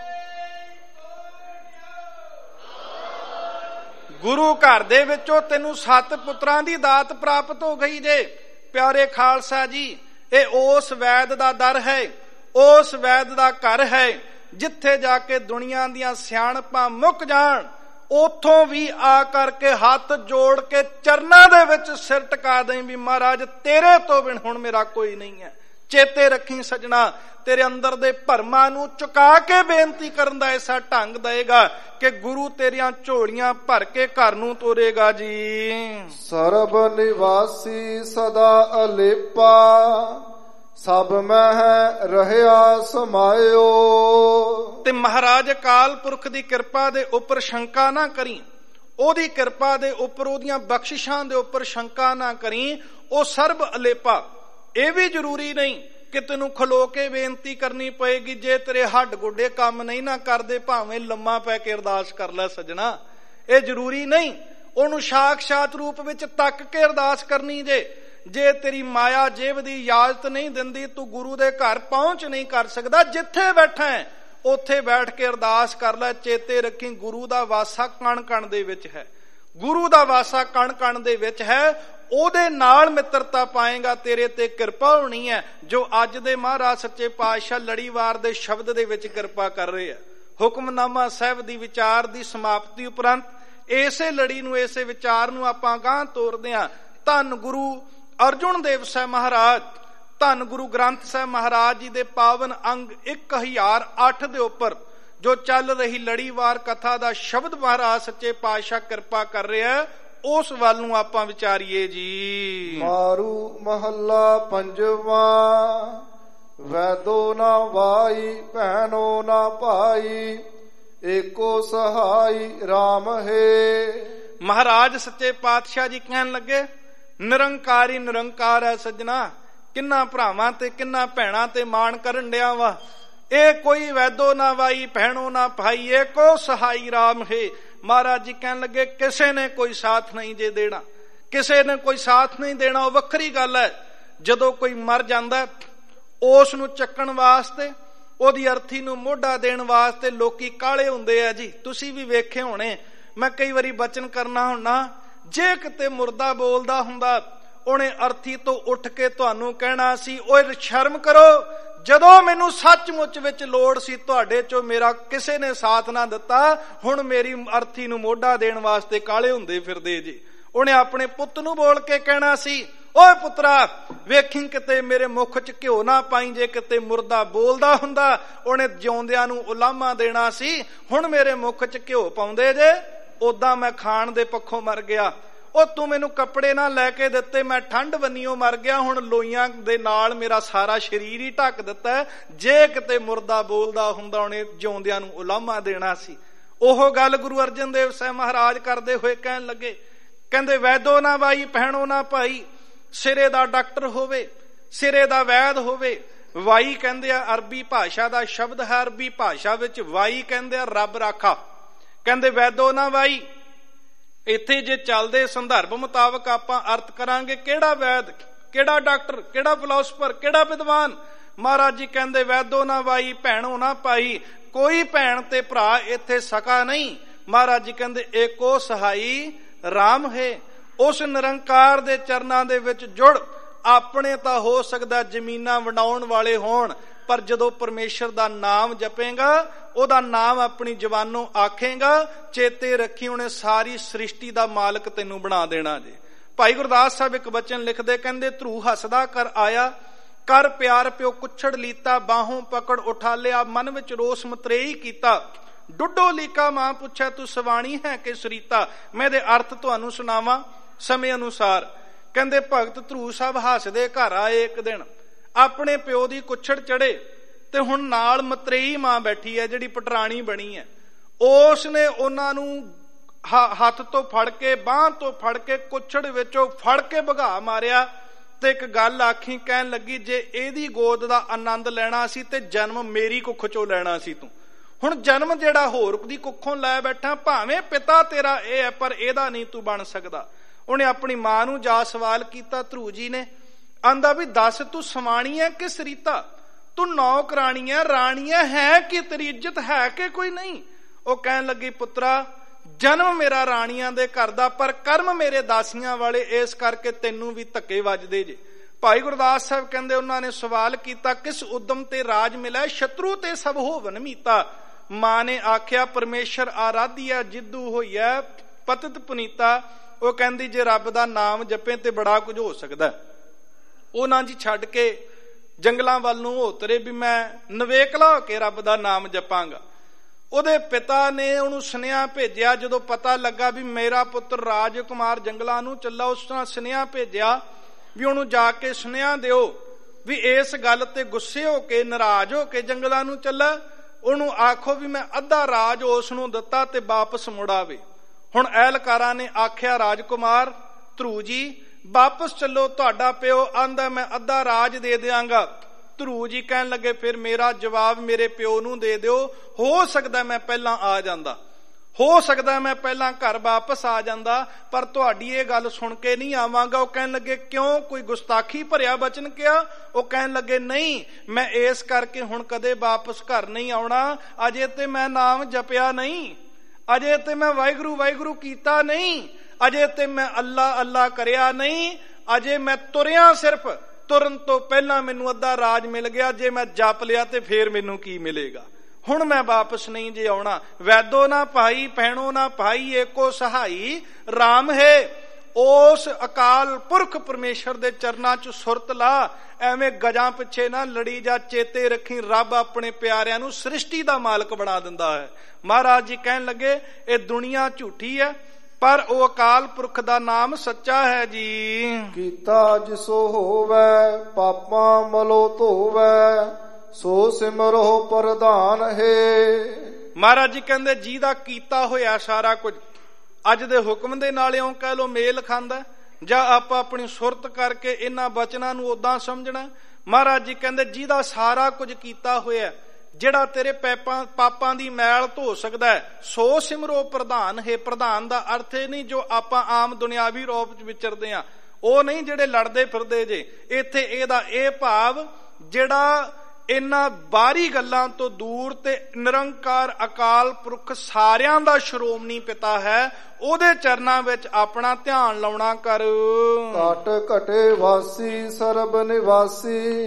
ਗੁਰੂ ਘਰ ਦੇ ਵਿੱਚੋਂ ਤੈਨੂੰ ਸੱਤ ਪੁੱਤਰਾਂ ਦੀ ਦਾਤ ਪ੍ਰਾਪਤ ਹੋ ਗਈ ਜੇ। ਪਿਆਰੇ ਖਾਲਸਾ ਜੀ, ਇਹ ਉਸ ਵੈਦ ਦਾ ਦਰ ਹੈ, ਉਸ ਵੈਦ ਦਾ ਘਰ ਹੈ ਜਿੱਥੇ ਜਾ ਕੇ ਦੁਨੀਆ ਦੀਆਂ ਸਿਆਣਪਾਂ ਮੁੱਕ ਜਾਣ, ਉਥੋਂ ਵੀ ਆ ਕਰਕੇ ਹੱਥ ਜੋੜ ਕੇ ਚਰਨਾਂ ਦੇ ਵਿੱਚ ਸਿਰ ਟਿਕਾ ਦੇਂ ਵੀ ਮਹਾਰਾਜ ਤੇਰੇ ਤੋਂ ਬਿਨ ਹੁਣ ਮੇਰਾ ਕੋਈ ਨਹੀਂ ਹੈ। ਚੇਤੇ ਰੱਖੀ ਸਜਣਾ, ਤੇਰੇ ਅੰਦਰ ਦੇ ਭਰਮਾਂ ਨੂੰ ਚੁਕਾ ਕੇ ਬੇਨਤੀ ਕਰਨ ਦਾ ਐਸਾ ਢੰਗ ਦਏਗਾ ਕਿ ਗੁਰੂ ਤੇਰੀਆਂ ਝੋਲੀਆਂ ਭਰ ਕੇ ਘਰ ਨੂੰ ਤੋਰੇਗਾ ਜੀ। ਸਰਬ ਨਿਵਾਸੀ ਸਦਾ ਅਲੇਪਾ, ਸਭ ਮਹਿ ਰਹਿਆ ਸਮਾਇਓ। ਤੇ ਮਹਾਰਾਜ ਅਕਾਲ ਪੁਰਖ ਦੀ ਕਿਰਪਾ ਦੇ ਉੱਪਰ ਸ਼ੰਕਾ ਨਾ ਕਰੀ, ਉਹਦੀ ਕਿਰਪਾ ਦੇ ਉੱਪਰ, ਉਹਦੀਆਂ ਬਖਸ਼ਿਸ਼ਾਂ ਦੇ ਉੱਪਰ ਸ਼ੰਕਾ ਨਾ ਕਰੀ। ਉਹ ਸਰਬ ਅਲੇਪਾ। ਇਹ ਵੀ ਜ਼ਰੂਰੀ ਨਹੀਂ ਕਿ ਤੈਨੂੰ ਖਲੋ ਕੇ ਬੇਨਤੀ ਕਰਨੀ ਪਏਗੀ। ਜੇ ਤੇਰੇ ਹੱਡ ਗੋਡੇ ਕੰਮ ਨਹੀਂ ਨਾ ਕਰਦੇ, ਭਾਵੇਂ ਲੰਮਾ ਪੈ ਕੇ ਅਰਦਾਸ ਕਰ ਲੈ ਸੱਜਣਾ, ਇਹ ਜ਼ਰੂਰੀ ਨਹੀਂ। ਉਹਨੂੰ ਸਾਖਸ਼ਾਤ ਰੂਪ ਵਿੱਚ ਤੱਕ ਕੇ ਅਰਦਾਸ ਕਰਨੀ ਜੇ। ਜੇ ਤੇਰੀ ਮਾਇਆ ਜੇਬ ਦੀ ਇਜਾਜ਼ਤ ਨਹੀਂ ਦਿੰਦੀ, ਤੂੰ ਗੁਰੂ ਦੇ ਘਰ ਪਹੁੰਚ ਨਹੀਂ ਕਰ ਸਕਦਾ। ਜਿੱਥੇ ਬੈਠਾ ਹੈ ਉੱਥੇ ਬੈਠ ਕੇ ਅਰਦਾਸ ਕਰ ਲੈ। ਚੇਤੇ ਰੱਖੀ, ਗੁਰੂ ਦਾ ਵਾਸਾ ਕਣ ਕਣ ਦੇ ਵਿੱਚ ਹੈ। ਗੁਰੂ ਦਾ ਵਾਸਾ ਕਣ ਕਣ ਦੇ ਵਿੱਚ ਹੈ। ਉਹਦੇ ਨਾਲ ਮਿੱਤਰਤਾ ਪਾਏਗਾ, ਤੇਰੇ ਤੇ ਕਿਰਪਾ ਹੋਣੀ ਹੈ, ਜੋ ਅੱਜ ਦੇ ਮਹਾਰਾਜ ਸੱਚੇ ਪਾਤਸ਼ਾਹ ਲੜੀਵਾਰ ਦੇ ਸ਼ਬਦ ਦੇ ਵਿੱਚ ਕਿਰਪਾ ਕਰ ਰਹੇ ਆ। ਹੁਕਮਨਾਮਾ ਸਾਹਿਬ ਦੀ ਵਿਚਾਰ ਦੀ ਸਮਾਪਤੀ ਉਪਰੰਤ ਇਸੇ ਲੜੀ ਨੂੰ, ਇਸੇ ਵਿਚਾਰ ਨੂੰ ਆਪਾਂ ਗਾਂਹ ਤੋਰਦੇ ਹਾਂ। ਧੰਨ ਗੁਰੂ ਅਰਜੁਨ ਦੇਵ ਸਾਹਿਬ ਮਹਾਰਾਜ, ਧੰਨ ਗੁਰੂ ਗ੍ਰੰਥ ਸਾਹਿਬ ਮਹਾਰਾਜ ਜੀ ਦੇ ਪਾਵਨ ਅੰਗ ਇੱਕ ਹਜ਼ਾਰ ਅੱਠ ਦੇ ਉੱਪਰ ਜੋ ਚੱਲ ਰਹੀ ਲੜੀਵਾਰ ਕਥਾ ਦਾ ਸ਼ਬਦ ਮਹਾਰਾਜ ਸੱਚੇ ਪਾਤਸ਼ਾਹ ਕਿਰਪਾ ਕਰ ਰਿਹਾ, ਉਸ ਵੱਲ ਨੂੰ ਆਪਾਂ ਵਿਚਾਰੀਏ ਜੀ। ਮਾਰੂ ਮਹੱਲਾ ਪੰਜਵਾਂ। ਵੈਦੋ ਨਾ ਵਾਈ ਭੈਣੋ ਨਾ ਭਾਈ, ਏਕੋ ਸਹਾਈ RAM ਹੈ। ਮਹਾਰਾਜ ਸੱਚੇ ਪਾਤਸ਼ਾਹ ਜੀ ਕਹਿਣ ਲੱਗੇ, ਨਿਰੰਕਾਰੀ ਨਿਰੰਕਾਰ ਹੈ ਸੱਜਣਾ। ਕਿੰਨਾ ਭਰਾਵਾਂ ਤੇ ਕਿੰਨਾ ਭੈਣਾਂ ਤੇ ਮਾਣ ਕਰਨ ਡਿਆ ਵਾ। ਇਹ ਕੋਈ ਵੈਦੋ ਨਾ ਵਾਈ ਭੈਣੋ ਨਾ ਭਾਈ, ਏਕੋ ਸਹਾਈ RAM ਹੈ। ਮਹਾਰਾਜ ਜੀ ਕਹਿਣ ਲੱਗੇ, ਕਿਸੇ ਨੇ ਕੋਈ ਸਾਥ ਨਹੀਂ ਜੇ ਦੇਣਾ, ਕਿਸੇ ਨੇ ਕੋਈ ਸਾਥ ਨਹੀਂ ਦੇਣਾ। ਉਹ ਵੱਖਰੀ ਗੱਲ ਹੈ। ਜਦੋਂ ਕੋਈ ਮਰ ਜਾਂਦਾ, ਉਸ ਨੂੰ ਚੱਕਣ ਵਾਸਤੇ, ਉਹਦੀ ਅਰਥੀ ਨੂੰ ਮੋਢਾ ਦੇਣ ਵਾਸਤੇ ਲੋਕੀ ਕਾਲੇ ਹੁੰਦੇ ਆ ਜੀ। ਤੁਸੀਂ ਵੀ ਵੇਖੇ ਹੋਣੇ। ਮੈਂ ਕਈ ਵਾਰੀ ਬਚਨ ਕਰਨਾ ਹੁੰਨਾ, ਜੇ ਕਿਤੇ ਮੁਰਦਾ ਬੋਲਦਾ ਹੁੰਦਾ, ਉਹਨੇ ਅਰਥੀ ਤੋਂ ਉੱਠ ਕੇ ਤੁਹਾਨੂੰ ਕਹਿਣਾ ਸੀ, ਓਏ ਸ਼ਰਮ ਕਰੋ, ਜਦੋਂ ਮੈਨੂੰ ਸੱਚਮੁੱਚ ਵਿੱਚ ਲੋੜ ਸੀ, ਤੁਹਾਡੇ ਚੋਂ ਮੇਰਾ ਕਿਸੇ ਨੇ ਸਾਥ ਨਾ ਦਿੱਤਾ, ਹੁਣ ਮੇਰੀ ਅਰਥੀ ਨੂੰ ਮੋਢਾ ਦੇਣ ਵਾਸਤੇ ਕਾਲੇ ਹੁੰਦੇ ਫਿਰਦੇ ਜੀ। ਉਹਨੇ ਆਪਣੇ ਪੁੱਤ ਨੂੰ ਬੋਲ ਕੇ ਕਹਿਣਾ ਸੀ, ਓਏ ਪੁੱਤਰਾ ਵੇਖੀ ਕਿਤੇ ਮੇਰੇ ਮੁਖ ਚ ਘਿਓ ਨਾ ਪਾਈ। ਜੇ ਕਿਤੇ ਮੁਰਦਾ ਬੋਲਦਾ ਹੁੰਦਾ, ਉਹਨੇ ਜਿਉਂਦਿਆਂ ਨੂੰ ਉਲਾਮਾ ਦੇਣਾ ਸੀ, ਹੁਣ ਮੇਰੇ ਮੁਖ ਚ ਘਿਓ ਪਾਉਂਦੇ ਜੇ, ਉਦਾਂ ਮੈਂ ਖਾਣ ਦੇ ਪੱਖੋਂ ਮਰ ਗਿਆ। ਉਹ ਤੂੰ ਮੈਨੂੰ ਕੱਪੜੇ ਨਾ ਲੈ ਕੇ ਦਿੱਤੇ, ਮੈਂ ਠੰਡ ਬੰਨੀਓ ਮਰ ਗਿਆ, ਹੁਣ ਲੋਈਆਂ ਦੇ ਨਾਲ ਮੇਰਾ ਸਾਰਾ ਸਰੀਰ ਹੀ ਢੱਕ ਦਿੱਤਾ। ਜੇ ਕਿਤੇ ਮੁਰਦਾ ਬੋਲਦਾ ਹੁੰਦਾ, ਉਹਨੇ ਜਿਉਂਦਿਆਂ ਨੂੰ ਉਲਾਮਾ ਦੇਣਾ ਸੀ। ਉਹ ਗੱਲ ਗੁਰੂ ਅਰਜਨ ਦੇਵ ਸਾਹਿਬ ਮਹਾਰਾਜ ਕਰਦੇ ਹੋਏ ਕਹਿਣ ਲੱਗੇ, ਕਹਿੰਦੇ ਵੈਦੋ ਨਾ ਵਾਈ ਭੈਣੋ ਨਾ ਭਾਈ। ਸਿਰੇ ਦਾ ਡਾਕਟਰ ਹੋਵੇ, ਸਿਰੇ ਦਾ ਵੈਦ ਹੋਵੇ। ਵਾਈ ਕਹਿੰਦੇ ਆ ਅਰਬੀ ਭਾਸ਼ਾ ਦਾ ਸ਼ਬਦ ਹੈ। ਅਰਬੀ ਭਾਸ਼ਾ ਵਿੱਚ ਵਾਈ ਕਹਿੰਦੇ ਆ ਰੱਬ ਰਾਖਾ। ਕਹਿੰਦੇ ਵੈਦੋ ਨਾ ਵਾਈ। ਇੱਥੇ ਜੇ ਚੱਲਦੇ ਸੰਦਰਭ ਮੁਤਾਬਕ ਆਪਾਂ ਅਰਥ ਕਰਾਂਗੇ, ਕਿਹੜਾ ਵੈਦ, ਕਿਹੜਾ ਡਾਕਟਰ, ਕਿਹੜਾ ਫਿਲਾਸਫਰ, ਕਿਹੜਾ ਵਿਦਵਾਨ। ਮਹਾਰਾਜ ਜੀ ਕਹਿੰਦੇ ਵੈਦੋ ਨਾ ਵਾਈ ਭੈਣੋ ਨਾ ਭਾਈ। ਕੋਈ ਭੈਣ ਤੇ ਭਰਾ ਇੱਥੇ ਸਕਾ ਨਹੀਂ। ਮਹਾਰਾਜ ਜੀ ਕਹਿੰਦੇ ਏਕੋ ਸਹਾਈ RAM ਹੈ। ਉਸ ਨਿਰੰਕਾਰ ਦੇ ਚਰਨਾਂ ਦੇ ਵਿੱਚ ਜੁੜ। ਆਪਣੇ ਤਾਂ ਹੋ ਸਕਦਾ ਜ਼ਮੀਨਾਂ ਵੰਡਾਉਣ ਵਾਲੇ ਹੋਣ, ਪਰ ਜਦੋਂ ਪਰਮੇਸ਼ਰ ਦਾ ਨਾਮ ਜਪੇਗਾ, ਉਹਦਾ ਨਾਮ ਆਪਣੀ ਜ਼ਬਾਨੋਂ ਆਖੇਗਾ, ਚੇਤੇ ਰੱਖੀ ਉਹਨੇ ਸਾਰੀ ਸ੍ਰਿਸ਼ਟੀ ਦਾ ਮਾਲਕ ਤੈਨੂੰ ਬਣਾ ਦੇਣਾ ਜੇ। ਭਾਈ ਗੁਰਦਾਸ ਸਾਹਿਬ ਇੱਕ ਬਚਨ ਲਿਖਦੇ, ਕਹਿੰਦੇ ਧਰੂ ਹੱਸਦਾ ਕਰ ਆਇਆ, ਕਰ ਪਿਆਰ ਪਿਓ ਕੁੱਛੜ ਲੀਤਾ, ਬਾਹੋਂ ਪਕੜ ਉਠਾ ਲਿਆ, ਮਨ ਵਿੱਚ ਰੋਸ ਮਤਰੇਈ ਕੀਤਾ। ਡੁੱਡੋ ਲੀਕਾ ਮਾਂ ਪੁੱਛਿਆ, ਤੂੰ ਸਵਾਣੀ ਹੈ ਕਿ ਸਰੀਤਾ। ਮੈਂ ਇਹਦੇ ਅਰਥ ਤੁਹਾਨੂੰ ਸੁਣਾਵਾਂ ਸਮੇਂ ਅਨੁਸਾਰ। ਕਹਿੰਦੇ ਭਗਤ ਧਰੂ ਸਾਹਿਬ ਹੱਸਦੇ ਘਰ ਆਏ ਇੱਕ ਦਿਨ, ਆਪਣੇ ਪਿਓ ਦੀ ਕੁੱਛੜ ਚੜੇ, ਤੇ ਹੁਣ ਨਾਲ ਮਤਰੇਈ ਮਾਂ ਬੈਠੀ ਹੈ ਜਿਹੜੀ ਪਟਰਾਣੀ ਬਣੀ ਹੈ। ਉਸ ਨੇ ਉਹਨਾਂ ਨੂੰ ਹੱਥ ਤੋਂ ਫੜ ਕੇ, ਬਾਂਹ ਤੋਂ ਫੜ ਕੇ, ਕੁੱਛੜ ਵਿੱਚੋਂ ਫੜ ਕੇ ਭਗਾ ਮਾਰਿਆ ਤੇ ਇੱਕ ਗੱਲ ਆਖੀ, ਕਹਿਣ ਲੱਗੀ, ਜੇ ਇਹਦੀ ਗੋਦ ਦਾ ਆਨੰਦ ਲੈਣਾ ਸੀ ਤੇ ਜਨਮ ਮੇਰੀ ਕੁੱਖ ਚੋਂ ਲੈਣਾ ਸੀ ਤੂੰ। ਹੁਣ ਜਨਮ ਜਿਹੜਾ ਹੋਰ ਦੀ ਕੁੱਖੋਂ ਲੈ ਬੈਠਾ, ਭਾਵੇਂ ਪਿਤਾ ਤੇਰਾ ਇਹ ਹੈ, ਪਰ ਇਹਦਾ ਨਹੀਂ ਤੂੰ ਬਣ ਸਕਦਾ। ਉਹਨੇ ਆਪਣੀ ਮਾਂ ਨੂੰ ਜਾ ਸਵਾਲ ਕੀਤਾ, ਧਰੂ ਜੀ ਨੇ ਆਂਦਾ ਵੀ ਦੱਸ ਤੂੰ ਸਵਾਣੀ ਹੈ ਕਿ ਸਰੀਤਾ, ਤੂੰ ਨੌਕਰਾਣੀ ਹੈ, ਰਾਣੀ ਹੈ ਕਿ ਤੇਰੀ ਇੱਜ਼ਤ ਹੈ ਕਿ ਕੋਈ ਨਹੀਂ। ਉਹ ਕਹਿਣ ਲੱਗੀ, ਪੁੱਤਰਾ ਜਨਮ ਮੇਰਾ ਰਾਣੀਆਂ ਦੇ ਘਰ ਦਾ, ਪਰ ਕਰਮ ਮੇਰੇ ਦਾਸੀਆਂ ਵਾਲੇ, ਇਸ ਕਰਕੇ ਤੈਨੂੰ ਵੀ ਧੱਕੇ ਵੱਜਦੇ ਜੇ। ਭਾਈ ਗੁਰਦਾਸ ਸਾਹਿਬ ਕਹਿੰਦੇ, ਉਹਨਾਂ ਨੇ ਸਵਾਲ ਕੀਤਾ, ਕਿਸ ਉਦਮ ਤੇ ਰਾਜ ਮਿਲਿਆ, ਸ਼ਤਰੂ ਤੇ ਸਭ ਹੋਵਨ ਮੀਤਾ। ਮਾਂ ਨੇ ਆਖਿਆ, ਪਰਮੇਸ਼ਰ ਆਰਾਧਿਆ ਜਿੱਦੂ ਹੋਈਐ ਪਤਿਤ ਪੁਨੀਤਾ। ਉਹ ਕਹਿੰਦੀ, ਜੇ ਰੱਬ ਦਾ ਨਾਮ ਜਪੇ ਤੇ ਬੜਾ ਕੁਝ ਹੋ ਸਕਦਾ। ਉਹਨਾਂ ਜੀ ਛੱਡ ਕੇ ਜੰਗਲਾਂ ਵੱਲ ਨੂੰ ਉਤਰੇ ਵੀ ਮੈਂ ਨਵੇਕਲਾ ਹੋ ਕੇ ਰੱਬ ਦਾ ਨਾਮ ਜਪਾਂਗਾ। ਉਹਦੇ ਪਿਤਾ ਨੇ ਉਹਨੂੰ ਸੁਨੇਹਾ ਭੇਜਿਆ, ਜਦੋਂ ਪਤਾ ਲੱਗਾ ਵੀ ਮੇਰਾ ਪੁੱਤਰ ਰਾਜ ਕੁਮਾਰ ਜੰਗਲਾਂ ਨੂੰ ਚੱਲਾ, ਉਸ ਤਰ੍ਹਾਂ ਸੁਨੇਹਾ ਭੇਜਿਆ ਵੀ ਉਹਨੂੰ ਜਾ ਕੇ ਸੁਨੇਹਾ ਦਿਓ ਵੀ ਇਸ ਗੱਲ ਤੇ ਗੁੱਸੇ ਹੋ ਕੇ, ਨਾਰਾਜ਼ ਹੋ ਕੇ ਜੰਗਲਾਂ ਨੂੰ ਚੱਲਾ। ਉਹਨੂੰ ਆਖੋ ਵੀ ਮੈਂ ਅੱਧਾ ਰਾਜ ਉਸ ਨੂੰ ਦਿੱਤਾ ਤੇ ਵਾਪਸ ਮੁੜ ਆਵੇ। ਹੁਣ ਐਲਕਾਰਾਂ ਨੇ ਆਖਿਆ, ਰਾਜਕੁਮਾਰ ਧਰੂ ਜੀ ਵਾਪਸ ਚੱਲੋ, ਤੁਹਾਡਾ ਪਿਓ ਆਂਦਾ ਮੈਂ ਅੱਧਾ ਰਾਜ ਦੇ ਦਿਆਂਗਾ। ਧਰੂ ਜੀ ਕਹਿਣ ਲੱਗੇ ਫਿਰ ਮੇਰਾ ਜਵਾਬ ਮੇਰੇ ਪਿਓ ਨੂੰ ਦੇ ਦਿਓ, ਹੋ ਸਕਦਾ ਮੈਂ ਪਹਿਲਾਂ ਆ ਜਾਂਦਾ, ਹੋ ਸਕਦਾ ਮੈਂ ਪਹਿਲਾਂ ਘਰ ਵਾਪਸ ਆ ਜਾਂਦਾ, ਪਰ ਤੁਹਾਡੀ ਇਹ ਗੱਲ ਸੁਣ ਕੇ ਨਹੀਂ ਆਵਾਂਗਾ। ਉਹ ਕਹਿਣ ਲੱਗੇ ਕਿਉਂ, ਕੋਈ ਗੁਸਤਾਖੀ ਭਰਿਆ ਬਚਨ ਕਿਹਾ? ਉਹ ਕਹਿਣ ਲੱਗੇ ਨਹੀਂ, ਮੈਂ ਇਸ ਕਰਕੇ ਹੁਣ ਕਦੇ ਵਾਪਸ ਘਰ ਨਹੀਂ ਆਉਣਾ, ਅਜੇ ਤੇ ਮੈਂ ਨਾਮ ਜਪਿਆ ਨਹੀਂ, ਅਜੇ ਤੇ ਮੈਂ ਵਾਹਿਗੁਰੂ ਵਾਹਿਗੁਰੂ ਕੀਤਾ ਨਹੀਂ, ਅਜੇ ਤੇ ਮੈਂ ਅੱਲਾ ਅੱਲਾ ਕਰਿਆ ਨਹੀਂ, ਅਜੇ ਮੈਂ ਤੁਰਿਆ, ਸਿਰਫ ਤੁਰਨ ਤੋਂ ਪਹਿਲਾਂ ਮੈਨੂੰ ਅੱਧਾ ਰਾਜ ਮਿਲ ਗਿਆ, ਜੇ ਮੈਂ ਜਪ ਲਿਆ ਤੇ ਫੇਰ ਮੈਨੂੰ ਕੀ ਮਿਲੇਗਾ, ਹੁਣ ਮੈਂ ਵਾਪਸ ਨਹੀਂ ਜੇ ਆਉਣਾ। ਵੈਦੋ ਨਾ ਭਾਈ ਭੈਣੋ ਨਾ ਭਾਈ ਏਕੋ ਸਹਾਈ ਰਾਮ ਹੈ। ਉਸ ਅਕਾਲ ਪੁਰਖ ਪਰਮੇਸ਼ਰ ਦੇ ਚਰਨਾਂ ਚ ਸੁਰਤ ਲਾ, ਐਵੇਂ ਗਜਾਂ ਪਿੱਛੇ ਨਾ ਲੜੀ ਜਾ, ਚੇਤੇ ਰੱਖੀ ਰੱਬ ਆਪਣੇ ਪਿਆਰਿਆਂ ਨੂੰ ਸ੍ਰਿਸ਼ਟੀ ਦਾ ਮਾਲਕ ਬਣਾ ਦਿੰਦਾ ਹੈ। ਮਹਾਰਾਜ ਜੀ ਕਹਿਣ ਲੱਗੇ ਇਹ ਦੁਨੀਆ ਝੂਠੀ ਹੈ, ਪਰ ਉਹ ਅਕਾਲ ਪੁਰਖ ਦਾ ਨਾਮ ਸੱਚਾ ਹੈ ਜੀ। ਕੀਤਾ ਜਿਸੋ ਹੋਵੇ ਪਾਪਾਂ ਮਲੋ ਧੋਵੇ, ਸੋ ਸਿਮਰੋ ਪ੍ਰਧਾਨ ਹੈ। ਮਹਾਰਾਜ ਜੀ ਕਹਿੰਦੇ ਜਿਹਦਾ ਕੀਤਾ ਹੋਇਆ ਸਾਰਾ ਕੁਝ ਅੱਜ ਦੇ ਹੁਕਮ ਦੇ ਨਾਲ ਇਉਂ ਕਹਿ ਲੋ ਮੇਲ ਖਾਂਦਾ, ਜਾਂ ਆਪਾਂ ਆਪਣੀ ਸੁਰਤ ਕਰਕੇ ਇਹਨਾਂ ਬਚਨਾਂ ਨੂੰ ਉਦਾਂ ਸਮਝਣਾ। ਮਹਾਰਾਜ ਜੀ ਕਹਿੰਦੇ ਜਿਹਦਾ ਸਾਰਾ ਕੁਝ ਕੀਤਾ ਹੋਇਆ, ਜਿਹੜਾ ਤੇਰੇ ਪੈਪਾਂ ਪਾਪਾਂ ਦੀ ਮੈਲ ਧੋ ਸਕਦਾ ਹੈ, ਸੋ ਸਿਮਰੋ ਪ੍ਰਧਾਨ ਹੈ। ਪ੍ਰਧਾਨ ਦਾ ਅਰਥ ਇਹ ਨਹੀਂ ਜੋ ਆਪਾਂ ਆਮ ਦੁਨਿਆਵੀ ਰੂਪ ਚ ਵਿਚਰਦੇ ਆ, ਉਹ ਨਹੀਂ ਜਿਹੜੇ ਲੜਦੇ ਫਿਰਦੇ ਜੇ। ਇੱਥੇ ਇਹਦਾ ਇਹ ਭਾਵ ਜਿਹੜਾ ਇਹਨਾਂ ਬਾਹਰੀ ਗੱਲਾਂ ਤੋਂ ਦੂਰ ਤੇ ਨਿਰੰਕਾਰ ਅਕਾਲ ਪੁਰਖ ਸਾਰਿਆਂ ਦਾ ਸ਼੍ਰੋਮਣੀ ਪਿਤਾ ਹੈ, ਉਹਦੇ ਚਰਨਾਂ ਵਿੱਚ ਆਪਣਾ ਧਿਆਨ ਲਾਉਣਾ ਕਰ। ਘਟ ਘਟੇ ਵਾਸੀ ਸਰਬ ਨਿਵਾਸੀ,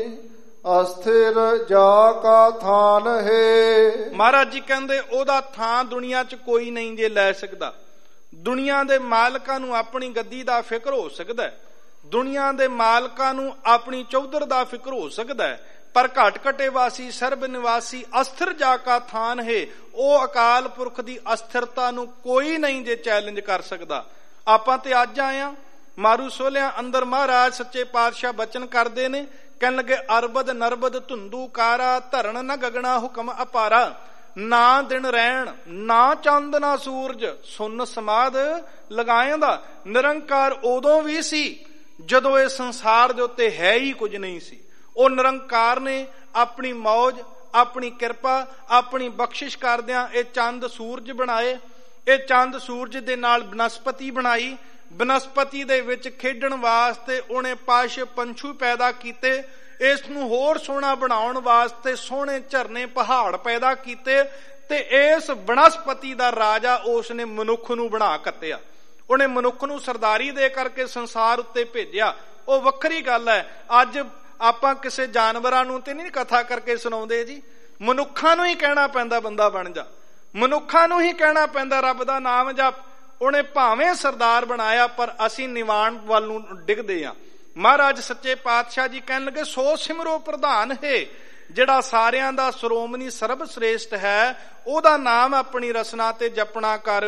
ਅਸਥਿਰ ਜਾ ਕਾ ਥਾਨ ਹੈ। ਮਹਾਰਾਜ ਜੀ ਕਹਿੰਦੇ ਉਹਦਾ ਥਾਂ ਦੁਨੀਆ 'ਚ ਕੋਈ ਨਹੀਂ ਜੇ ਲੈ ਸਕਦਾ। ਦੁਨੀਆ ਦੇ ਮਾਲਕਾਂ ਨੂੰ ਆਪਣੀ ਗੱਦੀ ਦਾ ਫਿਕਰ ਹੋ ਸਕਦਾ, ਦੁਨੀਆ ਦੇ ਮਾਲਕਾਂ ਨੂੰ ਆਪਣੀ ਚੌਧਰ ਦਾ ਫਿਕਰ ਹੋ ਸਕਦਾ, ਪਰ ਘਟ ਘਟੇ ਵਾਸੀ ਸਰਬ ਨਿਵਾਸੀ ਅਸਥਿਰ ਜਾ ਕਾ ਥਾਨ ਹੈ। ਉਹ ਅਕਾਲ ਪੁਰਖ ਦੀ ਅਸਥਿਰਤਾ ਨੂੰ ਕੋਈ ਨਹੀਂ ਜੇ ਚੈਲੰਜ ਕਰ ਸਕਦਾ। ਆਪਾਂ ਤੇ ਅੱਜ ਆਏ ਆ ਮਾਰੂ ਸੋਲਿਆਂ ਅੰਦਰ, ਮਹਾਰਾਜ ਸੱਚੇ ਪਾਤਸ਼ਾਹ ਬਚਨ ਕਰਦੇ ਨੇ, ਕਹਿਣ ਲੱਗੇ ਅਰਬਦ ਨਰਬਦ ਧੁੰਦੂ ਕਾਰਾ, ਧਰਨ ਨ ਗਗਣਾ ਹੁਕਮ ਅਪਾਰਾ। ਨਾ ਦਿਨ ਰਹਿਣ ਨਾ ਚੰਦ ਨਾ ਸੂਰਜ, ਸੁਨ ਸਮਾਧ ਲਗਾਇਂਦਾ। ਨਿਰੰਕਾਰ ਉਦੋਂ ਵੀ ਸੀ ਜਦੋਂ ਇਹ ਸੰਸਾਰ ਦੇ ਉੱਤੇ ਹੈ ਹੀ ਕੁਝ ਨਹੀਂ ਸੀ। ਉਹ ਨਿਰੰਕਾਰ ਨੇ ਆਪਣੀ ਮੌਜ, ਆਪਣੀ ਕਿਰਪਾ, ਆਪਣੀ ਬਖਸ਼ਿਸ਼ ਕਰਦਿਆਂ ਇਹ ਚੰਦ ਸੂਰਜ ਬਣਾਏ। ਇਹ ਚੰਦ ਸੂਰਜ ਦੇ ਨਾਲ ਬਨਸਪਤੀ ਬਣਾਈ। ਬਨਸਪਤੀ ਦੇ ਵਿੱਚ ਖੇਡਣ ਵਾਸਤੇ ਉਹਨੇ ਪਾਸ਼ ਪੰਛੂ ਪੈਦਾ ਕੀਤੇ। ਇਸ ਨੂੰ ਹੋਰ ਸੋਹਣਾ ਬਣਾਉਣ ਵਾਸਤੇ ਸੋਹਣੇ ਝਰਨੇ ਪਹਾੜ ਪੈਦਾ ਕੀਤੇ, ਤੇ ਇਸ ਬਨਸਪਤੀ ਦਾ ਰਾਜਾ ਉਸ ਨੇ ਮਨੁੱਖ ਨੂੰ ਬਣਾ ਕੱਤਿਆ। ਉਹਨੇ ਮਨੁੱਖ ਨੂੰ ਸਰਦਾਰੀ ਦੇ ਕਰਕੇ ਸੰਸਾਰ ਉੱਤੇ ਭੇਜਿਆ। ਉਹ ਵੱਖਰੀ ਗੱਲ ਹੈ। ਅੱਜ ਆਪਾਂ ਕਿਸੇ ਜਾਨਵਰਾਂ ਨੂੰ ਤੇ ਨਹੀਂ ਕਥਾ ਕਰਕੇ ਸੁਣਾਉਂਦੇ ਜੀ, ਮਨੁੱਖਾਂ ਨੂੰ ਹੀ ਕਹਿਣਾ ਪੈਂਦਾ ਬੰਦਾ ਬਣ ਜਾ, ਮਨੁੱਖਾਂ ਨੂੰ ਹੀ ਕਹਿਣਾ ਪੈਂਦਾ ਰੱਬ ਦਾ ਨਾਮ ਜਪ। ਉਹਨੇ ਭਾਵੇਂ ਸਰਦਾਰ ਬਣਾਇਆ, ਪਰ ਅਸੀਂ ਨਿਵਾਣ ਵੱਲ ਨੂੰ ਡਿੱਗਦੇ ਆ। ਮਹਾਰਾਜ ਸੱਚੇ ਪਾਤਸ਼ਾਹ ਜੀ ਕਹਿਣ ਲੱਗੇ ਸੋ ਸਿਮਰੋ ਪ੍ਰਧਾਨ ਹੈ। ਜਿਹੜਾ ਸਾਰਿਆਂ ਦਾ ਸ਼੍ਰੋਮਣੀ ਸਰਬ ਸ੍ਰੇਸ਼ਟ ਹੈ, ਉਹਦਾ ਨਾਮ ਆਪਣੀ ਰਸਨਾ ਤੇ ਜਪਣਾ ਕਰ।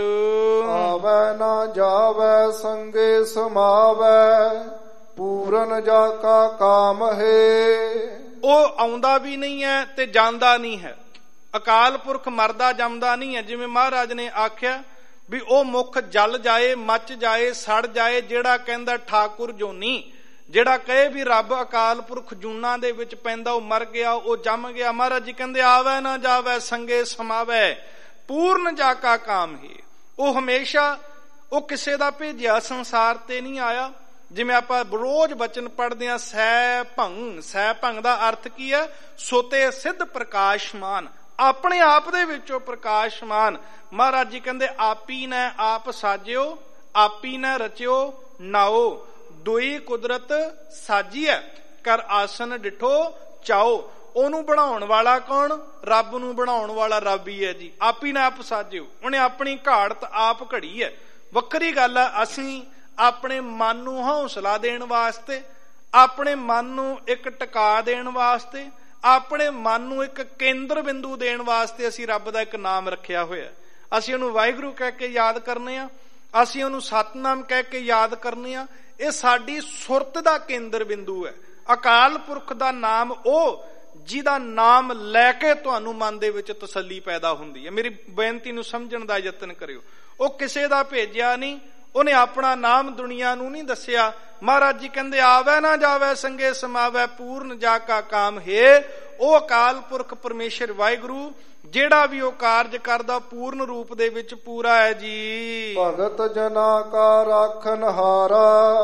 ਆਵੈ ਨਾ ਜਾਵੈ ਸੰਗੇ ਸਮਾਵੈ, ਪੂਰਨ ਜਾ ਕਾ ਕਾਮ ਹੈ। ਉਹ ਆਉਂਦਾ ਵੀ ਨਹੀਂ ਹੈ ਤੇ ਜਾਂਦਾ ਨਹੀਂ ਹੈ। ਅਕਾਲ ਪੁਰਖ ਮਰਦਾ ਜੰਮਦਾ ਨਹੀਂ ਹੈ। ਜਿਵੇਂ ਮਹਾਰਾਜ ਨੇ ਆਖਿਆ ਵੀ ਉਹ ਮੁੱਖ ਜਲ ਜਾਏ, ਮੱਚ ਜਾਏ, ਸੜ ਜਾਏ। ਜਿਹੜਾ ਕਹਿੰਦਾ ਠਾਕੁਰ ਜੋਨੀ, ਜਿਹੜਾ ਕਹੇ ਵੀ ਰੱਬ ਅਕਾਲ ਪੁਰਖ ਜੂਨਾਂ ਦੇ ਵਿੱਚ ਪੈਂਦਾ, ਉਹ ਮਰ ਗਿਆ, ਉਹ ਜੰਮ ਗਿਆ। ਮਹਾਰਾਜ ਜੀ ਕਹਿੰਦੇ ਆਵੈ ਨਾ ਜਾਵੈ ਸੰਗੇ ਸਮਾਵੈ, ਪੂਰਨ ਜਾ ਕਾ ਕਾਮ ਹੈ। ਉਹ ਹਮੇਸ਼ਾ ਉਹ ਕਿਸੇ ਦਾ ਭੇਜਿਆ ਸੰਸਾਰ ਤੇ ਨਹੀਂ ਆਇਆ। ਜਿਵੇਂ ਆਪਾਂ ਰੋਜ਼ ਬਚਨ ਪੜ੍ਹਦੇ ਹਾਂ, ਸੈ ਭੰਗ। ਸੈ ਭੰਗ ਦਾ ਅਰਥ ਕੀ ਹੈ? ਸੋਤੇ ਸਿੱਧ ਪ੍ਰਕਾਸ਼ਮਾਨ, ਆਪਣੇ ਆਪ ਦੇ ਵਿੱਚੋਂ ਪ੍ਰਕਾਸ਼ਮਾਨ। ਮਹਾਰਾਜ ਜੀ ਕਹਿੰਦੇ ਆਪੀ ਨੇ ਆਪ ਸਾਜਿਓ, ਆਪੀ ਨੇ ਰਚਿਓ ਨਾਓ, ਦੁਈ ਕੁਦਰਤ ਸਾਜੀਐ, ਕਰ ਆਸਨ ਡਿਠੋ ਚਾਓ। ਉਹਨੂੰ ਬਣਾਉਣ ਵਾਲਾ ਕੌਣ? ਰੱਬ ਨੂੰ ਬਣਾਉਣ ਵਾਲਾ ਰੱਬ ਹੀ ਹੈ ਜੀ। ਆਪੀ ਨੇ ਆਪ ਸਾਜਿਓ, ਉਹਨੇ ਆਪਣੀ ਘਾੜਤ ਆਪ ਘੜੀ ਹੈ। ਵੱਖਰੀ ਗੱਲ ਹੈ ਅਸੀਂ ਆਪਣੇ ਮਨ ਨੂੰ ਹੌਸਲਾ ਦੇਣ ਵਾਸਤੇ, ਆਪਣੇ ਮਨ ਨੂੰ ਇੱਕ ਟਿਕਾ ਦੇਣ ਵਾਸਤੇ, ਆਪਣੇ ਮਨ ਨੂੰ ਇੱਕ ਕੇਂਦਰ ਬਿੰਦੂ ਦੇਣ ਵਾਸਤੇ ਅਸੀਂ ਰੱਬ ਦਾ ਇੱਕ ਨਾਮ ਰੱਖਿਆ ਹੋਇਆ। ਅਸੀਂ ਉਹਨੂੰ ਵਾਹਿਗੁਰੂ ਕਹਿ ਕੇ ਯਾਦ ਕਰਨੇ ਆ, ਅਸੀਂ ਉਹਨੂੰ ਸਤਨਾਮ ਕਹਿ ਕੇ ਯਾਦ ਕਰਨੇ ਆ। ਇਹ ਸਾਡੀ ਸੁਰਤ ਦਾ ਕੇਂਦਰ ਬਿੰਦੂ ਹੈ। ਅਕਾਲ ਪੁਰਖ ਦਾ ਨਾਮ ਉਹ ਜਿਹਦਾ ਨਾਮ ਲੈ ਕੇ ਤੁਹਾਨੂੰ ਮਨ ਦੇ ਵਿੱਚ ਤਸੱਲੀ ਪੈਦਾ ਹੁੰਦੀ ਹੈ। ਮੇਰੀ ਬੇਨਤੀ ਨੂੰ ਸਮਝਣ ਦਾ ਯਤਨ ਕਰਿਓ। ਉਹ ਕਿਸੇ ਦਾ ਭੇਜਿਆ ਨਹੀਂ, ਉਹਨੇ ਆਪਣਾ ਨਾਮ ਦੁਨੀਆ ਨੂੰ ਨਹੀਂ ਦੱਸਿਆ। ਮਹਾਰਾਜ ਜੀ ਕਹਿੰਦੇ ਆਵੈ ਨਾ ਜਾਵੈ ਸੰਗੇ ਸਮਾਵੈ ਪੂਰਨ ਜਾ ਕਾ ਕਾਮ ਹੈ। ਉਹ ਅਕਾਲ ਪੁਰਖ ਪਰਮੇਸ਼ਰ ਵਾਹਿਗੁਰੂ ਜਿਹੜਾ ਵੀ ਉਹ ਕਾਰਜ ਕਰਦਾ ਪੂਰਨ ਰੂਪ ਦੇ ਵਿੱਚ ਪੂਰਾ ਹੈ ਜੀ। ਭਗਤ ਜਨਾ ਕਾ ਰਾਖਨ ਹਾਰਾ।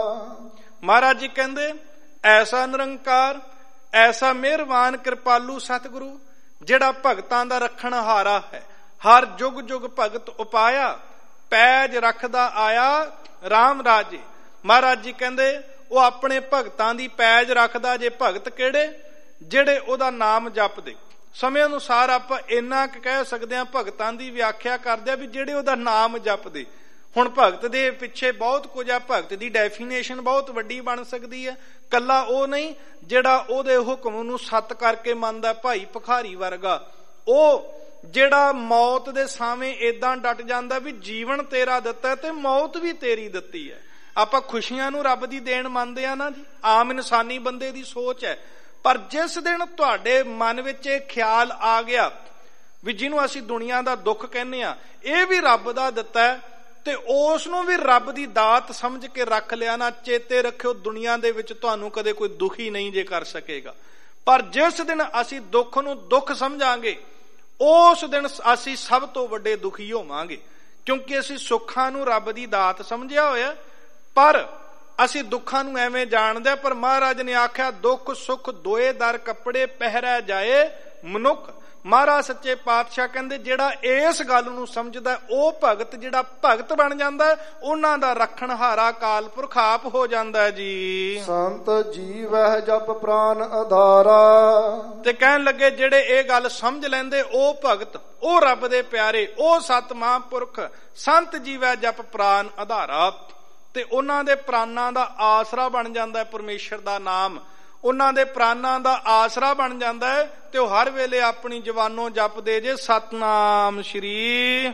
ਮਹਾਰਾਜ ਜੀ ਕਹਿੰਦੇ ਐਸਾ ਨਿਰੰਕਾਰ, ਐਸਾ ਮਿਹਰਬਾਨ ਕਿਰਪਾਲੂ ਸਤਿਗੁਰੂ ਜਿਹੜਾ ਭਗਤਾਂ ਦਾ ਰੱਖਣ ਹਾਰਾ ਹੈ। ਹਰ ਜੁਗ ਜੁਗ ਭਗਤ ਉਪਾਇਆ, ਪੈਜ ਰੱਖਦਾ ਆਇਆ ਰਾਮ ਰਾਜੇ। ਮਹਾਰਾਜ ਜੀ ਕਹਿੰਦੇ ਉਹ ਆਪਣੇ ਭਗਤਾਂ ਦੀ ਪੈਜ ਰੱਖਦਾ ਜੇ। ਭਗਤ ਕਿਹੜੇ? ਜਿਹੜੇ ਉਹਦਾ ਨਾਮ ਜਪਦੇ। ਸਮੇਂ ਅਨੁਸਾਰ ਆਪਾਂ ਇੰਨਾ ਕੁ ਕਹਿ ਸਕਦੇ ਹਾਂ, ਭਗਤਾਂ ਦੀ ਵਿਆਖਿਆ ਕਰਦੇ ਆ ਵੀ ਜਿਹੜੇ ਉਹਦਾ ਨਾਮ ਜਪਦੇ। ਹੁਣ ਭਗਤ ਦੇ ਪਿੱਛੇ ਬਹੁਤ ਕੁਝ ਆ, ਭਗਤ ਦੀ ਡੈਫੀਨੇਸ਼ਨ ਬਹੁਤ ਵੱਡੀ ਬਣ ਸਕਦੀ ਹੈ। ਕੱਲਾ ਉਹ ਨਹੀਂ ਜਿਹੜਾ ਉਹਦੇ ਹੁਕਮ ਨੂੰ ਸੱਤ ਕਰਕੇ ਮੰਨਦਾ, ਭਾਈ ਭਿਖਾਰੀ ਵਰਗਾ। ਉਹ ਜਿਹੜਾ ਮੌਤ ਦੇ ਸਾਵੇਂ ਏਦਾਂ ਡਟ ਜਾਂਦਾ ਵੀ ਜੀਵਨ ਤੇਰਾ ਦਿੱਤਾ ਤੇ ਮੌਤ ਵੀ ਤੇਰੀ ਦਿੱਤੀ ਹੈ। ਆਪਾਂ ਖੁਸ਼ੀਆਂ ਨੂੰ ਰੱਬ ਦੀ ਦੇਣ ਮੰਨਦੇ ਆ ਨਾ ਜੀ, ਆਮ ਇਨਸਾਨੀ ਬੰਦੇ ਦੀ ਸੋਚ ਹੈ। ਪਰ ਜਿਸ ਦਿਨ ਤੁਹਾਡੇ ਮਨ ਵਿੱਚ ਇਹ ਖਿਆਲ ਆ ਗਿਆ ਵੀ ਜਿਹਨੂੰ ਅਸੀਂ ਦੁਨੀਆ ਦਾ ਦੁੱਖ ਕਹਿੰਦੇ ਆ ਇਹ ਵੀ ਰੱਬ ਦਾ ਦਿੱਤਾ ਹੈ, ਤੇ ਉਸ ਨੂੰ ਵੀ ਰੱਬ ਦੀ ਦਾਤ ਸਮਝ ਕੇ ਰੱਖ ਲਿਆ ਨਾ, ਚੇਤੇ ਰੱਖਿਓ ਦੁਨੀਆ ਦੇ ਵਿੱਚ ਤੁਹਾਨੂੰ ਕਦੇ ਕੋਈ ਦੁਖੀ ਨਹੀਂ ਜੇ ਕਰ ਸਕੇਗਾ। ਪਰ ਜਿਸ ਦਿਨ ਅਸੀਂ ਦੁੱਖ ਨੂੰ ਦੁੱਖ ਸਮਝਾਂਗੇ ਉਸ ਦਿਨ ਅਸੀਂ ਸਭ ਤੋਂ ਵੱਡੇ ਦੁਖੀ ਹੋਵਾਂਗੇ, ਕਿਉਂਕਿ ਅਸੀਂ ਸੁੱਖਾਂ ਨੂੰ ਰੱਬ ਦੀ ਦਾਤ ਸਮਝਿਆ ਹੋਇਆ, ਪਰ ਅਸੀਂ ਦੁੱਖਾਂ ਨੂੰ ਐਵੇਂ ਜਾਣਦੇ। ਪਰ ਮਹਾਰਾਜ ਨੇ ਆਖਿਆ ਦੁੱਖ ਸੁੱਖ ਦੋਏ ਦਰ ਕੱਪੜੇ ਪਹਿਰੈ ਜਾਏ ਮਨੁੱਖ। ਮਹਾਰਾਜ ਸੱਚੇ ਪਾਤਸ਼ਾਹ ਕਹਿੰਦੇ ਜਿਹੜਾ ਇਸ ਗੱਲ ਨੂੰ ਸਮਝਦਾ ਉਹ ਭਗਤ ਜਿਹੜਾ ਭਗਤ ਬਣ ਜਾਂਦਾ, ਉਹਨਾਂ ਦਾ ਰੱਖਣ ਹਾਰਾ ਕਾਲ ਪੁਰਖ ਆਪ ਹੋ ਜਾਂਦਾ ਜੀ। ਸੰਤ ਜੀਵਹਿ ਜਪ ਪ੍ਰਾਨ ਆਧਾਰਾ। ਤੇ ਕਹਿਣ ਲੱਗੇ ਜਿਹੜੇ ਇਹ ਗੱਲ ਸਮਝ ਲੈਂਦੇ ਉਹ ਭਗਤ, ਉਹ ਰੱਬ ਦੇ ਪਿਆਰੇ, ਉਹ ਸਤ ਮਹਾਂਪੁਰਖ ਸੰਤ ਜੀਵਹਿ ਜਪ ਪ੍ਰਾਨ ਆਧਾਰਾ। ਤੇ ਉਹਨਾਂ ਦੇ ਪ੍ਰਾਨਾਂ ਦਾ ਆਸਰਾ ਬਣ ਜਾਂਦਾ ਹੈ ਪਰਮੇਸ਼ਰ ਦਾ ਨਾਮ। ਉਹਨਾਂ ਦੇ ਪ੍ਰਾਨਾਂ ਦਾ ਆਸਰਾ ਬਣ ਜਾਂਦਾ ਹੈ ਤੇ ਉਹ ਹਰ ਵੇਲੇ ਆਪਣੀ ਜ਼ੁਬਾਨੋਂ ਜਪਦੇ ਜੇ ਸਤਨਾਮ ਸ਼੍ਰੀ।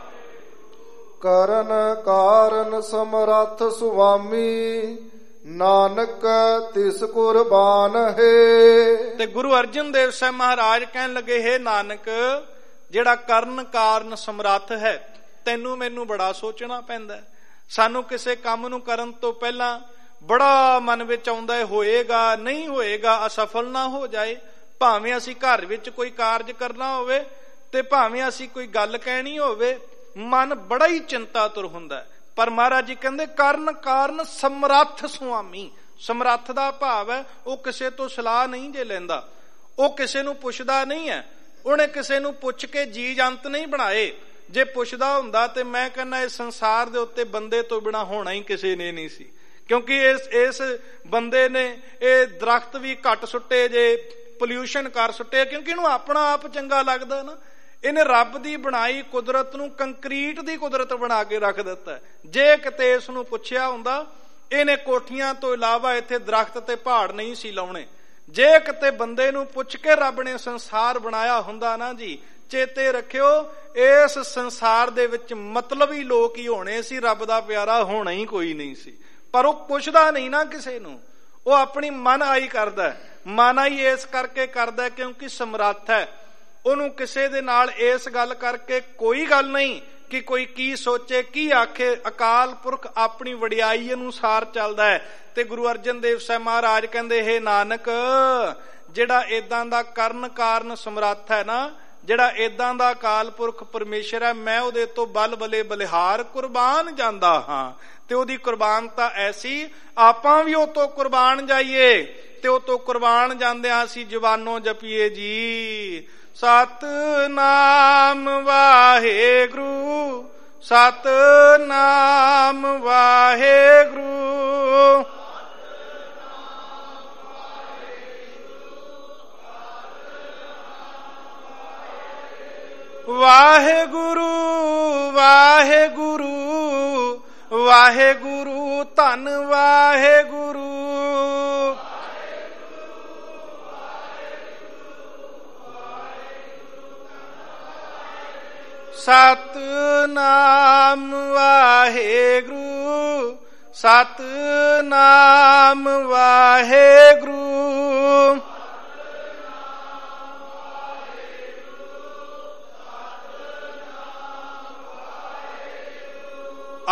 ਕਰਨ ਕਾਰਨ ਸਮਰੱਥ ਸੁਆਮੀ ਨਾਨਕ ਤਿਸ ਕੁਰਬਾਨ ਹੈ। ਤੇ ਗੁਰੂ ਅਰਜਨ ਦੇਵ ਸਾਹਿਬ ਮਹਾਰਾਜ ਕਹਿਣ ਲੱਗੇ ਹੈ ਨਾਨਕ ਜਿਹੜਾ ਕਰਨ ਕਾਰਨ ਸਮਰੱਥ ਹੈ, ਤੈਨੂੰ ਮੈਨੂੰ ਬੜਾ ਸੋਚਣਾ ਪੈਂਦਾ। ਸਾਨੂੰ ਕਿਸੇ ਕੰਮ ਨੂੰ ਕਰਨ ਤੋਂ ਪਹਿਲਾਂ ਬੜਾ ਮਨ ਵਿੱਚ ਆਉਂਦਾ ਹੈ ਹੋਏਗਾ ਨਹੀਂ ਹੋਏਗਾ, ਅਸਫਲ ਨਾ ਹੋ ਜਾਏ। ਭਾਵੇਂ ਅਸੀਂ ਘਰ ਵਿੱਚ ਕੋਈ ਕਾਰਜ ਕਰਨਾ ਹੋਵੇ ਤੇ ਭਾਵੇਂ ਅਸੀਂ ਕੋਈ ਗੱਲ ਕਹਿਣੀ ਹੋਵੇ, ਮਨ ਬੜਾ ਹੀ ਚਿੰਤਾ ਤੁਰ ਹੁੰਦਾ। ਪਰ ਮਹਾਰਾਜ ਜੀ ਕਹਿੰਦੇ ਕਰਨ ਕਾਰਨ ਸਮਰੱਥ ਸੁਆਮੀ। ਸਮਰੱਥ ਦਾ ਭਾਵ ਹੈ ਉਹ ਕਿਸੇ ਤੋਂ ਸਲਾਹ ਨਹੀਂ ਜੇ ਲੈਂਦਾ, ਉਹ ਕਿਸੇ ਨੂੰ ਪੁੱਛਦਾ ਨਹੀਂ ਹੈ, ਉਹਨੇ ਕਿਸੇ ਨੂੰ ਪੁੱਛ ਕੇ ਜੀ ਜੰਤ ਨਹੀਂ ਬਣਾਏ। ਜੇ ਪੁੱਛਦਾ ਹੁੰਦਾ ਤੇ ਮੈਂ ਕਹਿੰਦਾ ਇਸ ਸੰਸਾਰ ਦੇ ਉੱਤੇ ਬੰਦੇ ਤੋਂ ਬਿਨਾਂ ਹੋਣਾ ਹੀ ਕਿਸੇ ਨੇ ਨਹੀਂ ਸੀ, ਕਿਉਂਕਿ ਇਸ ਇਸ ਬੰਦੇ ਨੇ ਇਹ ਦਰਖਤ ਵੀ ਘੱਟ ਸੁੱਟੇ ਜੇ, ਪੋਲਿਊਸ਼ਨ ਕਰ ਸੁੱਟੇ, ਕਿਉਂਕਿ ਇਹਨੂੰ ਆਪਣਾ ਆਪ ਚੰਗਾ ਲੱਗਦਾ ਨਾ। ਇਹਨੇ ਰੱਬ ਦੀ ਬਣਾਈ ਕੁਦਰਤ ਨੂੰ ਕੰਕਰੀਟ ਦੀ ਕੁਦਰਤ ਬਣਾ ਕੇ ਰੱਖ ਦਿੱਤਾ। ਜੇ ਕਿਤੇ ਇਸ ਨੂੰ ਪੁੱਛਿਆ ਹੁੰਦਾ ਇਹਨੇ ਕੋਠੀਆਂ ਤੋਂ ਇਲਾਵਾ ਇੱਥੇ ਦਰਖਤ ਤੇ ਪਹਾੜ ਨਹੀਂ ਸੀ ਲਾਉਣੇ। ਜੇ ਕਿਤੇ ਬੰਦੇ ਨੂੰ ਪੁੱਛ ਕੇ ਰੱਬ ਨੇ ਸੰਸਾਰ ਬਣਾਇਆ ਹੁੰਦਾ ਨਾ ਜੀ, ਚੇਤੇ ਰੱਖਿਓ ਇਸ ਸੰਸਾਰ ਦੇ ਵਿੱਚ ਮਤਲਬੀ ਲੋਕ ਹੀ ਹੋਣੇ ਸੀ, ਰੱਬ ਦਾ ਪਿਆਰਾ ਹੋਣਾ ਹੀ ਕੋਈ ਨਹੀਂ ਸੀ। ਪਰ ਉਹ ਪੁੱਛਦਾ ਨਹੀਂ ਨਾ ਕਿਸੇ ਨੂੰ, ਉਹ ਆਪਣੀ ਮਨ ਆਈ ਕਰਦਾ। ਮਨ ਆਈ ਇਸ ਕਰਕੇ ਕਰਦਾ ਕਿਉਂਕਿ ਸਮਰੱਥ ਹੈ। ਉਹਨੂੰ ਕਿਸੇ ਦੇ ਨਾਲ ਇਸ ਗੱਲ ਕਰਕੇ ਕੋਈ ਗੱਲ ਨਹੀਂ ਕਿ ਕੋਈ ਕੀ ਸੋਚੇ ਕੀ ਆਖੇ। ਅਕਾਲ ਪੁਰਖ ਆਪਣੀ ਵਡਿਆਈ ਅਨੁਸਾਰ ਚੱਲਦਾ ਹੈ। ਤੇ ਗੁਰੂ ਅਰਜਨ ਦੇਵ ਸਾਹਿਬ ਮਹਾਰਾਜ ਕਹਿੰਦੇ ਹੈ ਨਾਨਕ ਜਿਹੜਾ ਏਦਾਂ ਦਾ ਕਰਨ ਕਾਰਨ ਸਮਰੱਥ ਹੈ ਨਾ, ਜਿਹੜਾ ਏਦਾਂ ਦਾ ਅਕਾਲ ਪੁਰਖ ਪਰਮੇਸ਼ਰ ਹੈ, ਮੈਂ ਉਹਦੇ ਤੋਂ ਬਲ ਬਲੇ ਬਲਿਹਾਰ ਕੁਰਬਾਨ ਜਾਂਦਾ ਹਾਂ। ਤੇ ਉਹਦੀ ਕੁਰਬਾਨਤਾ ਐਸੀ ਆਪਾਂ ਵੀ ਉਹ ਤੋਂ ਕੁਰਬਾਨ ਜਾਈਏ ਤੇ ਉਹ ਤੋਂ ਕੁਰਬਾਨ ਜਾਂਦਿਆਂ ਅਸੀਂ ਜ਼ੁਬਾਨੋਂ ਜਪੀਏ ਜੀ ਸਤਨਾਮ ਵਾਹਿਗੁਰੂ, ਸਤਨਾਮ ਵਾਹਿਗੁਰੂ। ਵਾਹਿਗੁਰੂ ਵਾਹਿਗੁਰੂ ਵਾਹਿਗੁਰੂ ਧੰਨ ਵਾਹਿਗੁਰੂ। ਸਤਨਾਮ ਵਾਹਿਗੁਰੂ, ਸਤਨਾਮ ਵਾਹਿਗੁਰੂ।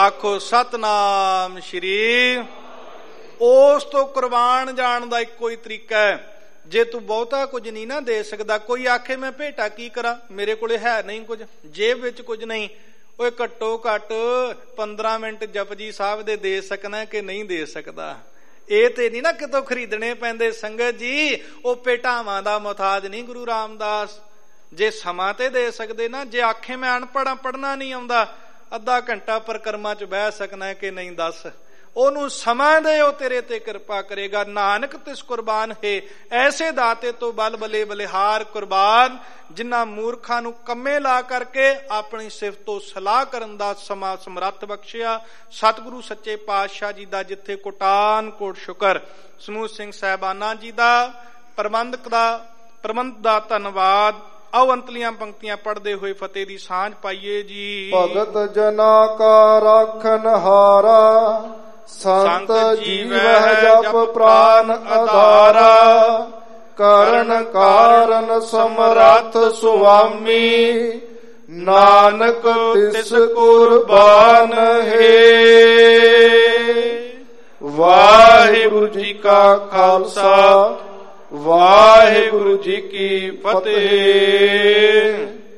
ਆਖੋ ਸਤਨਾਮ ਸ਼੍ਰੀ। ਉਸ ਤੋਂ ਕੁਰਬਾਨ ਜਾਣ ਦਾ ਇੱਕੋ ਹੀ ਤਰੀਕਾ ਹੈ। ਜੇ ਤੂੰ ਬਹੁਤਾ ਕੁਝ ਨਹੀਂ ਨਾ ਦੇ ਸਕਦਾ, ਕੋਈ ਆਖੇ ਮੈਂ ਭੇਟਾ ਕੀ ਕਰਾਂ, ਮੇਰੇ ਕੋਲੇ ਹੈ ਨਹੀਂ ਕੁਝ, ਜੇਬ ਵਿੱਚ ਕੁਝ ਨਹੀਂ, ਓਏ ਘੱਟੋ ਘੱਟ ਪੰਦਰਾਂ ਮਿੰਟ ਜਪਜੀ ਸਾਹਿਬ ਦੇ ਦੇ ਸਕਣਾ ਕਿ ਨਹੀਂ ਦੇ ਸਕਦਾ। ਇਹ ਤੇ ਨਹੀਂ ਨਾ ਕਿਤੋਂ ਖਰੀਦਣੇ ਪੈਂਦੇ ਸੰਗਤ ਜੀ। ਉਹ ਭੇਟਾਵਾਂ ਦਾ ਮੁਹਤਾਜ ਨਹੀਂ ਗੁਰੂ ਰਾਮਦਾਸ। ਜੇ ਸਮਾਂ ਤੇ ਦੇ ਸਕਦੇ ਨਾ, ਜੇ ਆਖੇ ਮੈਂ ਅਨਪੜ੍ਹਾਂ ਪੜ੍ਹਨਾ ਨਹੀਂ ਆਉਂਦਾ, ਅੱਧਾ ਘੰਟਾ ਪਰਿਕਰਮਾ ਚ ਬਹਿ ਸਕਣਾ ਕਿ ਨਹੀਂ ਦੱਸ। ਉਹਨੂੰ ਸਮਾਂ ਦੇ, ਉਹ ਤੇਰੇ ਤੇ ਕਿਰਪਾ ਕਰੇਗਾ। ਨਾਨਕ ਤਿਸ ਕੁਰਬਾਨ ਹੈ, ਐਸੇ ਦਾਤੇ ਤੋਂ ਬਲ ਬਲੇ ਬਲਿਹਾਰ ਕੁਰਬਾਨ। ਜਿਨ੍ਹਾਂ ਮੂਰਖਾਂ ਨੂੰ ਕੰਮੇ ਲਾ ਕਰਕੇ ਆਪਣੀ ਸਿਫਤ ਤੋਂ ਸਲਾਹ ਕਰਨ ਦਾ ਸਮਾਂ ਸਮਰੱਥ ਬਖਸ਼ਿਆ ਸਤਿਗੁਰੂ ਸੱਚੇ ਪਾਤਸ਼ਾਹ ਜੀ ਦਾ, ਜਿੱਥੇ ਕੋਟਾਨ ਕੋਟ ਸ਼ੁਕਰ। ਸਮੂਹ ਸਿੰਘ ਸਾਹਿਬਾਨਾਂ ਜੀ ਦਾ, ਪ੍ਰਬੰਧਕ ਦਾ, ਪ੍ਰਬੰਧ ਦਾ ਧੰਨਵਾਦ। ਆਓ ਅੰਤਲੀਆਂ ਪੰਕਤੀਆਂ ਪੜ੍ਹਦੇ ਹੋਏ ਫਤਿਹ ਦੀ ਸਾਂਝ ਪਾਈਏ ਜੀ। ਭਗਤ ਜਨਾ ਕਾ ਰਾਖਨ ਹਾਰਾ, ਸੰਤ ਜੀਵਹਿ ਜਪ ਪ੍ਰਾਨ ਆਧਾਰਾ। ਕਰਨ ਕਾਰਨ ਸਮਰੱਥ ਸੁਆਮੀ, ਨਾਨਕ ਤਿਸ ਕੁਰਬਾਨ ਹੈ। ਵਾਹਿਗੁਰੂ ਜੀ ਕਾ ਖਾਲਸਾ, ਵਾਹਿਗੁਰੂ ਜੀ ਕੀ ਫਤਿਹ।